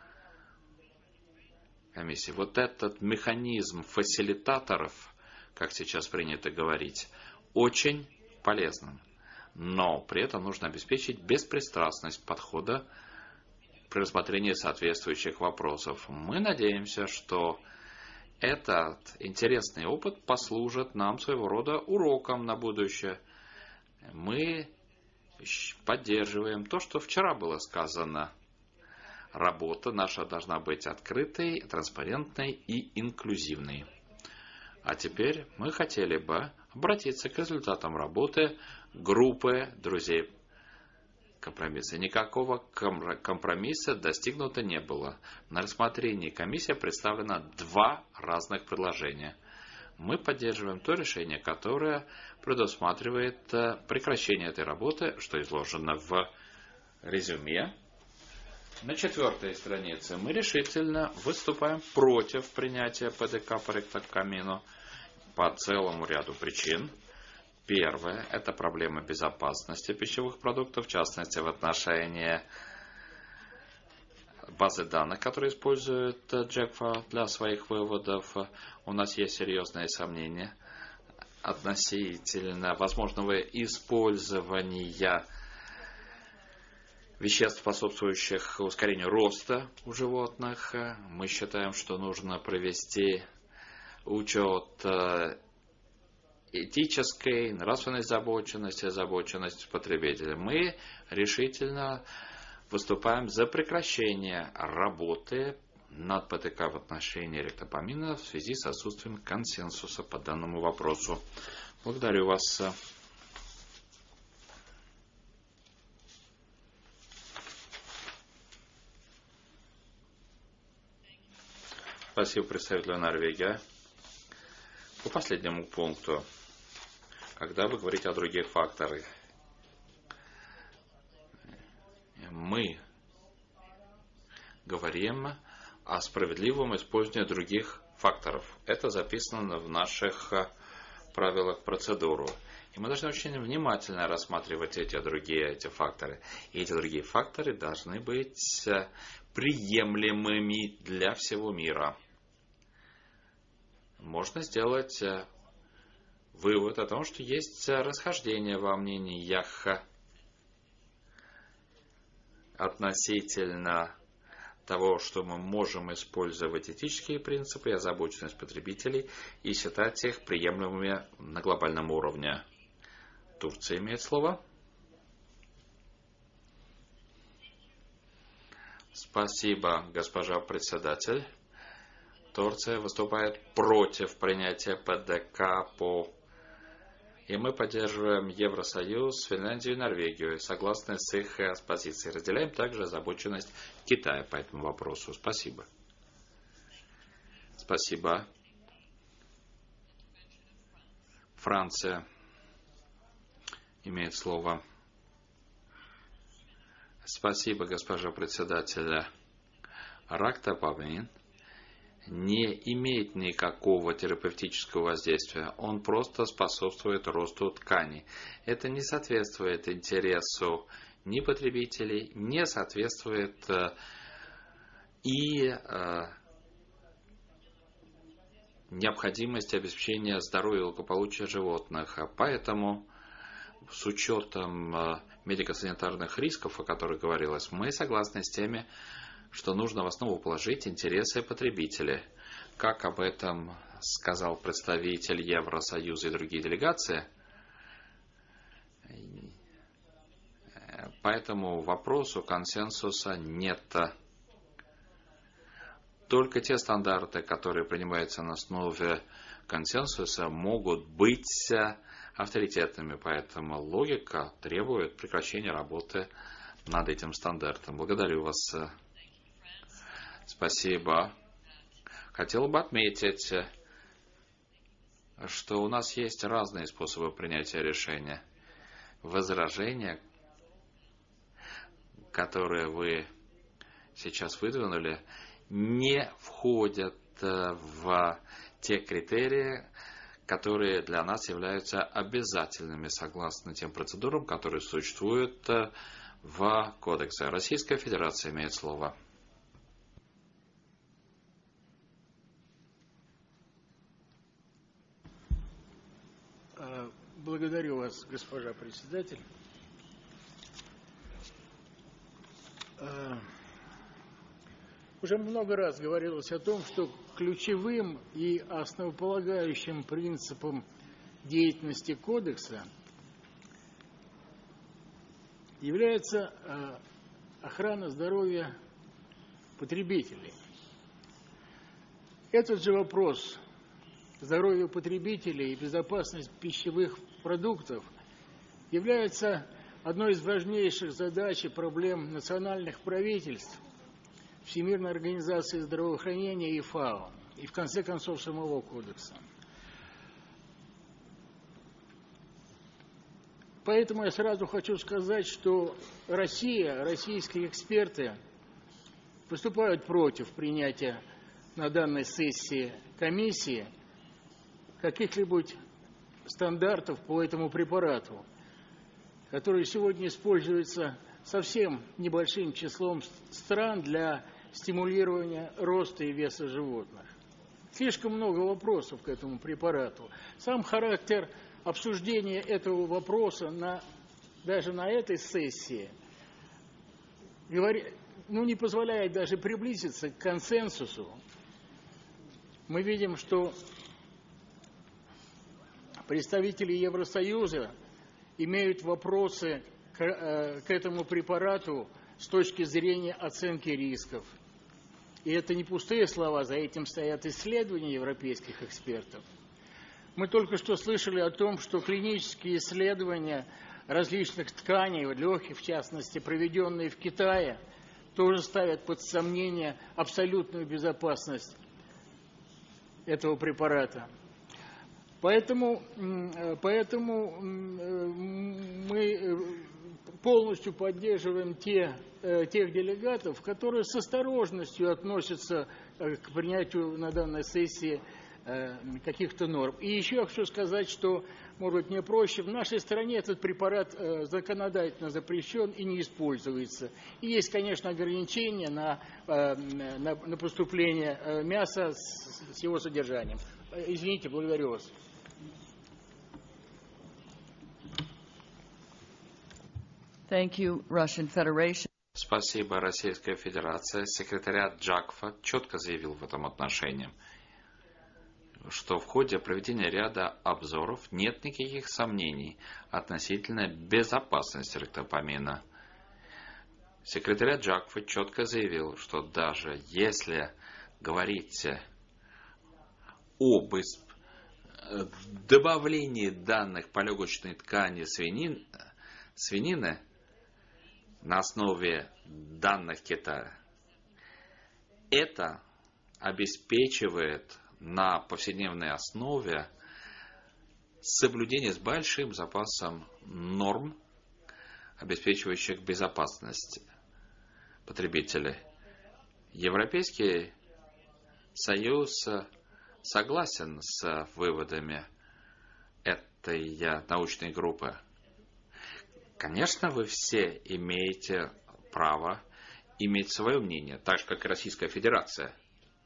[SPEAKER 1] комиссии. Вот этот механизм фасилитаторов, как сейчас принято говорить, очень полезным. Но при этом нужно обеспечить беспристрастность подхода при рассмотрении соответствующих вопросов. Мы надеемся, что этот интересный опыт послужит нам своего рода уроком на будущее. Мы поддерживаем то, что вчера было сказано. Работа наша должна быть открытой, транспарентной и инклюзивной. А теперь мы хотели бы обратиться к результатам работы группы друзей компромисса. Никакого компромисса достигнуто не было. На рассмотрении комиссии представлено два разных предложения. Мы поддерживаем то решение, которое предусматривает прекращение этой работы, что изложено в резюме. На четвертой странице мы решительно выступаем против принятия ПДК по рактопамину по целому ряду причин. Первое – это проблема безопасности пищевых продуктов, в частности, в отношении базы данных, которые использует Джекфа для своих выводов. У нас есть серьезные сомнения относительно возможного использования веществ, способствующих ускорению роста у животных. Мы считаем, что нужно провести учет этической, нравственной озабоченности, озабоченности потребителя. Мы решительно выступаем за прекращение работы над ПДК в отношении рактопамина в связи с отсутствием консенсуса по данному вопросу. Благодарю вас. Спасибо представителю Норвегии. По последнему пункту, когда вы говорите о других факторах, мы говорим о справедливом использовании других факторов. Это записано в наших правилах процедуры. И мы должны очень внимательно рассматривать эти другие эти факторы. И эти другие факторы должны быть приемлемыми для всего мира. Можно сделать вывод о том, что есть расхождение во мнениях относительно того, что мы можем использовать этические принципы и озабоченность потребителей и считать их приемлемыми на глобальном уровне. Турция имеет слово. Спасибо, госпожа председатель. Турция выступает против принятия ПДК по... И мы поддерживаем Евросоюз, Финляндию и Норвегию, согласны с их позицией. Разделяем также озабоченность Китая по этому вопросу. Спасибо. Спасибо. Франция имеет слово. Спасибо, госпожа председателя. Рактопамин не имеет никакого терапевтического воздействия. Он просто способствует росту тканей. Это не соответствует интересу ни потребителей, не соответствует э, и э, необходимости обеспечения здоровья и благополучия животных. Поэтому с учетом э, медико-санитарных рисков, о которых говорилось, мы согласны с теми, что нужно в основу положить интересы потребителей. Как об этом сказал представитель Евросоюза и другие делегации. По этому вопросу консенсуса нет. Только те стандарты, которые принимаются на основе консенсуса, могут быть авторитетными. Поэтому логика требует прекращения работы над этим стандартом. Благодарю вас. Спасибо. Хотел бы отметить, что у нас есть разные способы принятия решения. Возражения, которые вы сейчас выдвинули, не входят в те критерии, которые для нас являются обязательными согласно тем процедурам, которые существуют в Кодексе. Российская Федерация имеет слово.
[SPEAKER 4] Благодарю вас, госпожа председатель. Уже много раз говорилось о том, что ключевым и основополагающим принципом деятельности Кодекса является охрана здоровья потребителей. Этот же вопрос здоровья потребителей и безопасность пищевых продуктов является одной из важнейших задач и проблем национальных правительств, Всемирной организации здравоохранения и ФАО, и в конце концов самого Кодекса. Поэтому я сразу хочу сказать, что Россия, российские эксперты выступают против принятия на данной сессии комиссии каких-либо стандартов по этому препарату, который сегодня используется совсем небольшим числом стран для стимулирования роста и веса животных. Слишком много вопросов к этому препарату. Сам характер обсуждения этого вопроса на, даже на этой сессии говори, ну, не позволяет даже приблизиться к консенсусу. Мы видим, что представители Евросоюза имеют вопросы к, э, к этому препарату с точки зрения оценки рисков. И это не пустые слова, за этим стоят исследования европейских экспертов. Мы только что слышали о том, что клинические исследования различных тканей, легких в частности, проведенные в Китае, тоже ставят под сомнение абсолютную безопасность этого препарата. Поэтому, поэтому мы полностью поддерживаем те, тех делегатов, которые с осторожностью относятся к принятию на данной сессии каких-то норм. И еще я хочу сказать, что, может быть, мне проще, в нашей стране этот препарат законодательно запрещен и не используется. И есть, конечно, ограничения на, на, на поступление мяса с, с его содержанием. Извините, благодарю вас.
[SPEAKER 2] Thank you, Russian Federation.
[SPEAKER 1] Спасибо, Российская Федерация. Секретариат Джакфа четко заявил в этом отношении, что в ходе проведения ряда обзоров нет никаких сомнений относительно безопасности ректопамина. Секретариат Джакфа четко заявил, что даже если говорить об добавлении данных по легочной ткани свинин, свинины на основе данных Китая, это обеспечивает на повседневной основе соблюдение с большим запасом норм, обеспечивающих безопасность потребителей. Европейский Союз согласен с выводами этой научной группы. Конечно, вы все имеете право иметь свое мнение, так же, как и Российская Федерация.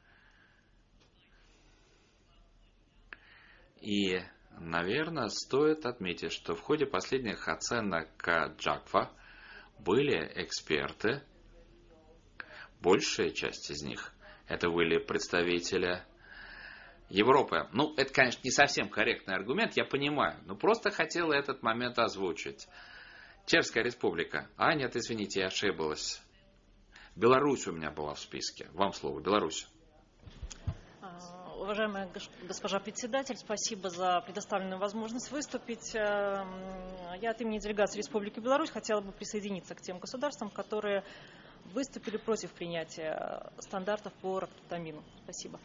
[SPEAKER 1] И, наверное, стоит отметить, что в ходе последних оценок Джакфа были эксперты, большая часть из них, это были представители Европы. Ну, это, конечно, не совсем корректный аргумент, я понимаю, но просто хотел этот момент озвучить. Чешская Республика. А, нет, извините, я ошиблась. Беларусь у меня была в списке. Вам слово, Беларусь.
[SPEAKER 5] Уважаемая госпожа председатель, спасибо за предоставленную возможность выступить. Я от имени делегации Республики Беларусь хотела бы присоединиться к тем государствам, которые выступили против принятия стандартов по рактоптамину. Спасибо.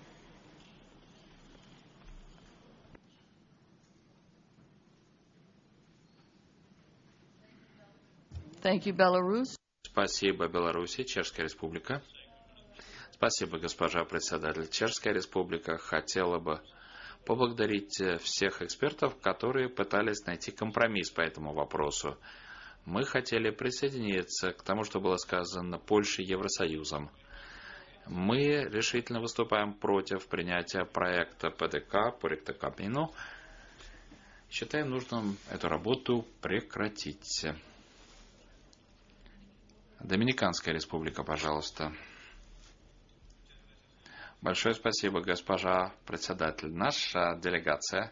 [SPEAKER 2] Thank you, Belarus.
[SPEAKER 1] Спасибо, Беларусь, Чешская Республика. Спасибо, госпожа председатель. Чешская Республика хотела бы поблагодарить всех экспертов, которые пытались найти компромисс по этому вопросу. Мы хотели присоединиться к тому, что было сказано Польшей и Евросоюзом. Мы решительно выступаем против принятия проекта ПДК по ректопамину. Считаем нужным эту работу прекратить. Доминиканская Республика, пожалуйста. Большое спасибо, госпожа председатель. Наша делегация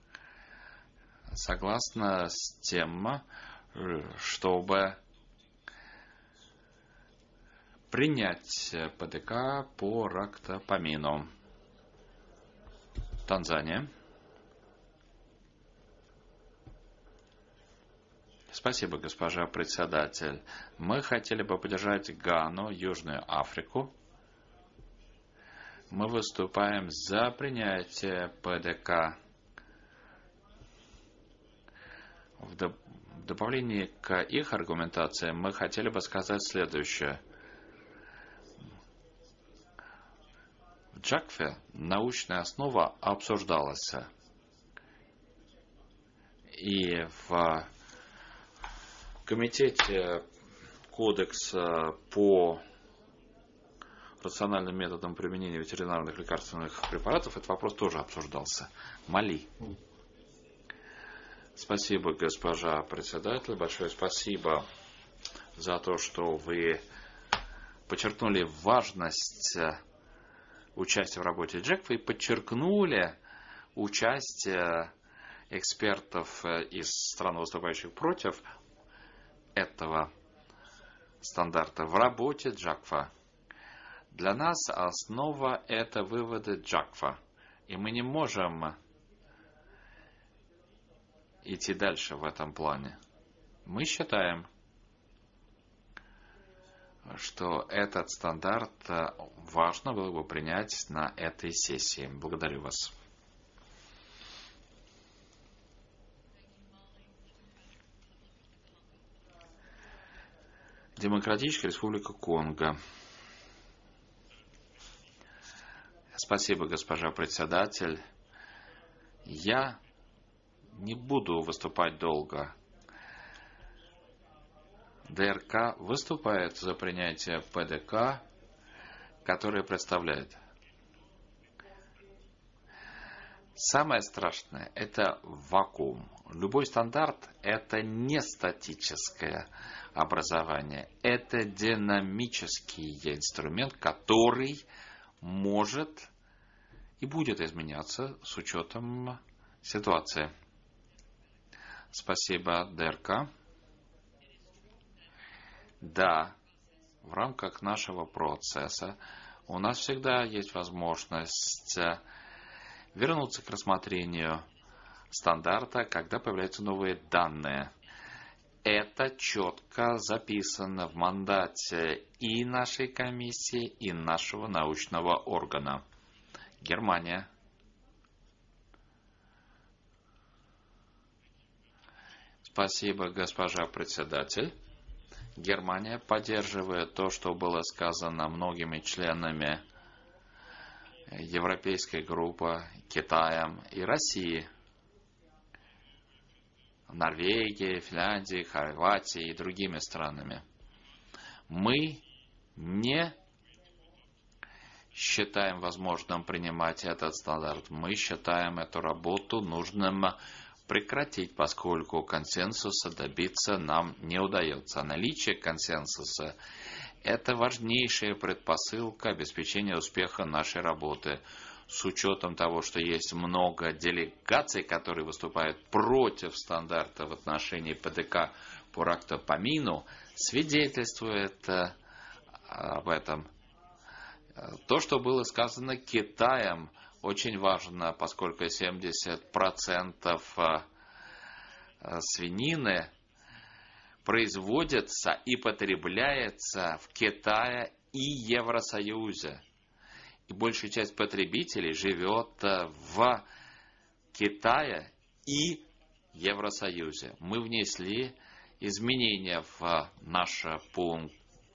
[SPEAKER 1] согласна с тем, чтобы принять ПДК по рактопамину. Танзания. Спасибо, госпожа председатель. Мы хотели бы поддержать Гану, Южную Африку. Мы выступаем за принятие ПДК. В добавлении к их аргументации мы хотели бы сказать следующее. В Джакфе научная основа обсуждалась. И в комитете кодекса по рациональным методам применения ветеринарных лекарственных препаратов этот вопрос тоже обсуждался. Мали. Спасибо, госпожа председатель. Большое спасибо за то, что вы подчеркнули важность участия в работе Джакфа и подчеркнули участие экспертов из стран, выступающих против этого стандарта в работе Джакфа. Для нас основа – это выводы Джакфа. И мы не можем идти дальше в этом плане. Мы считаем, что этот стандарт важно было бы принять на этой сессии. Благодарю вас. Демократическая Республика Конго. Спасибо, госпожа председатель. Я не буду выступать долго. ДРК выступает за принятие ПДК, который представляет. Самое страшное – это вакуум. Любой стандарт – это не статическое образование, это динамический инструмент, который может и будет изменяться с учетом ситуации. Спасибо, ДРК. Да, в рамках нашего процесса у нас всегда есть возможность вернуться к рассмотрению стандарта, когда появляются новые данные. Это четко записано в мандате и нашей комиссии, и нашего научного органа. Германия. Спасибо, госпожа председатель. Германия поддерживает то, что было сказано многими членами Европейской группы, Китаем и России, Норвегией, Финляндией, Хорватией и другими странами. Мы не считаем возможным принимать этот стандарт. Мы считаем эту работу нужным прекратить, поскольку консенсуса добиться нам не удается. Наличие консенсуса – это важнейшая предпосылка обеспечения успеха нашей работы. С учетом того, что есть много делегаций, которые выступают против стандарта в отношении ПДК по рактопамину, свидетельствует об этом. То, что было сказано Китаем, очень важно, поскольку семьдесят процентов свинины производится и потребляется в Китае и Евросоюзе. И большая часть потребителей живет в Китае и Евросоюзе. Мы внесли изменения в наш пункт.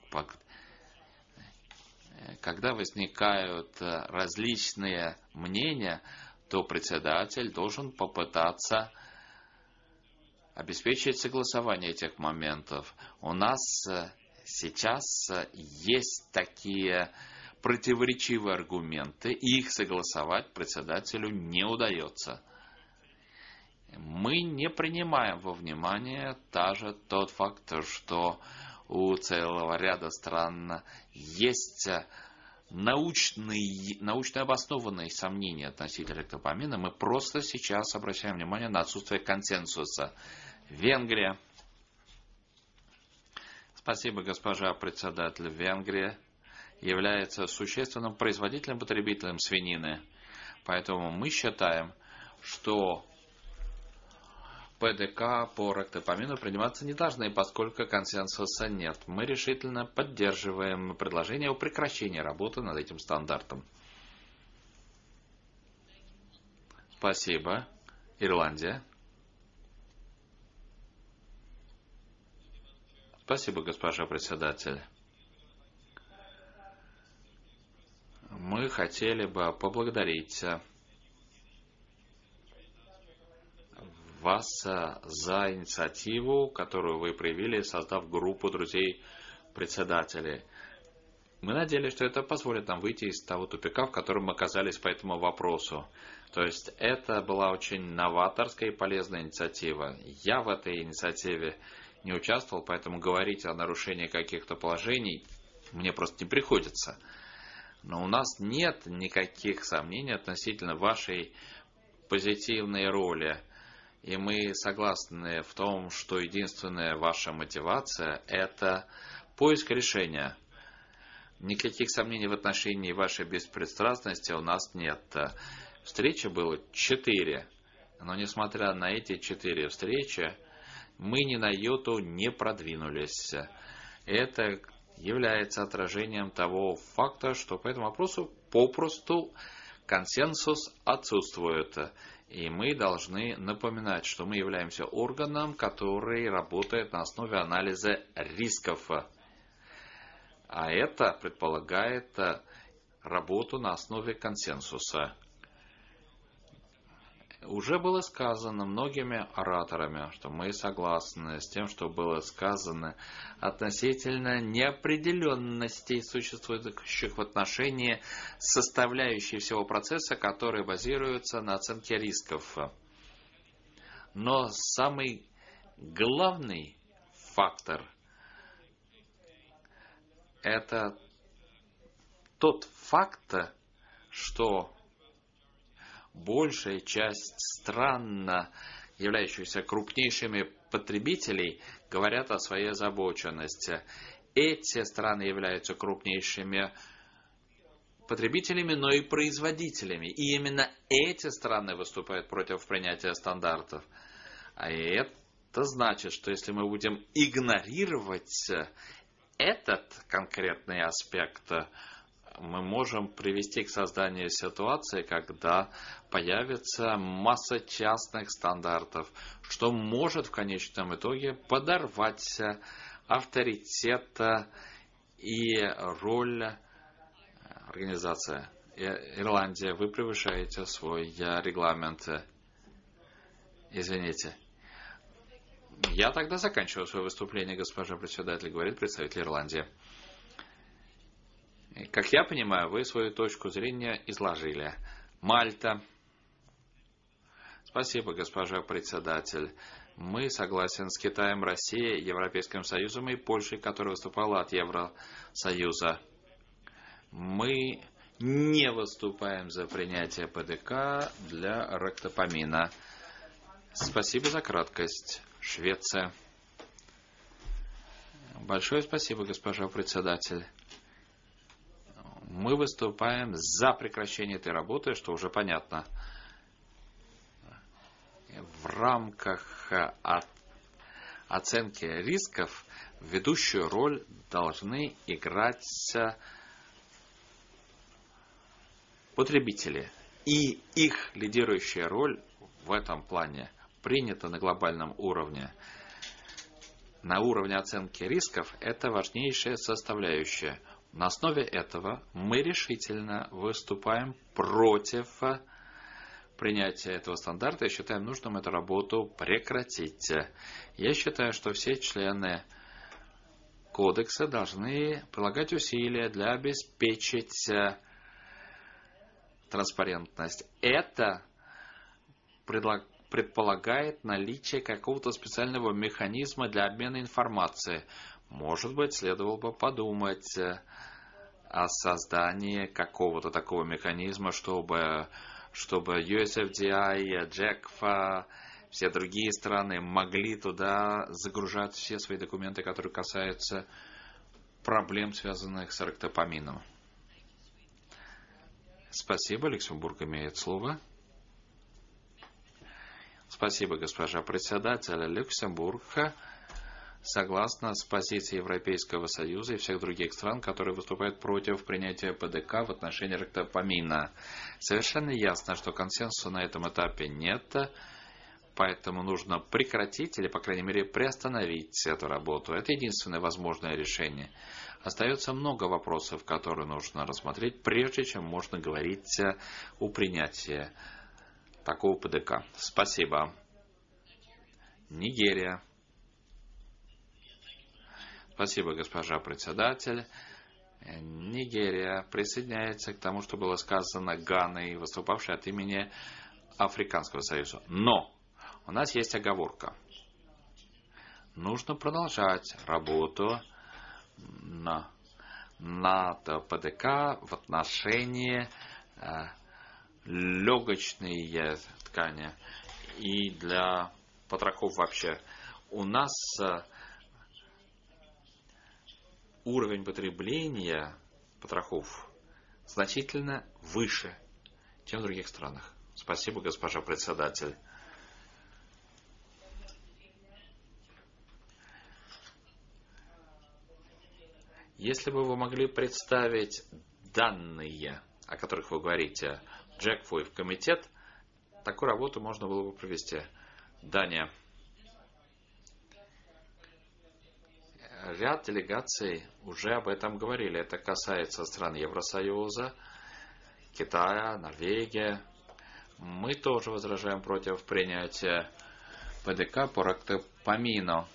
[SPEAKER 1] Когда возникают различные мнения, то председатель должен попытаться обеспечить согласование этих моментов. У нас сейчас есть такие противоречивые аргументы, и их согласовать председателю не удается. Мы не принимаем во внимание даже тот факт, что у целого ряда стран есть научные, научно обоснованные сомнения относительно рактопамина. Мы просто сейчас обращаем внимание на отсутствие консенсуса. Венгрия. Спасибо, госпожа председатель. Венгрия является существенным производителем, потребителем свинины. Поэтому мы считаем, что ПДК по рактопамину приниматься не должны, поскольку консенсуса нет. Мы решительно поддерживаем предложение о прекращении работы над этим стандартом. Спасибо. Ирландия. Спасибо, госпожа председатель. Мы хотели бы поблагодарить вас за инициативу, которую вы проявили, создав группу друзей председателей. Мы надеялись, что это позволит нам выйти из того тупика, в котором мы оказались по этому вопросу. То есть это была очень новаторская и полезная инициатива. Я в этой инициативе не участвовал, поэтому говорить о нарушении каких-то положений мне просто не приходится. Но у нас нет никаких сомнений относительно вашей позитивной роли. И мы согласны в том, что единственная ваша мотивация – это поиск решения. Никаких сомнений в отношении вашей беспристрастности у нас нет. Встречи было четыре. Но несмотря на эти четыре встречи, мы ни на йоту не продвинулись. Это является отражением того факта, что по этому вопросу попросту консенсус отсутствует. И мы должны напоминать, что мы являемся органом, который работает на основе анализа рисков. А это предполагает работу на основе консенсуса. Уже было сказано многими ораторами, что мы согласны с тем, что было сказано относительно неопределенностей, существующих в отношении составляющей всего процесса, которые базируются на оценке рисков. Но самый главный фактор – это тот факт, что большая часть стран, являющихся крупнейшими потребителей, говорят о своей озабоченности. Эти страны являются крупнейшими потребителями, но и производителями. И именно эти страны выступают против принятия стандартов. А это значит, что если мы будем игнорировать этот конкретный аспект, мы можем привести к созданию ситуации, когда появится масса частных стандартов, что может в конечном итоге подорвать авторитет и роль организации. Ирландия, вы превышаете свой регламент. Извините. Я тогда заканчиваю свое выступление, госпожа председатель, говорит представитель Ирландии. Как я понимаю, вы свою точку зрения изложили. Мальта. Спасибо, госпожа председатель. Мы согласен с Китаем, Россией, Европейским Союзом и Польшей, которая выступала от Евросоюза. Мы не выступаем за принятие ПДК для рактопамина. Спасибо за краткость. Швеция. Большое спасибо, госпожа председатель. Мы выступаем за прекращение этой работы, что уже понятно. В рамках оценки рисков ведущую роль должны играть потребители. И их лидирующая роль в этом плане принята на глобальном уровне. На уровне оценки рисков это важнейшая составляющая. На основе этого мы решительно выступаем против принятия этого стандарта и считаем нужным эту работу прекратить. Я считаю, что все члены кодекса должны прилагать усилия для обеспечить транспарентность. Это предполагает наличие какого-то специального механизма для обмена информацией. Может быть, следовало бы подумать о создании какого-то такого механизма, чтобы, чтобы ю эс эф ди ай, джекфа, все другие страны могли туда загружать все свои документы, которые касаются проблем, связанных с рактопамином. Спасибо. Люксембург имеет слово. Спасибо, госпожа председатель. Люксембург согласно с позицией Европейского Союза и всех других стран, которые выступают против принятия ПДК в отношении рактопамина. Совершенно ясно, что консенсуса на этом этапе нет, поэтому нужно прекратить или, по крайней мере, приостановить эту работу. Это единственное возможное решение. Остается много вопросов, которые нужно рассмотреть, прежде чем можно говорить о принятии такого ПДК. Спасибо. Нигерия. Спасибо, госпожа председатель. Нигерия присоединяется к тому, что было сказано Ганой, выступавшей от имени Африканского союза. Но у нас есть оговорка. Нужно продолжать работу на, над ПДК в отношении э, легочной ткани и для потрохов вообще. У нас э, уровень потребления потрохов значительно выше, чем в других странах. Спасибо, госпожа председатель. Если бы вы могли представить данные, о которых вы говорите, Джекфу и в комитет, такую работу можно было бы провести. Дания. Ряд делегаций уже об этом говорили. Это касается стран Евросоюза, Китая, Норвегии. Мы тоже возражаем против принятия ПДК по рактопамину.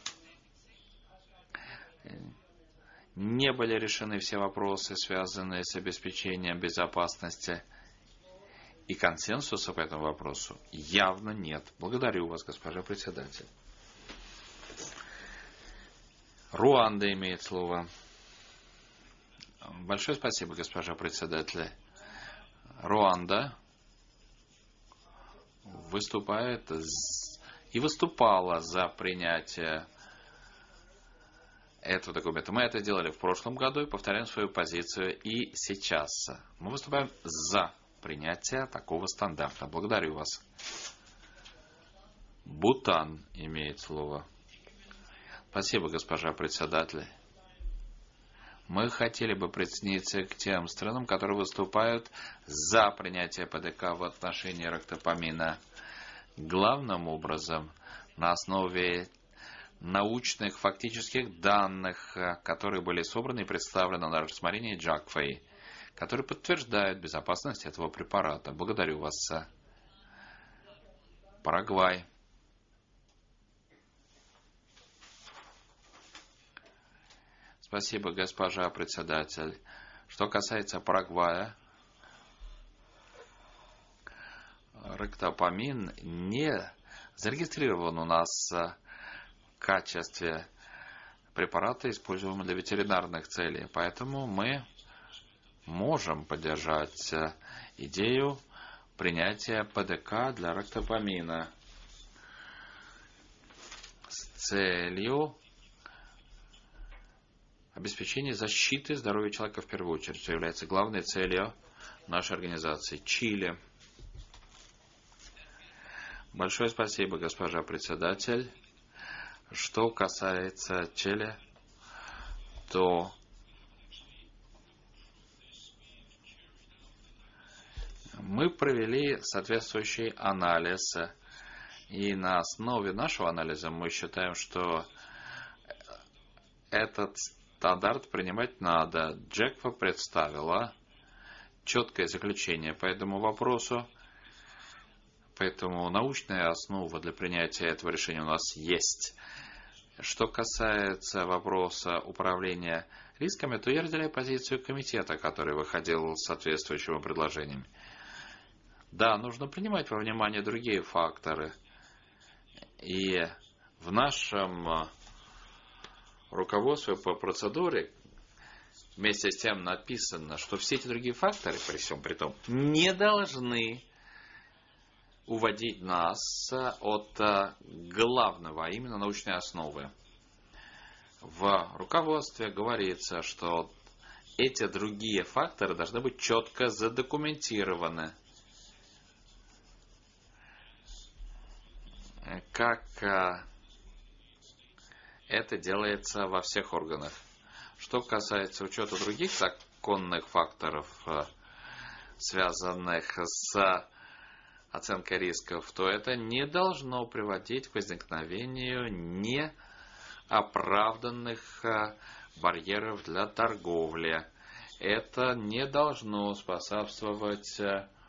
[SPEAKER 1] Не были решены все вопросы, связанные с обеспечением безопасности. И консенсуса по этому вопросу явно нет. Благодарю вас, госпожа председатель. Руанда имеет слово. Большое спасибо, госпожа председатель. Руанда выступает и выступала за принятие этого документа. Мы это делали в прошлом году и повторяем свою позицию и сейчас. Мы выступаем за принятие такого стандарта. Благодарю вас. Бутан имеет слово. Спасибо, госпожа председатель. Мы хотели бы присоединиться к тем странам, которые выступают за принятие ПДК в отношении рактопамина. Главным образом, на основе научных фактических данных, которые были собраны и представлены на рассмотрении Джакфой, которые подтверждают безопасность этого препарата. Благодарю вас. Парагвай. Спасибо, госпожа председатель. Что касается Парагвая, рактопамин не зарегистрирован у нас в качестве препарата, используемого для ветеринарных целей. Поэтому мы можем поддержать идею принятия ПДК для рактопамина с целью обеспечения защиты здоровья человека в первую очередь, что является главной целью нашей организации. Чили. Большое спасибо, госпожа председатель. Что касается Чили, то мы провели соответствующий анализ, и на основе нашего анализа мы считаем, что этот стандарт принимать надо. Джекфа представила четкое заключение по этому вопросу, поэтому научная основа для принятия этого решения у нас есть. Что касается вопроса управления рисками, то я разделяю позицию комитета, который выходил с соответствующими предложениями. Да, нужно принимать во внимание другие факторы. И в нашем руководстве по процедуре вместе с тем написано, что все эти другие факторы, при всем при том, не должны уводить нас от главного, а именно научной основы. В руководстве говорится, что эти другие факторы должны быть четко задокументированы. Как это делается во всех органах. Что касается учета других законных факторов, связанных с оценкой рисков, то это не должно приводить к возникновению неоправданных барьеров для торговли. Это не должно способствовать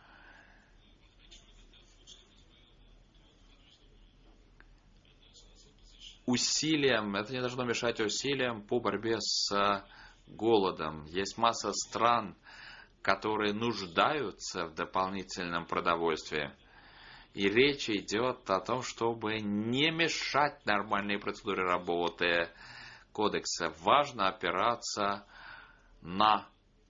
[SPEAKER 1] усилиям, это не должно мешать усилиям по борьбе с голодом. Есть масса стран, которые нуждаются в дополнительном продовольствии. И речь идет о том, чтобы не мешать нормальной процедуре работы кодекса. Важно опираться на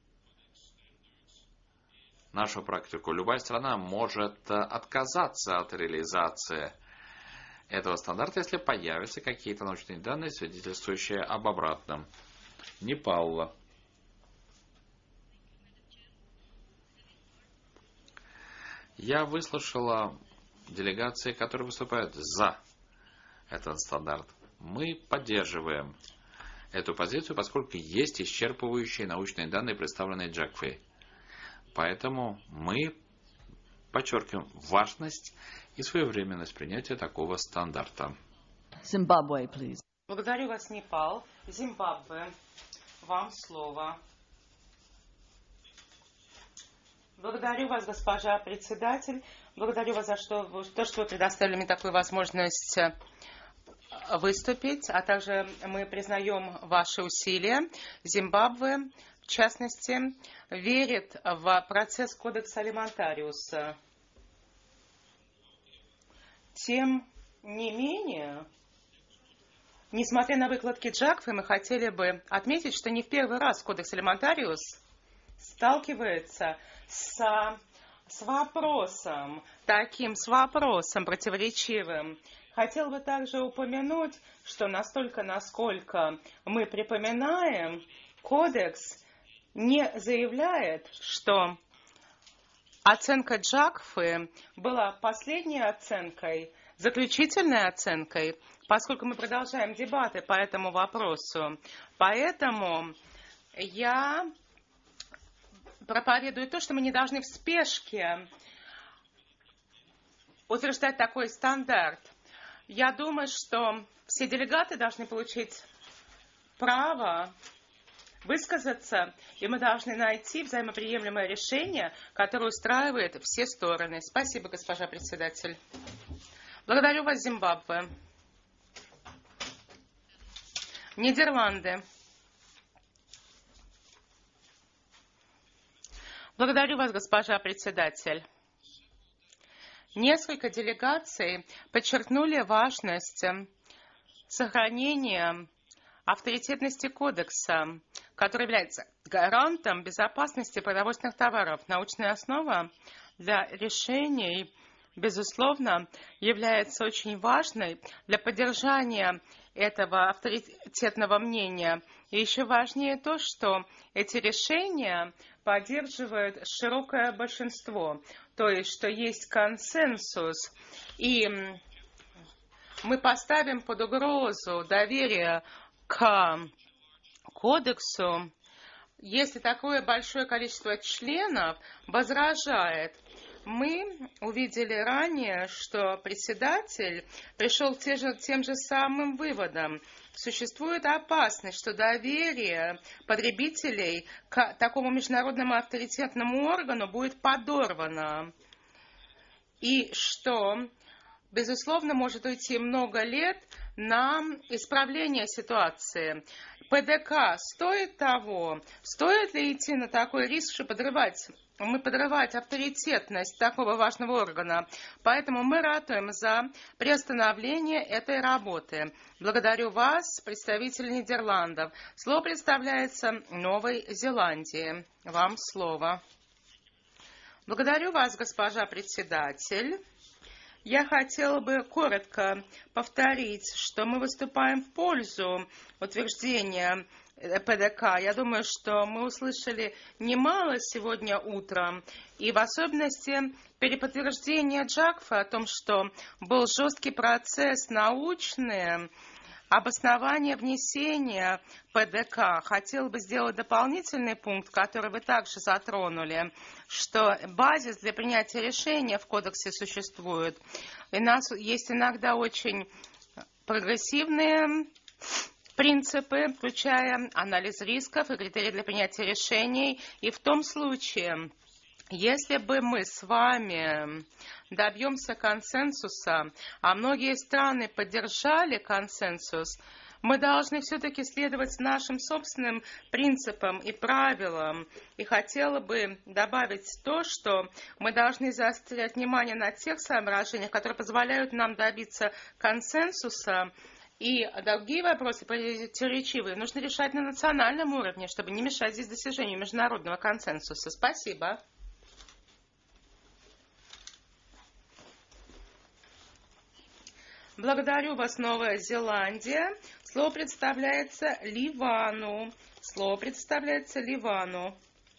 [SPEAKER 1] нашу практику. Любая страна может отказаться от реализации этого стандарта, если появятся какие-то научные данные, свидетельствующие об обратном. Непал. Я выслушала делегации, которые выступают за этот стандарт. Мы поддерживаем эту позицию, поскольку есть исчерпывающие научные данные, представленные Джакфой. Поэтому мы подчеркиваем важность и своевременность принятия такого стандарта.
[SPEAKER 2] Zimbabwe, please.
[SPEAKER 3] Благодарю вас, Непал. Зимбабве. Вам слово. Благодарю вас, госпожа председатель. Благодарю вас за что, то, что вы предоставили мне такую возможность выступить, а также мы признаем ваши усилия. Зимбабве, в частности, верит в процесс кодекса алиментариуса. Тем не менее, несмотря на выкладки Джакфы, мы хотели бы отметить, что не в первый раз кодекс алиментариус сталкивается с, с вопросом, таким с вопросом противоречивым. Хотел бы также упомянуть, что настолько, насколько мы припоминаем, кодекс не заявляет, что оценка Джакфы была последней оценкой, заключительной оценкой, поскольку мы продолжаем дебаты по этому вопросу. Поэтому я проповедую то, что мы не должны в спешке утверждать такой стандарт. Я думаю, что все делегаты должны получить право высказаться, и мы должны найти взаимоприемлемое решение, которое устраивает все стороны. Спасибо, госпожа председатель. Благодарю вас, Зимбабве. Нидерланды. Благодарю вас, госпожа председатель. Несколько делегаций подчеркнули важность сохранения авторитетности кодекса, который является гарантом безопасности продовольственных товаров. Научная основа для решений, безусловно, является очень важной для поддержания этого авторитетного мнения. И еще важнее то, что эти решения поддерживает широкое большинство, то есть, что есть консенсус, и мы поставим под угрозу доверие к кодексу, если такое большое количество членов возражает. Мы увидели ранее, что председатель пришел к тем же, тем же самым выводам. Существует опасность, что доверие потребителей к такому международному авторитетному органу будет подорвано. И что, безусловно, может уйти много лет на исправление ситуации. ПДК стоит того? Стоит ли идти на такой риск, чтобы подрывать, мы подрывать авторитетность такого важного органа? Поэтому мы ратуем за приостановление этой работы. Благодарю вас, представитель Нидерландов. Слово представляется Новой Зеландии. Вам слово. Благодарю вас, госпожа председатель. Я хотела бы коротко повторить, что мы выступаем в пользу утверждения ПДК. Я думаю, что мы услышали немало сегодня утром, и в особенности переподтверждение Джакфы о том, что был жесткий процесс научный, обоснование внесения ПДК. Хотел бы сделать дополнительный пункт, который вы также затронули, что базис для принятия решения в кодексе существует. И у нас есть иногда очень прогрессивные принципы, включая анализ рисков и критерии для принятия решений. И в том случае, если бы мы с вами добьемся консенсуса, а многие страны поддержали консенсус, мы должны все-таки следовать нашим собственным принципам и правилам. И хотела бы добавить то, что мы должны заострять внимание на тех соображениях, которые позволяют нам добиться консенсуса. И другие вопросы противоречивые нужно решать на национальном уровне, чтобы не мешать здесь достижению международного консенсуса. Спасибо. Благодарю вас, Новая Зеландия. Слово представляется Ливану. Слово представляется Ливану.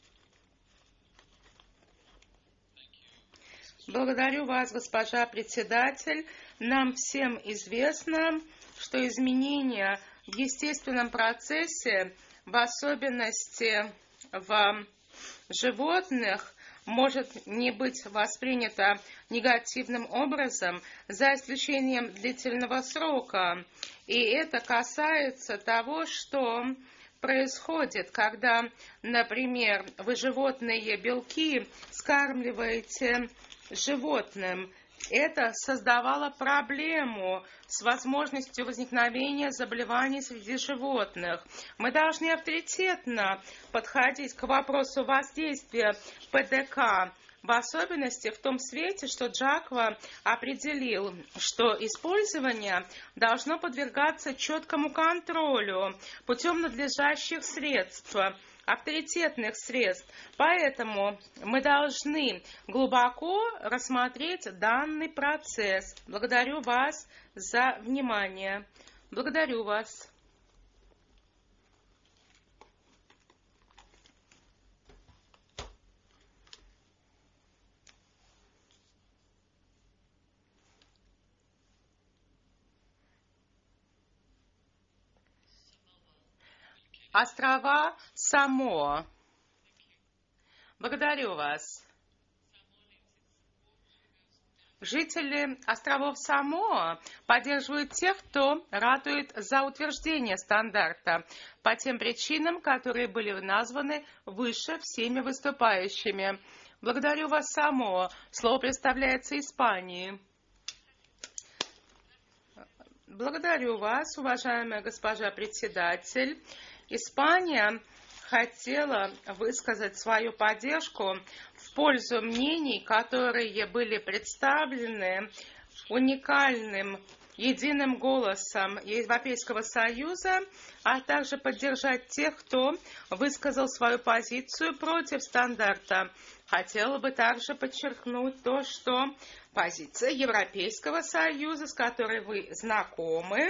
[SPEAKER 3] Благодарю вас, госпожа председатель. Нам всем известно, что изменения в естественном процессе, в особенности в животных, может не быть воспринято негативным образом, за исключением длительного срока. И это касается того, что происходит, когда, например, вы животные белки скармливаете животным. Это создавало проблему с возможностью возникновения заболеваний среди животных. Мы должны авторитетно подходить к вопросу воздействия пэ дэ ка, в особенности в том свете, что Джаква определил, что использование должно подвергаться четкому контролю путем надлежащих средств, авторитетных средств. Поэтому мы должны глубоко рассмотреть данный процесс. Благодарю вас за внимание. Благодарю вас. Острова Самоа. Благодарю вас. Жители островов Самоа поддерживают тех, кто ратует за утверждение стандарта по тем причинам, которые были названы выше всеми выступающими. Благодарю вас, Самоа. Слово представляется Испании. Благодарю вас, уважаемая госпожа председатель. Испания хотела высказать свою поддержку в пользу мнений, которые были представлены уникальным единым голосом Европейского Союза, а также поддержать тех, кто высказал свою позицию против стандарта. Хотела бы также подчеркнуть то, что позиция Европейского Союза, с которой вы знакомы,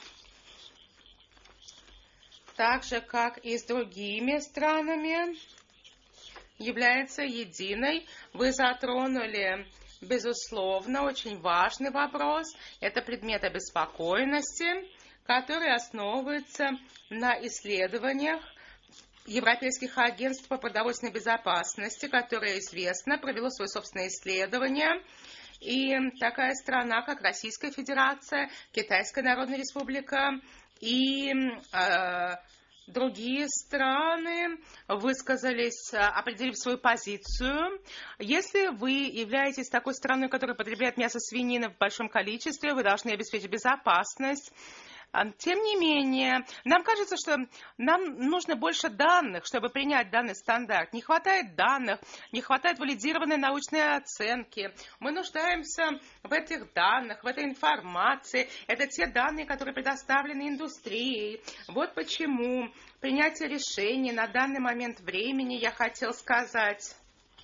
[SPEAKER 3] так же, как и с другими странами, является единой. Вы затронули, безусловно, очень важный вопрос. Это предмет обеспокоенности, который основывается на исследованиях Европейских агентств по продовольственной безопасности, которое известно, провело свое собственное исследование. И такая страна, как Российская Федерация, Китайская Народная Республика и э, другие страны высказались, определив свою позицию. Если вы являетесь такой страной, которая потребляет мясо свинины в большом количестве, вы должны обеспечить безопасность. Тем не менее, нам кажется, что нам нужно больше данных, чтобы принять данный стандарт. Не хватает данных, не хватает валидированной научной оценки. Мы нуждаемся в этих данных, в этой информации. Это те данные, которые предоставлены индустрией. Вот почему принятие решений на данный момент времени, я хотел сказать,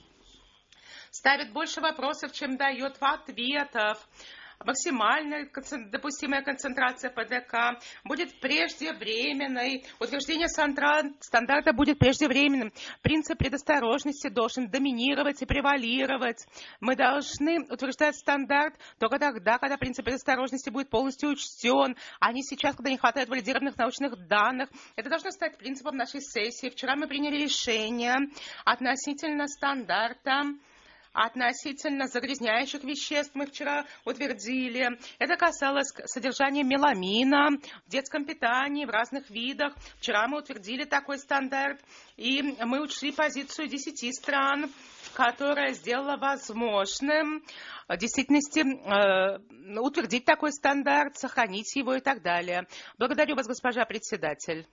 [SPEAKER 3] ставит больше вопросов, чем дает ответов. Максимальная допустимая концентрация пэ дэ ка будет преждевременной, утверждение стандарта будет преждевременным. Принцип предосторожности должен доминировать и превалировать. Мы должны утверждать стандарт только тогда, когда принцип предосторожности будет полностью учтен, а не сейчас, когда не хватает валидированных научных данных. Это должно стать принципом нашей сессии. Вчера мы приняли решение относительно стандарта, относительно загрязняющих веществ мы вчера утвердили. Это касалось содержания меламина в детском питании, в разных видах. Вчера мы утвердили такой стандарт, и мы учли позицию десяти стран, которая сделала возможным в действительности э, утвердить такой стандарт, сохранить его и так далее. Благодарю вас, госпожа председатель.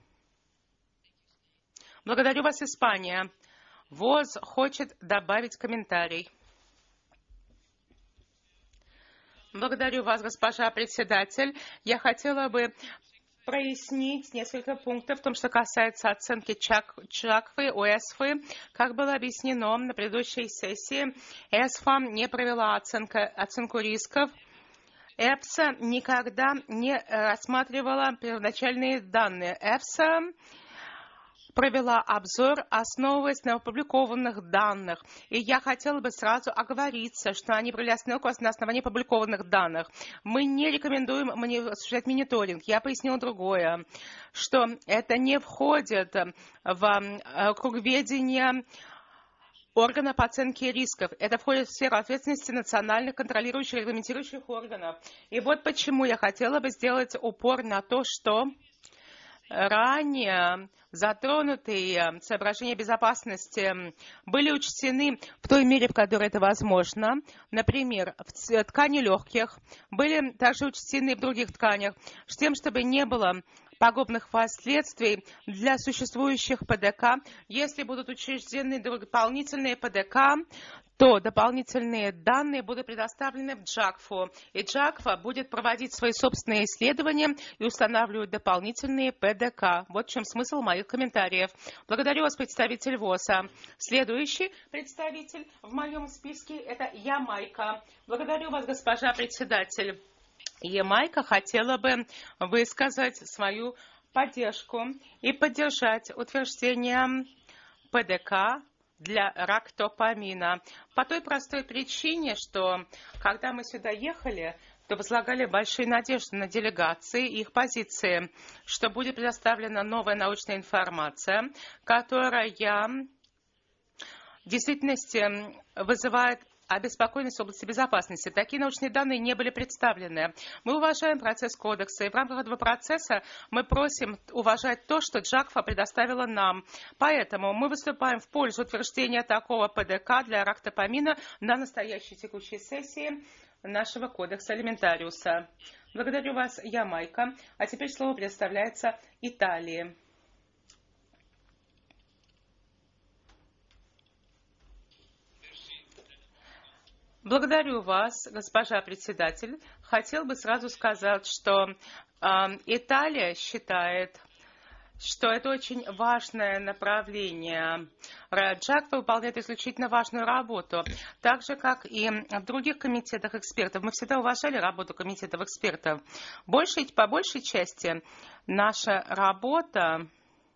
[SPEAKER 3] Благодарю вас, Испания. ВОЗ хочет добавить комментарий. Благодарю вас, госпожа председатель. Я хотела бы прояснить несколько пунктов в том, что касается оценки Джаквы, ОЭСФы. Как было объяснено на предыдущей сессии, ЭСФА не провела оценка, оценку рисков. ЭПСА никогда не рассматривала первоначальные данные. ЭФСА провела обзор, основываясь на опубликованных данных. И я хотела бы сразу оговориться, что они провели оценку на основании опубликованных данных. Мы не рекомендуем осуществлять мониторинг. Я пояснила другое, что это не входит в круг ведения органа по оценке рисков. Это входит в сферу ответственности национальных контролирующих и регламентирующих органов. И вот почему я хотела бы сделать упор на то, что ранее затронутые соображения безопасности были учтены в той мере, в которой это возможно. Например, в ткани легких были также учтены в других тканях, с тем, чтобы не было пагубных последствий для существующих ПДК. Если будут учреждены дополнительные ПДК, то дополнительные данные будут предоставлены в джакфу, и джакфа будет проводить свои собственные исследования и устанавливать дополнительные ПДК. Вот в чем смысл моих комментариев. Благодарю вас, представитель ВОСа. Следующий представитель в моем списке – это Ямайка. Благодарю вас, госпожа председатель. Ямайка хотела бы высказать свою поддержку и поддержать утверждение ПДК для рактопамина. По той простой причине, что когда мы сюда ехали, то возлагали большие надежды на делегации и их позиции, что будет предоставлена новая научная информация, которая в действительности вызывает обеспокоенность в области безопасности. Такие научные данные не были представлены. Мы уважаем процесс кодекса, и в рамках этого процесса мы просим уважать то, что джакфа предоставила нам. Поэтому мы выступаем в пользу утверждения такого ПДК для рактопамина на настоящей текущей сессии нашего кодекса алиментариуса. Благодарю вас, Ямайка. А теперь слово предоставляется Италии. Благодарю вас, госпожа председатель. Хотел бы сразу сказать, что э, Италия считает, что это очень важное направление. джакфа выполняет исключительно важную работу, так же, как и в других комитетах экспертов. Мы всегда уважали работу комитетов экспертов. Большей, по большей части наша работа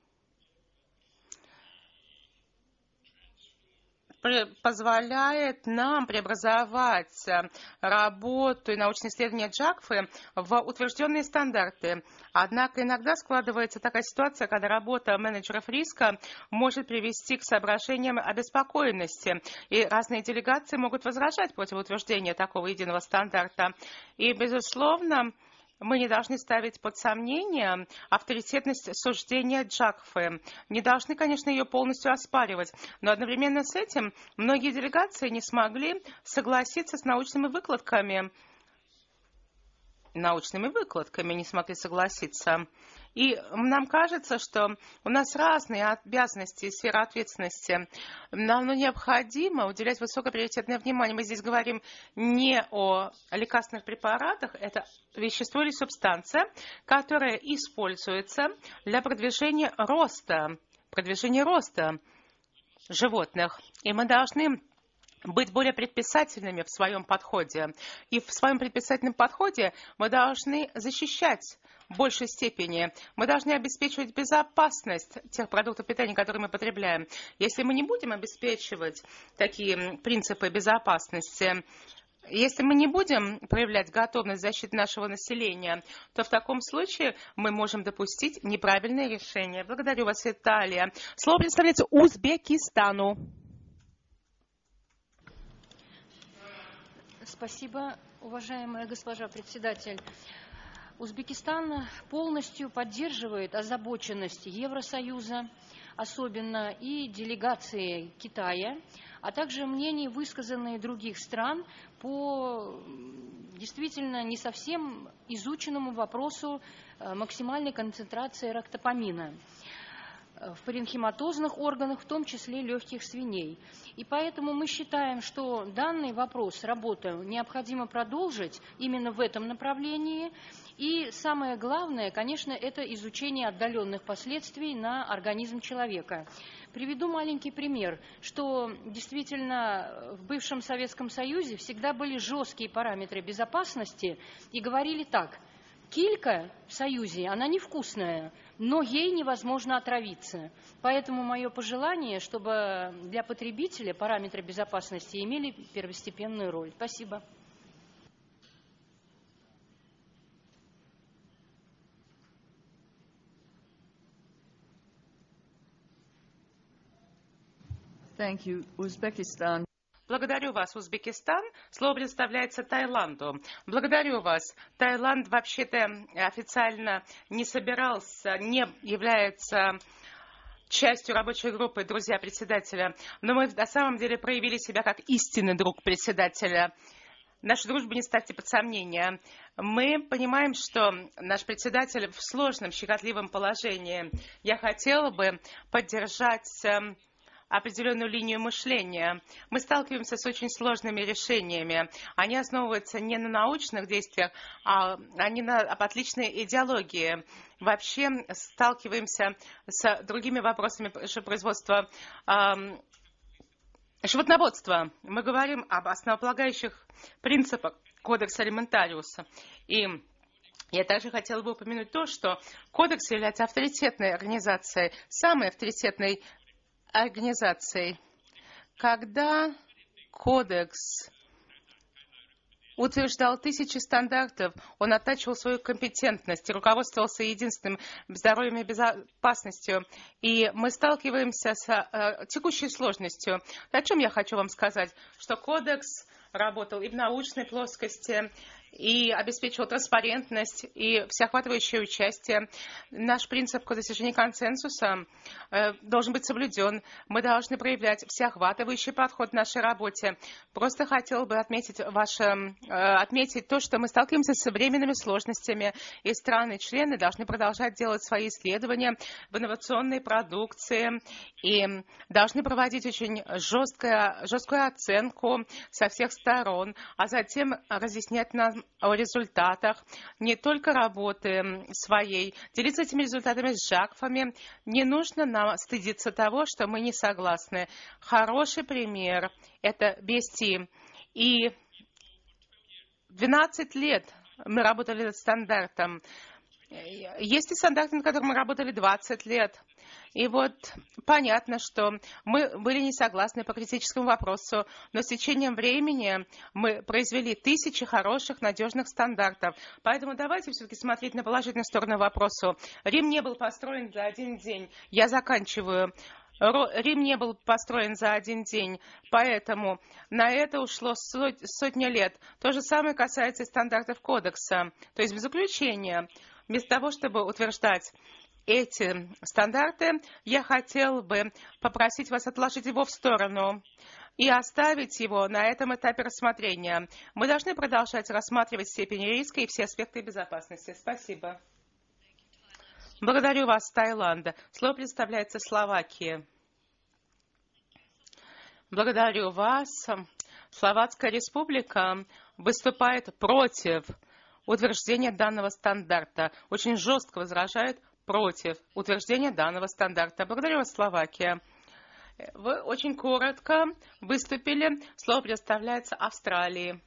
[SPEAKER 3] позволяет нам преобразовать работу и научные исследования джакфы в утвержденные стандарты. Однако иногда складывается такая ситуация, когда работа менеджеров риска может привести к соображениям обеспокоенности, и разные делегации могут возражать против утверждения такого единого стандарта. И, безусловно, мы не должны ставить под сомнение авторитетность суждения джакфы. Не должны, конечно, ее полностью оспаривать. Но одновременно с этим многие делегации не смогли согласиться с научными выкладками. Научными выкладками не смогли согласиться. И нам кажется, что у нас разные обязанности и сфера ответственности. Нам необходимо уделять высокоприоритетное внимание. Мы здесь говорим не о лекарственных препаратах, это вещество или субстанция, которая используется для продвижения роста, продвижения роста животных. И мы должны быть более предписательными в своем подходе. И в своем предписательном подходе мы должны защищать в большей степени. Мы должны обеспечивать безопасность тех продуктов питания, которые мы потребляем. Если мы не будем обеспечивать такие принципы безопасности, если мы не будем проявлять готовность защиты нашего населения, то в таком случае мы можем допустить неправильное решение. Благодарю вас, Италия. Слово предоставляется Узбекистану.
[SPEAKER 6] Спасибо, уважаемая госпожа председатель. Узбекистан полностью поддерживает озабоченность Евросоюза, особенно и делегации Китая, а также мнения, высказанные других стран по действительно не совсем изученному вопросу максимальной концентрации рактопамина в паренхематозных органах, в том числе легких свиней. И поэтому мы считаем, что данный вопрос, работу необходимо продолжить именно в этом направлении. И самое главное, конечно, это изучение отдаленных последствий на организм человека. Приведу маленький пример, что действительно в бывшем Советском Союзе всегда были жесткие параметры безопасности и говорили так: Килька в Союзе, она невкусная, но ей невозможно отравиться. Поэтому мое пожелание, чтобы для потребителя параметры безопасности имели первостепенную роль. Спасибо.
[SPEAKER 2] Thank you. Uzbekistan.
[SPEAKER 3] Благодарю вас, Узбекистан. Слово предоставляется Таиланду. Благодарю вас. Таиланд вообще-то официально не собирался, не является частью рабочей группы «Друзья председателя», но мы на самом деле проявили себя как истинный друг председателя. Наша дружба не ставьте под сомнение. Мы понимаем, что наш председатель в сложном, щекотливом положении. Я хотела бы поддержать определенную линию мышления. Мы сталкиваемся с очень сложными решениями. Они основываются не на научных действиях, а они на отличной идеологии. Вообще сталкиваемся с другими вопросами производства эм, животноводства. Мы говорим об основополагающих принципах Кодекса Алиментариуса. И я также хотела бы упомянуть то, что Кодекс является авторитетной организацией, самой авторитетной организацией. Когда Кодекс утверждал тысячи стандартов, он оттачивал свою компетентность и руководствовался единственным здоровьем и безопасностью. И мы сталкиваемся с э, текущей сложностью. О чем я хочу вам сказать? Что Кодекс работал и в научной плоскости, и обеспечивал транспарентность и всеохватывающее участие. Наш принцип достижения консенсуса э, должен быть соблюден. Мы должны проявлять всеохватывающий подход в нашей работе. Просто хотел бы отметить, ваше, э, отметить то, что мы сталкиваемся с современными сложностями, и страны-члены должны продолжать делать свои исследования в инновационной продукции и должны проводить очень жесткую, жесткую оценку со всех сторон, а затем разъяснять нам о результатах не только работы своей, делиться этими результатами с Жакфами. Не нужно нам стыдиться того, что мы не согласны. Хороший пример – это Бести. И двенадцать лет мы работали над стандартом. Есть и стандарты, над которыми мы работали двадцать лет. И вот понятно, что мы были не согласны по критическому вопросу, но с течением времени мы произвели тысячи хороших, надежных стандартов. Поэтому давайте все-таки смотреть на положительную сторону вопроса. Рим не был построен за один день. Я заканчиваю. Рим не был построен за один день, поэтому на это ушло сот, сотни лет. То же самое касается и стандартов кодекса. То есть без исключения, вместо того, чтобы утверждать эти стандарты, я хотел бы попросить вас отложить его в сторону и оставить его на этом этапе рассмотрения. Мы должны продолжать рассматривать степень риска и все аспекты безопасности. Спасибо. Благодарю вас, Таиланда. Слово предоставляется Словакии. Благодарю вас. Словацкая республика выступает против утверждения данного стандарта. Очень жестко возражает против утверждения данного стандарта. Благодарю вас, Словакия. Вы очень коротко выступили. Слово предоставляется Австралии.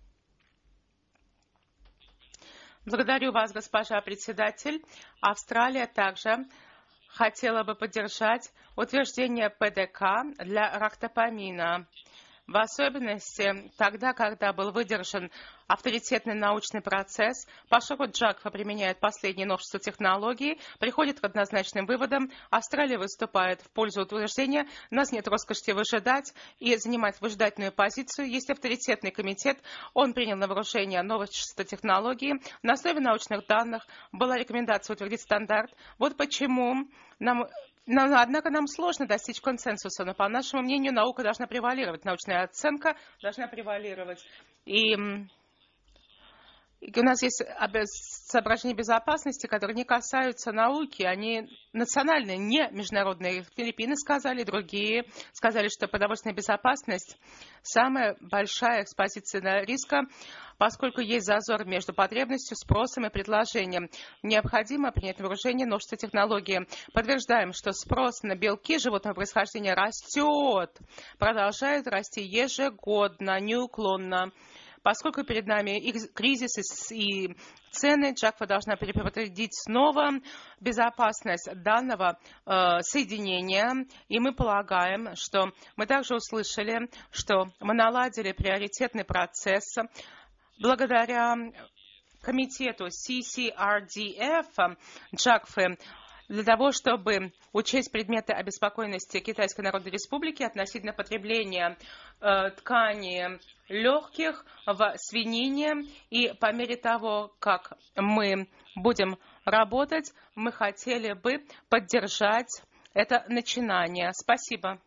[SPEAKER 3] Благодарю вас, госпожа председатель. Австралия также хотела бы поддержать утверждение ПДК для рактопамина. В особенности тогда, когда был выдержан авторитетный научный процесс, поскольку Джакфа применяет последние новшества технологий, приходит к однозначным выводам. Австралия выступает в пользу утверждения. У нас нет роскоши выжидать и занимать выжидательную позицию. Есть авторитетный комитет. Он принял на вооружение новшества технологии. На основе научных данных была рекомендация утвердить стандарт. Вот почему нам... Но, однако нам сложно достичь консенсуса, но, по нашему мнению, наука должна превалировать, научная оценка должна превалировать. И, и у нас есть соображения безопасности, которые не касаются науки, они национальные, не международные. Филиппины сказали, другие сказали, что продовольственная безопасность самая большая экспозиция на риска, поскольку есть зазор между потребностью, спросом и предложением. Необходимо принять на вооружение новшества технологии. Подтверждаем, что спрос на белки животного происхождения растет, продолжает расти ежегодно, неуклонно. Поскольку перед нами и кризис, и цены. Джакфа должна перепроводить снова безопасность данного э, соединения. И мы полагаем, что мы также услышали, что мы наладили приоритетный процесс благодаря комитету си си ар ди эф Джакфы для того, чтобы учесть предметы обеспокоенности Китайской Народной Республики относительно потребления э, тканей легких в свинине. И по мере того, как мы будем работать, мы хотели бы поддержать это начинание. Спасибо.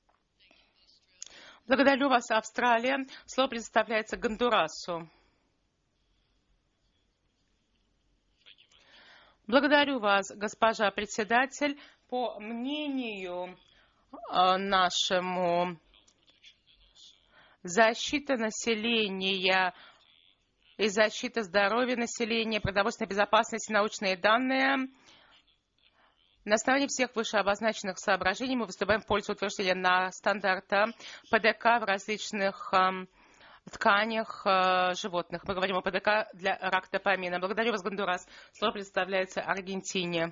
[SPEAKER 3] Благодарю вас, Австралия. Слово предоставляется Гондурасу. Благодарю вас, госпожа председатель. По мнению э, нашему, защита населения и защита здоровья населения, продовольственная безопасность и научные данные. На основании всех вышеобозначенных соображений мы выступаем в пользу утверждения на стандарта ПДК в различных э, тканях э, животных. Мы говорим о ПДК для рактопамина. Благодарю вас, Гондурас. Слово предоставляется Аргентине.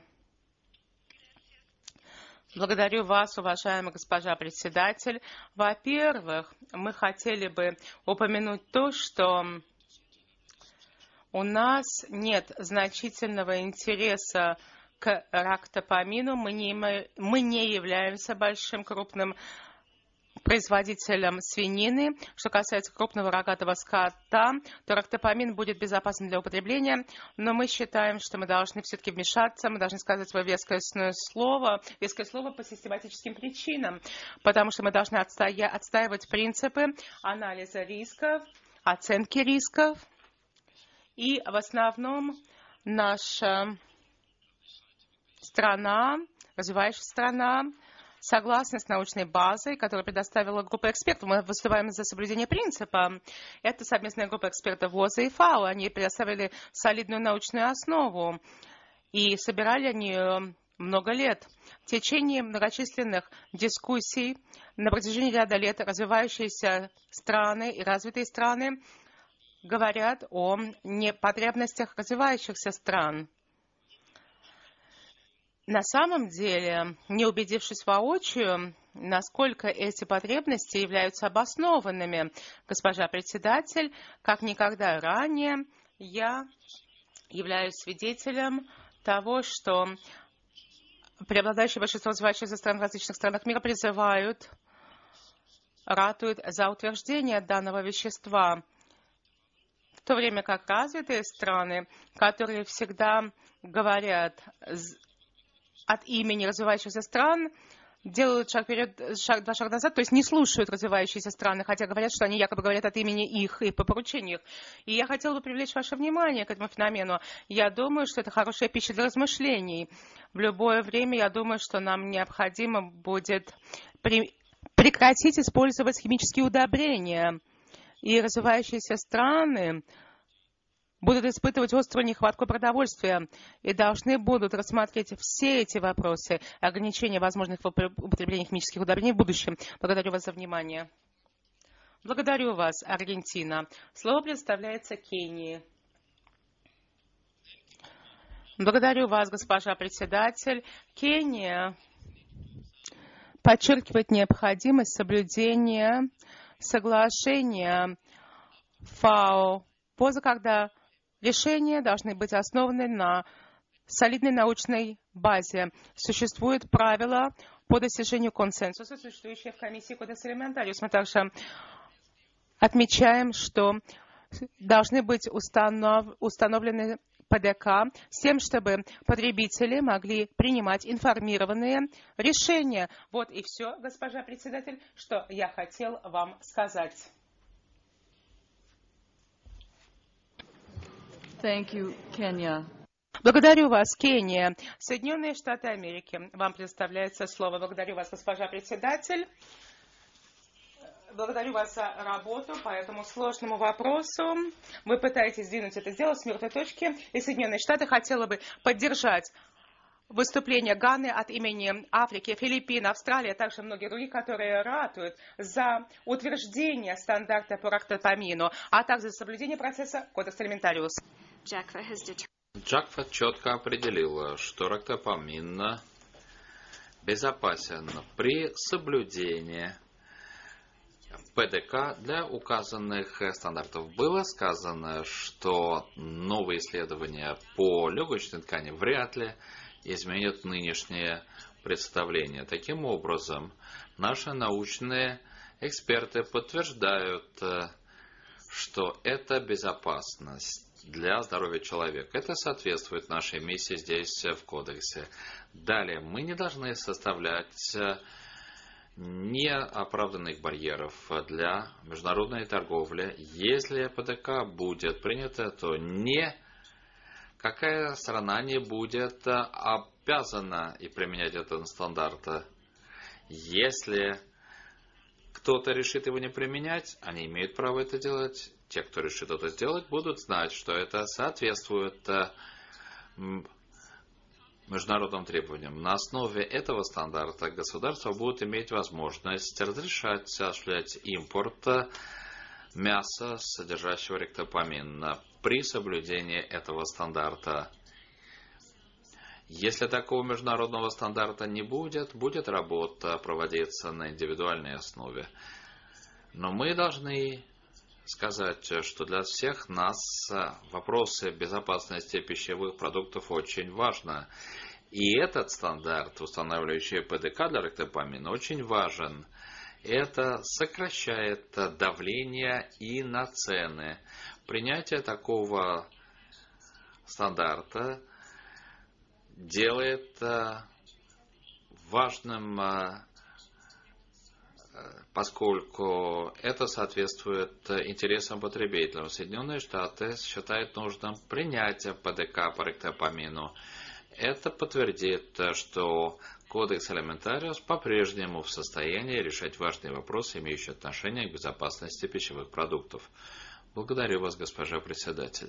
[SPEAKER 3] Благодарю вас, уважаемая госпожа председатель. Во-первых, мы хотели бы упомянуть то, что у нас нет значительного интереса к рактопамину. Мы не, мы не являемся большим крупным производителям свинины. Что касается крупного рогатого скота, то рактопамин будет безопасен для употребления, но мы считаем, что мы должны все-таки вмешаться, мы должны сказать свое веское слово, веское слово по систематическим причинам, потому что мы должны отстоя- отстаивать принципы анализа рисков, оценки рисков, и в основном наша страна, развивающаяся страна, согласно с научной базой, которую предоставила группа экспертов. Мы выступаем за соблюдение принципа. Это совместная группа экспертов ВОЗа и ФАО. Они предоставили солидную научную основу и собирали они много лет. В течение многочисленных дискуссий на протяжении ряда лет развивающиеся страны и развитые страны говорят о потребностях развивающихся стран. На самом деле, не убедившись воочию, насколько эти потребности являются обоснованными, госпожа председатель, как никогда ранее я являюсь свидетелем того, что преобладающее большинство развивающихся стран в различных странах мира призывают, ратуют за утверждение данного вещества, в то время как развитые страны, которые всегда говорят от имени развивающихся стран, делают шаг вперед, шаг, два шага назад, то есть не слушают развивающиеся страны, хотя говорят, что они якобы говорят от имени их и по поручению их. И я хотела бы привлечь ваше внимание к этому феномену. Я думаю, что это хорошая пища для размышлений. В любое время я думаю, что нам необходимо будет при... прекратить использовать химические удобрения. И развивающиеся страны будут испытывать острую нехватку продовольствия и должны будут рассмотреть все эти вопросы ограничения возможных употребления химических удобрений в будущем. Благодарю вас за внимание. Благодарю вас, Аргентина. Слово предоставляется Кении. Благодарю вас, госпожа председатель. Кения подчеркивает необходимость соблюдения соглашения ФАО, поза когда решения должны быть основаны на солидной научной базе. Существуют правила по достижению консенсуса, существующие в комиссии Кодекс Алиментариус. Мы также отмечаем, что должны быть установ... установлены ПДК с тем, чтобы потребители могли принимать информированные решения. Вот и все, госпожа председатель, что я хотел вам сказать.
[SPEAKER 2] Thank you, Kenya.
[SPEAKER 3] Благодарю вас, Кения. Соединенные Штаты Америки. Вам предоставляется слово. Благодарю вас, госпожа председатель. Благодарю вас за работу по этому сложному вопросу. Вы пытаетесь сдвинуть это дело с мертвой точки. И Соединенные Штаты хотела бы поддержать выступление Ганы от имени Африки, Филиппин, Австралии, а также многие другие, которые ратуют за утверждение стандарта по рактопамину, а также за соблюдение процесса Кодекс Алиментариус.
[SPEAKER 1] Джакфа четко определила, что рактопамин безопасен при соблюдении ПДК для указанных стандартов. Было сказано, что новые исследования по легочной ткани вряд ли изменят нынешнее представление. Таким образом, наши научные эксперты подтверждают, что это безопасность для здоровья человека. Это соответствует нашей миссии здесь в Кодексе. Далее, мы не должны составлять неоправданных барьеров для международной торговли. Если ПДК будет принято, то ни какая страна не будет обязана и применять этот стандарт. Если кто-то решит его не применять, они имеют право это делать. Те, кто решит это сделать, будут знать, что это соответствует международным требованиям. На основе этого стандарта государства будут иметь возможность разрешать осуществлять импорт мяса, содержащего рактопамин, при соблюдении этого стандарта. Если такого международного стандарта не будет, будет работа проводиться на индивидуальной основе. Но мы должны сказать, что для всех нас вопросы безопасности пищевых продуктов очень важны. И этот стандарт, устанавливающий ПДК для рактопамина, очень важен. Это сокращает давление и на цены. Принятие такого стандарта делает важным, поскольку это соответствует интересам потребителей. Соединенные Штаты считают нужным принятие ПДК по рактопамину. Это подтвердит, что Кодекс Алиментариус по-прежнему в состоянии решать важные вопросы, имеющие отношение к безопасности пищевых продуктов. Благодарю вас, госпожа председатель.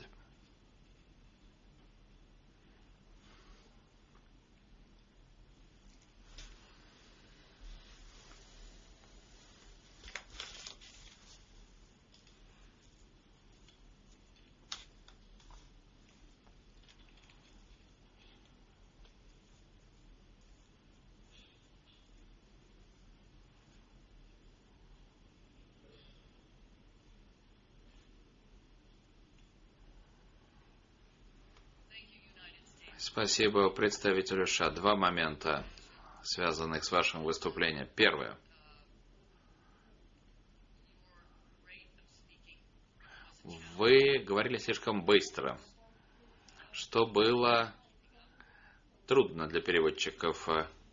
[SPEAKER 1] Спасибо представителю США. Два момента, связанных с вашим выступлением. Первое. Вы говорили слишком быстро, что было трудно для переводчиков.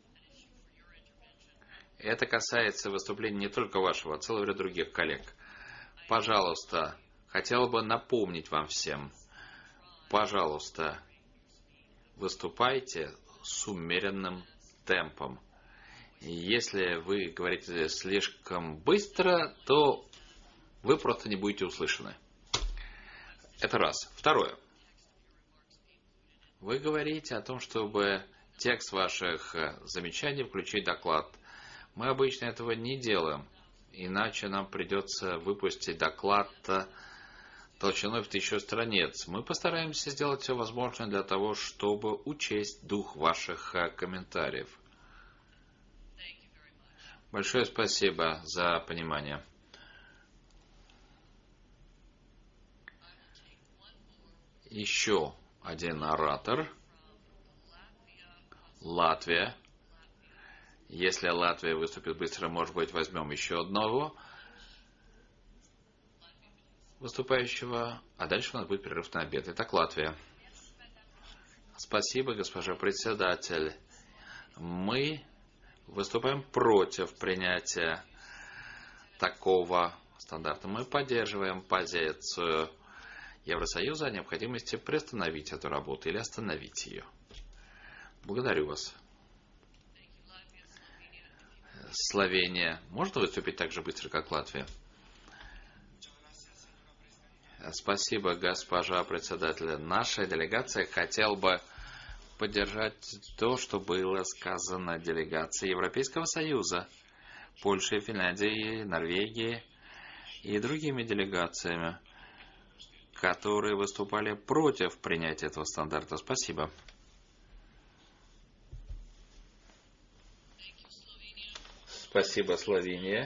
[SPEAKER 1] Это касается выступления не только вашего, а целого ряда других коллег. Пожалуйста, хотел бы напомнить вам всем, пожалуйста, выступайте с умеренным темпом. Если вы говорите слишком быстро, то вы просто не будете услышаны. Это раз. Второе. Вы говорите о том, чтобы текст ваших замечаний включить в доклад. Мы обычно этого не делаем, иначе нам придется выпустить доклад толщиной в тысячу страниц. Мы постараемся сделать все возможное для того, чтобы учесть дух ваших комментариев. Большое спасибо за понимание. Еще один оратор. Латвия. Если Латвия выступит быстро, может быть, возьмем еще одного выступающего, а дальше у нас будет перерыв на обед. Итак, Латвия. Спасибо, госпожа председатель. Мы выступаем против принятия такого стандарта. Мы поддерживаем позицию Евросоюза о необходимости приостановить эту работу или остановить ее. Благодарю вас. Словения. Можно выступить так же быстро, как Латвия? Спасибо, госпожа председатель. Наша делегация хотела бы поддержать то, что было сказано делегацией Европейского Союза, Польши, Финляндии, Норвегии и другими делегациями, которые выступали против принятия этого стандарта. Спасибо. Спасибо, Словения.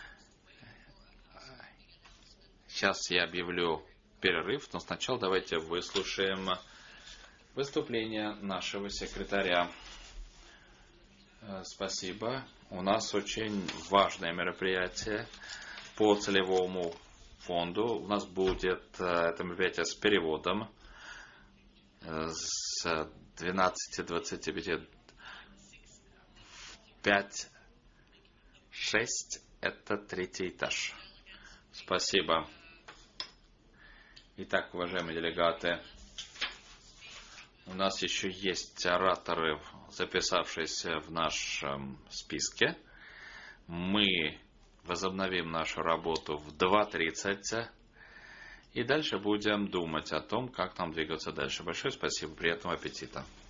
[SPEAKER 1] Сейчас я объявлю перерыв, но сначала давайте выслушаем выступление нашего секретаря. Спасибо. У нас очень важное мероприятие по целевому фонду. У нас будет это мероприятие с переводом с двенадцати двадцати пяти в пять шесть. Это третий этаж. Спасибо. Итак, уважаемые делегаты, у нас еще есть ораторы, записавшиеся в нашем списке. Мы возобновим нашу работу в два тридцать и дальше будем думать о том, как нам двигаться дальше. Большое спасибо, приятного аппетита.